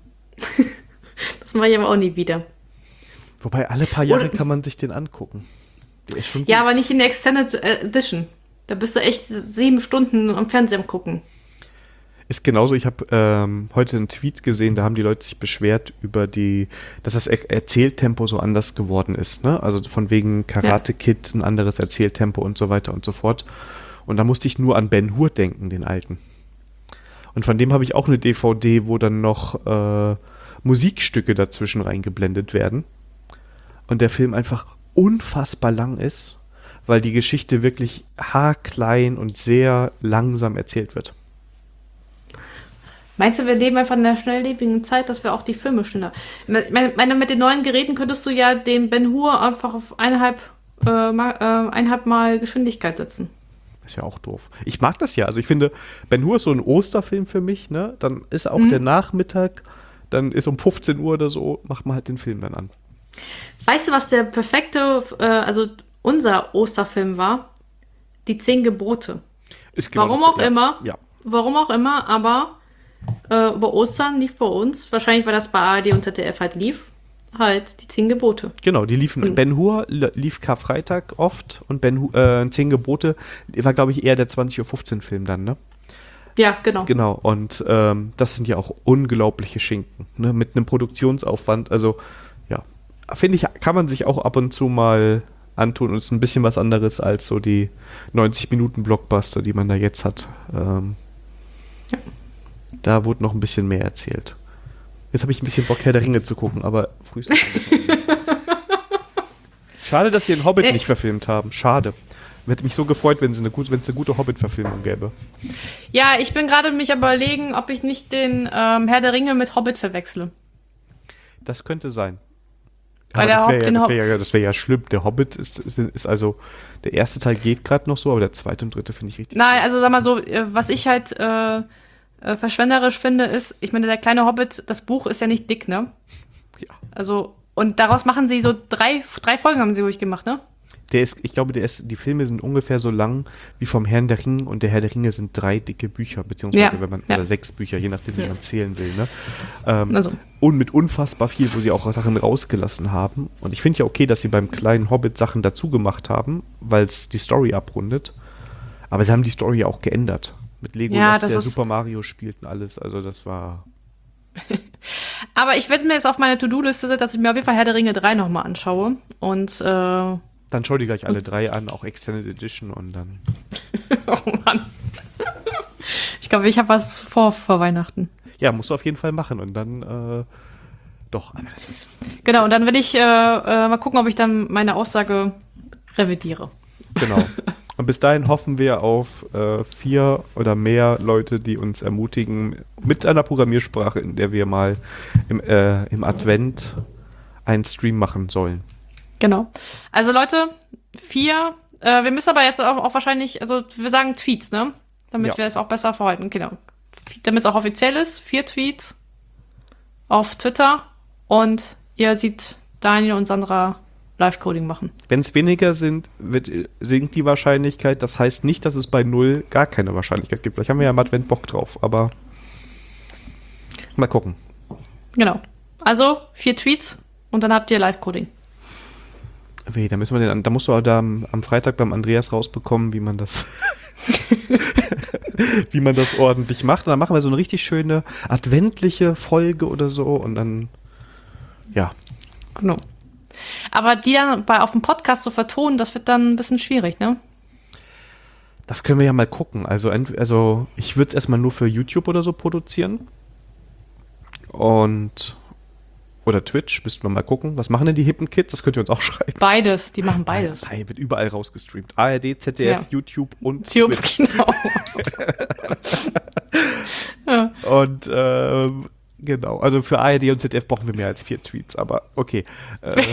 B: Das mache ich aber auch nie wieder.
C: Wobei alle paar Jahre
B: Und-
C: kann man sich den angucken. Der ist schon gut.
B: Ja, aber nicht in der Extended Edition. Da bist du echt sieben Stunden am Fernsehen gucken.
C: Ist genauso, ich habe ähm, heute einen Tweet gesehen, da haben die Leute sich beschwert über die, dass das er Erzähltempo so anders geworden ist, ne? Also von wegen Karate Kid, ein anderes Erzähltempo und so weiter und so fort. Und da musste ich nur an Ben Hur denken, den alten. Und von dem habe ich auch eine D V D, wo dann noch äh, Musikstücke dazwischen reingeblendet werden. Und der Film einfach unfassbar lang ist, weil die Geschichte wirklich haarklein und sehr langsam erzählt wird.
B: Meinst du, wir leben einfach in einer schnelllebigen Zeit, dass wir auch die Filme schneller... Ich meine, mit den neuen Geräten könntest du ja den Ben Hur einfach auf eineinhalb, äh, mal, äh, eineinhalb Mal Geschwindigkeit setzen.
C: Ist ja auch doof. Ich mag das ja. Also ich finde, Ben Hur ist so ein Osterfilm für mich, ne? Dann ist auch
B: Mhm.
C: der Nachmittag, dann ist um fünfzehn Uhr oder so, macht man halt den Film dann an.
B: Weißt du, was der perfekte, äh, also unser Osterfilm war? Die Zehn Gebote.
C: Ist genau
B: Warum
C: das-
B: auch
C: ja,
B: immer.
C: Ja.
B: Warum auch immer, aber äh, über Ostern lief bei uns, wahrscheinlich weil das bei A R D und Z D F halt lief, halt die Zehn Gebote.
C: Genau, die liefen.
B: Und-
C: Ben Hur li- lief Karfreitag oft und Ben Hur, äh, Zehn Gebote war, glaube ich, eher der zwanzig Uhr fünfzehn Film dann, ne?
B: Ja, genau.
C: Genau, und ähm, das sind ja auch unglaubliche Schinken, ne? Mit einem Produktionsaufwand. Also, ja, finde ich, kann man sich auch ab und zu mal antun und ist ein bisschen was anderes als so die neunzig Minuten Blockbuster, die man da jetzt hat. Ähm, Da wurde noch ein bisschen mehr erzählt. Jetzt habe ich ein bisschen Bock, Herr der Ringe zu gucken, aber frühestens. Schade, dass sie den Hobbit äh. nicht verfilmt haben. Schade. Hätte mich so gefreut, wenn es eine, gut, eine gute Hobbit-Verfilmung gäbe.
B: Ja, ich bin gerade mich überlegen, ob ich nicht den ähm, Herr der Ringe mit Hobbit verwechsle.
C: Das könnte sein.
B: Weil
C: aber
B: der
C: das wäre ja,
B: Hob-
C: wär ja, das wär ja schlimm. Der Hobbit ist, ist, ist also, der erste Teil geht gerade noch so, aber der zweite und dritte finde ich richtig.
B: Nein, also sag mal so, was ich halt äh, äh, verschwenderisch finde, ist, ich meine, der kleine Hobbit, das Buch ist ja nicht dick, ne?
C: Ja.
B: Also, und daraus machen sie so drei, drei Folgen haben sie ruhig gemacht, ne?
C: Der ist, ich glaube, der ist, die Filme sind ungefähr so lang wie vom Herrn der Ringe und der Herr der Ringe sind drei dicke Bücher, beziehungsweise
B: ja,
C: wenn man,
B: ja.
C: oder sechs Bücher, je nachdem, wie
B: ja.
C: man zählen will, ne? Ähm,
B: also.
C: Und mit unfassbar viel, wo sie auch Sachen rausgelassen haben. Und ich finde ja okay, dass sie beim kleinen Hobbit Sachen dazu gemacht haben, weil es die Story abrundet. Aber sie haben die Story ja auch geändert. Mit Legolas,
B: ja,
C: der Super Mario spielt und alles. Also das war...
B: Aber ich werde mir jetzt auf meine To-Do-Liste setzen, dass ich mir auf jeden Fall Herr der Ringe drei nochmal anschaue. Und, äh,
C: dann schau dir gleich alle drei an, auch Extended Edition und dann...
B: oh Mann. Ich glaube, ich habe was vor vor Weihnachten.
C: Ja, musst du auf jeden Fall machen und dann, äh, doch, aber das ist...
B: Genau, und dann will ich äh, äh, mal gucken, ob ich dann meine Aussage revidiere.
C: Genau. Und bis dahin hoffen wir auf äh, vier oder mehr Leute, die uns ermutigen mit einer Programmiersprache, in der wir mal im, äh, im Advent einen Stream machen sollen.
B: Genau. Also Leute, vier, äh, wir müssen aber jetzt auch, auch wahrscheinlich, also wir sagen Tweets, ne? Damit
C: ja.
B: wir es auch besser verhalten, genau. Damit es auch offiziell ist, vier Tweets auf Twitter und ihr seht Daniel und Sandra Live-Coding machen.
C: Wenn es weniger sind, wird, sinkt die Wahrscheinlichkeit. Das heißt nicht, dass es bei null gar keine Wahrscheinlichkeit gibt. Vielleicht haben wir ja im Advent Bock drauf, aber mal gucken.
B: Genau. Also vier Tweets und dann habt ihr Live-Coding.
C: Weh, da müssen wir den, da musst du da am, am Freitag beim Andreas rausbekommen, wie man das wie man das ordentlich macht. Und dann machen wir so eine richtig schöne adventliche Folge oder so und dann ja.
B: Genau. Aber die dann bei auf dem Podcast zu vertonen, das wird dann ein bisschen schwierig, ne?
C: Das können wir ja mal gucken. Also, ent- also ich würde es erstmal nur für YouTube oder so produzieren. Und oder Twitch, müssten wir mal gucken. Was machen denn die hippen Kids? Das könnt ihr uns auch schreiben.
B: Beides, die machen beides.
C: Nein, wird überall rausgestreamt. A R D, Z D F,
B: Ja.
C: YouTube und
B: YouTube,
C: Twitch.
B: genau. Ja.
C: Und ähm, genau, also für A R D und Z D F brauchen wir mehr als vier Tweets, aber okay. Äh,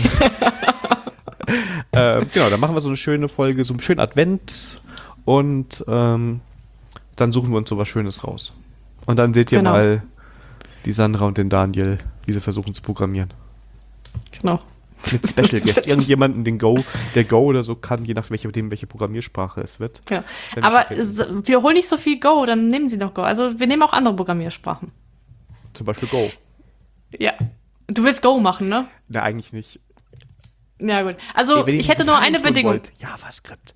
C: äh, genau, dann machen wir so eine schöne Folge, so einen schönen Advent und ähm, dann suchen wir uns so was Schönes raus. Und dann seht ihr
B: Genau.
C: mal die Sandra und den Daniel, wie sie versuchen zu programmieren.
B: Genau.
C: Mit Special Guest. Irgendjemanden, den Go, der Go oder so kann, je nach welche, dem, welche Programmiersprache es wird.
B: Ja.
C: Wenn
B: Aber
C: ich schon
B: s- wir holen nicht so viel Go, dann nehmen sie doch Go. Also wir nehmen auch andere Programmiersprachen.
C: Zum Beispiel Go.
B: Ja. Du willst Go machen, ne?
C: Na, eigentlich nicht.
B: Ja, gut. Also
C: Ey, wenn ihr
B: ich hätte
C: einen
B: nur
C: Gefallen
B: eine
C: tun
B: Bedingung.
C: wollt, JavaScript.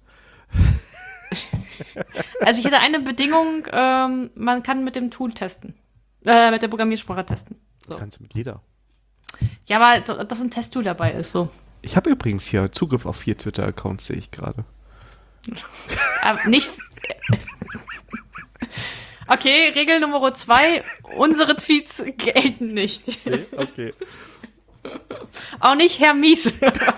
B: Also ich hätte eine Bedingung, ähm, man kann mit dem Tool testen. Äh, mit der Programmiersprache testen. So.
C: Kannst du mit jeder.
B: Ja, aber so, dass ein Testtool dabei ist, so.
C: Ich habe übrigens hier Zugriff auf vier Twitter-Accounts, sehe ich gerade.
B: Aber nicht. Okay, Regel Nummer zwei, unsere Tweets gelten nicht.
C: Okay, okay.
B: Auch nicht Herr Mies.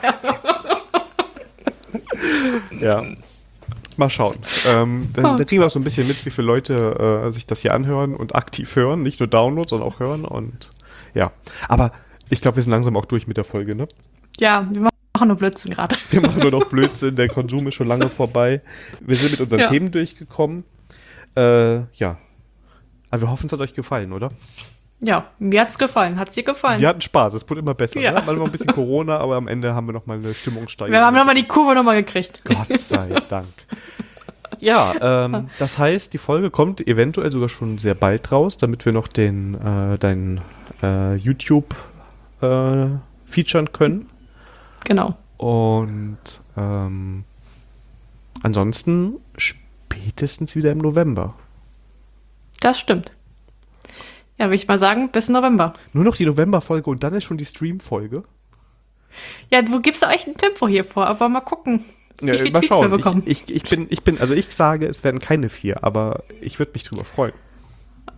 C: Ja. Mal schauen. Ähm, da, da kriegen wir auch so ein bisschen mit, wie viele Leute äh, sich das hier anhören und aktiv hören. Nicht nur Download, sondern auch hören. Und ja. Aber ich glaube, wir sind langsam auch durch mit der Folge, ne?
B: Ja, wir machen nur Blödsinn gerade.
C: Wir machen nur noch Blödsinn. Der Konsum ist schon lange vorbei. Wir sind mit unseren
B: Ja.
C: Themen durchgekommen. Äh, ja. Aber wir hoffen, es hat euch gefallen, oder?
B: Ja, mir hat's gefallen. Hat's dir gefallen?
C: Wir hatten Spaß. Es wurde immer besser.
B: Ja.
C: Ne? Manchmal ein bisschen Corona, aber am Ende haben wir noch mal eine Stimmungssteigerung.
B: Wir haben nochmal die Kurve nochmal gekriegt.
C: Gott sei Dank. Ja, ähm, das heißt, die Folge kommt eventuell sogar schon sehr bald raus, damit wir noch den äh, deinen äh, YouTube äh, featuren können.
B: Genau.
C: Und ähm, ansonsten spätestens wieder im November.
B: Das stimmt. Ja, würde ich mal sagen, bis November.
C: Nur noch die November-Folge und dann ist schon die Stream-Folge.
B: Ja, du gibst auch echt ein Tempo hier vor, aber mal gucken, wie
C: Ja,
B: viele
C: mal
B: Tweets wir
C: schauen.
B: bekommen.
C: Ich, ich, ich bin, ich bin, also ich sage, es werden keine vier, aber ich würde mich drüber freuen.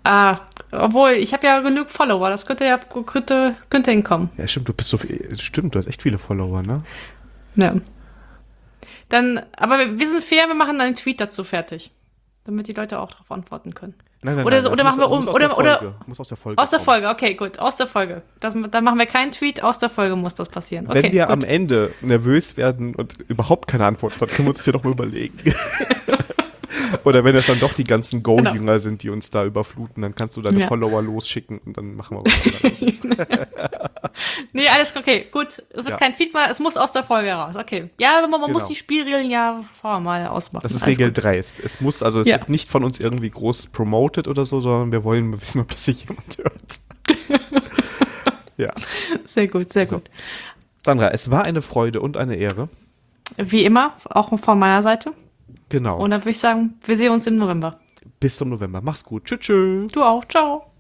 B: Ah, obwohl, ich habe ja genug Follower, das könnte ja könnte, könnte hinkommen.
C: Ja, stimmt, du bist so viel, stimmt, du hast echt viele Follower, ne?
B: Ja. Dann, aber wir, wir sind fair, wir machen einen Tweet dazu fertig, damit die Leute auch darauf antworten können.
C: Nein, nein,
B: oder
C: nein,
B: so, oder machen wir um, oder, oder
C: muss aus der Folge.
B: Aus der
C: kommen.
B: Folge, okay, gut, aus der Folge. Das, dann machen wir keinen Tweet, aus der Folge muss das passieren. Okay,
C: Wenn wir
B: gut.
C: am Ende nervös werden und überhaupt keine Antwort, dann können wir uns das ja doch mal überlegen. Oder wenn es dann doch die ganzen Go-Jünger genau. sind, die uns da überfluten, dann kannst du deine ja. Follower losschicken und dann machen wir was anderes.
B: Nee, alles okay, gut. Es wird ja. kein Tweet mehr, es muss aus der Folge raus. Okay. Ja, man, man genau. muss die Spielregeln ja vorher mal ausmachen.
C: Das ist
B: alles
C: Regel
B: gut.
C: drei. Es muss, also es ja. wird nicht von uns irgendwie groß promoted oder so, sondern wir wollen wissen, ob das sich jemand hört. Ja.
B: Sehr gut, sehr
C: also.
B: gut.
C: Sandra, es war eine Freude und eine Ehre.
B: Wie immer, auch von meiner Seite.
C: Genau.
B: Und dann würde ich sagen, wir sehen uns im November.
C: Bis zum November. Mach's gut. Tschüss. Tschüss.
B: Du auch. Ciao.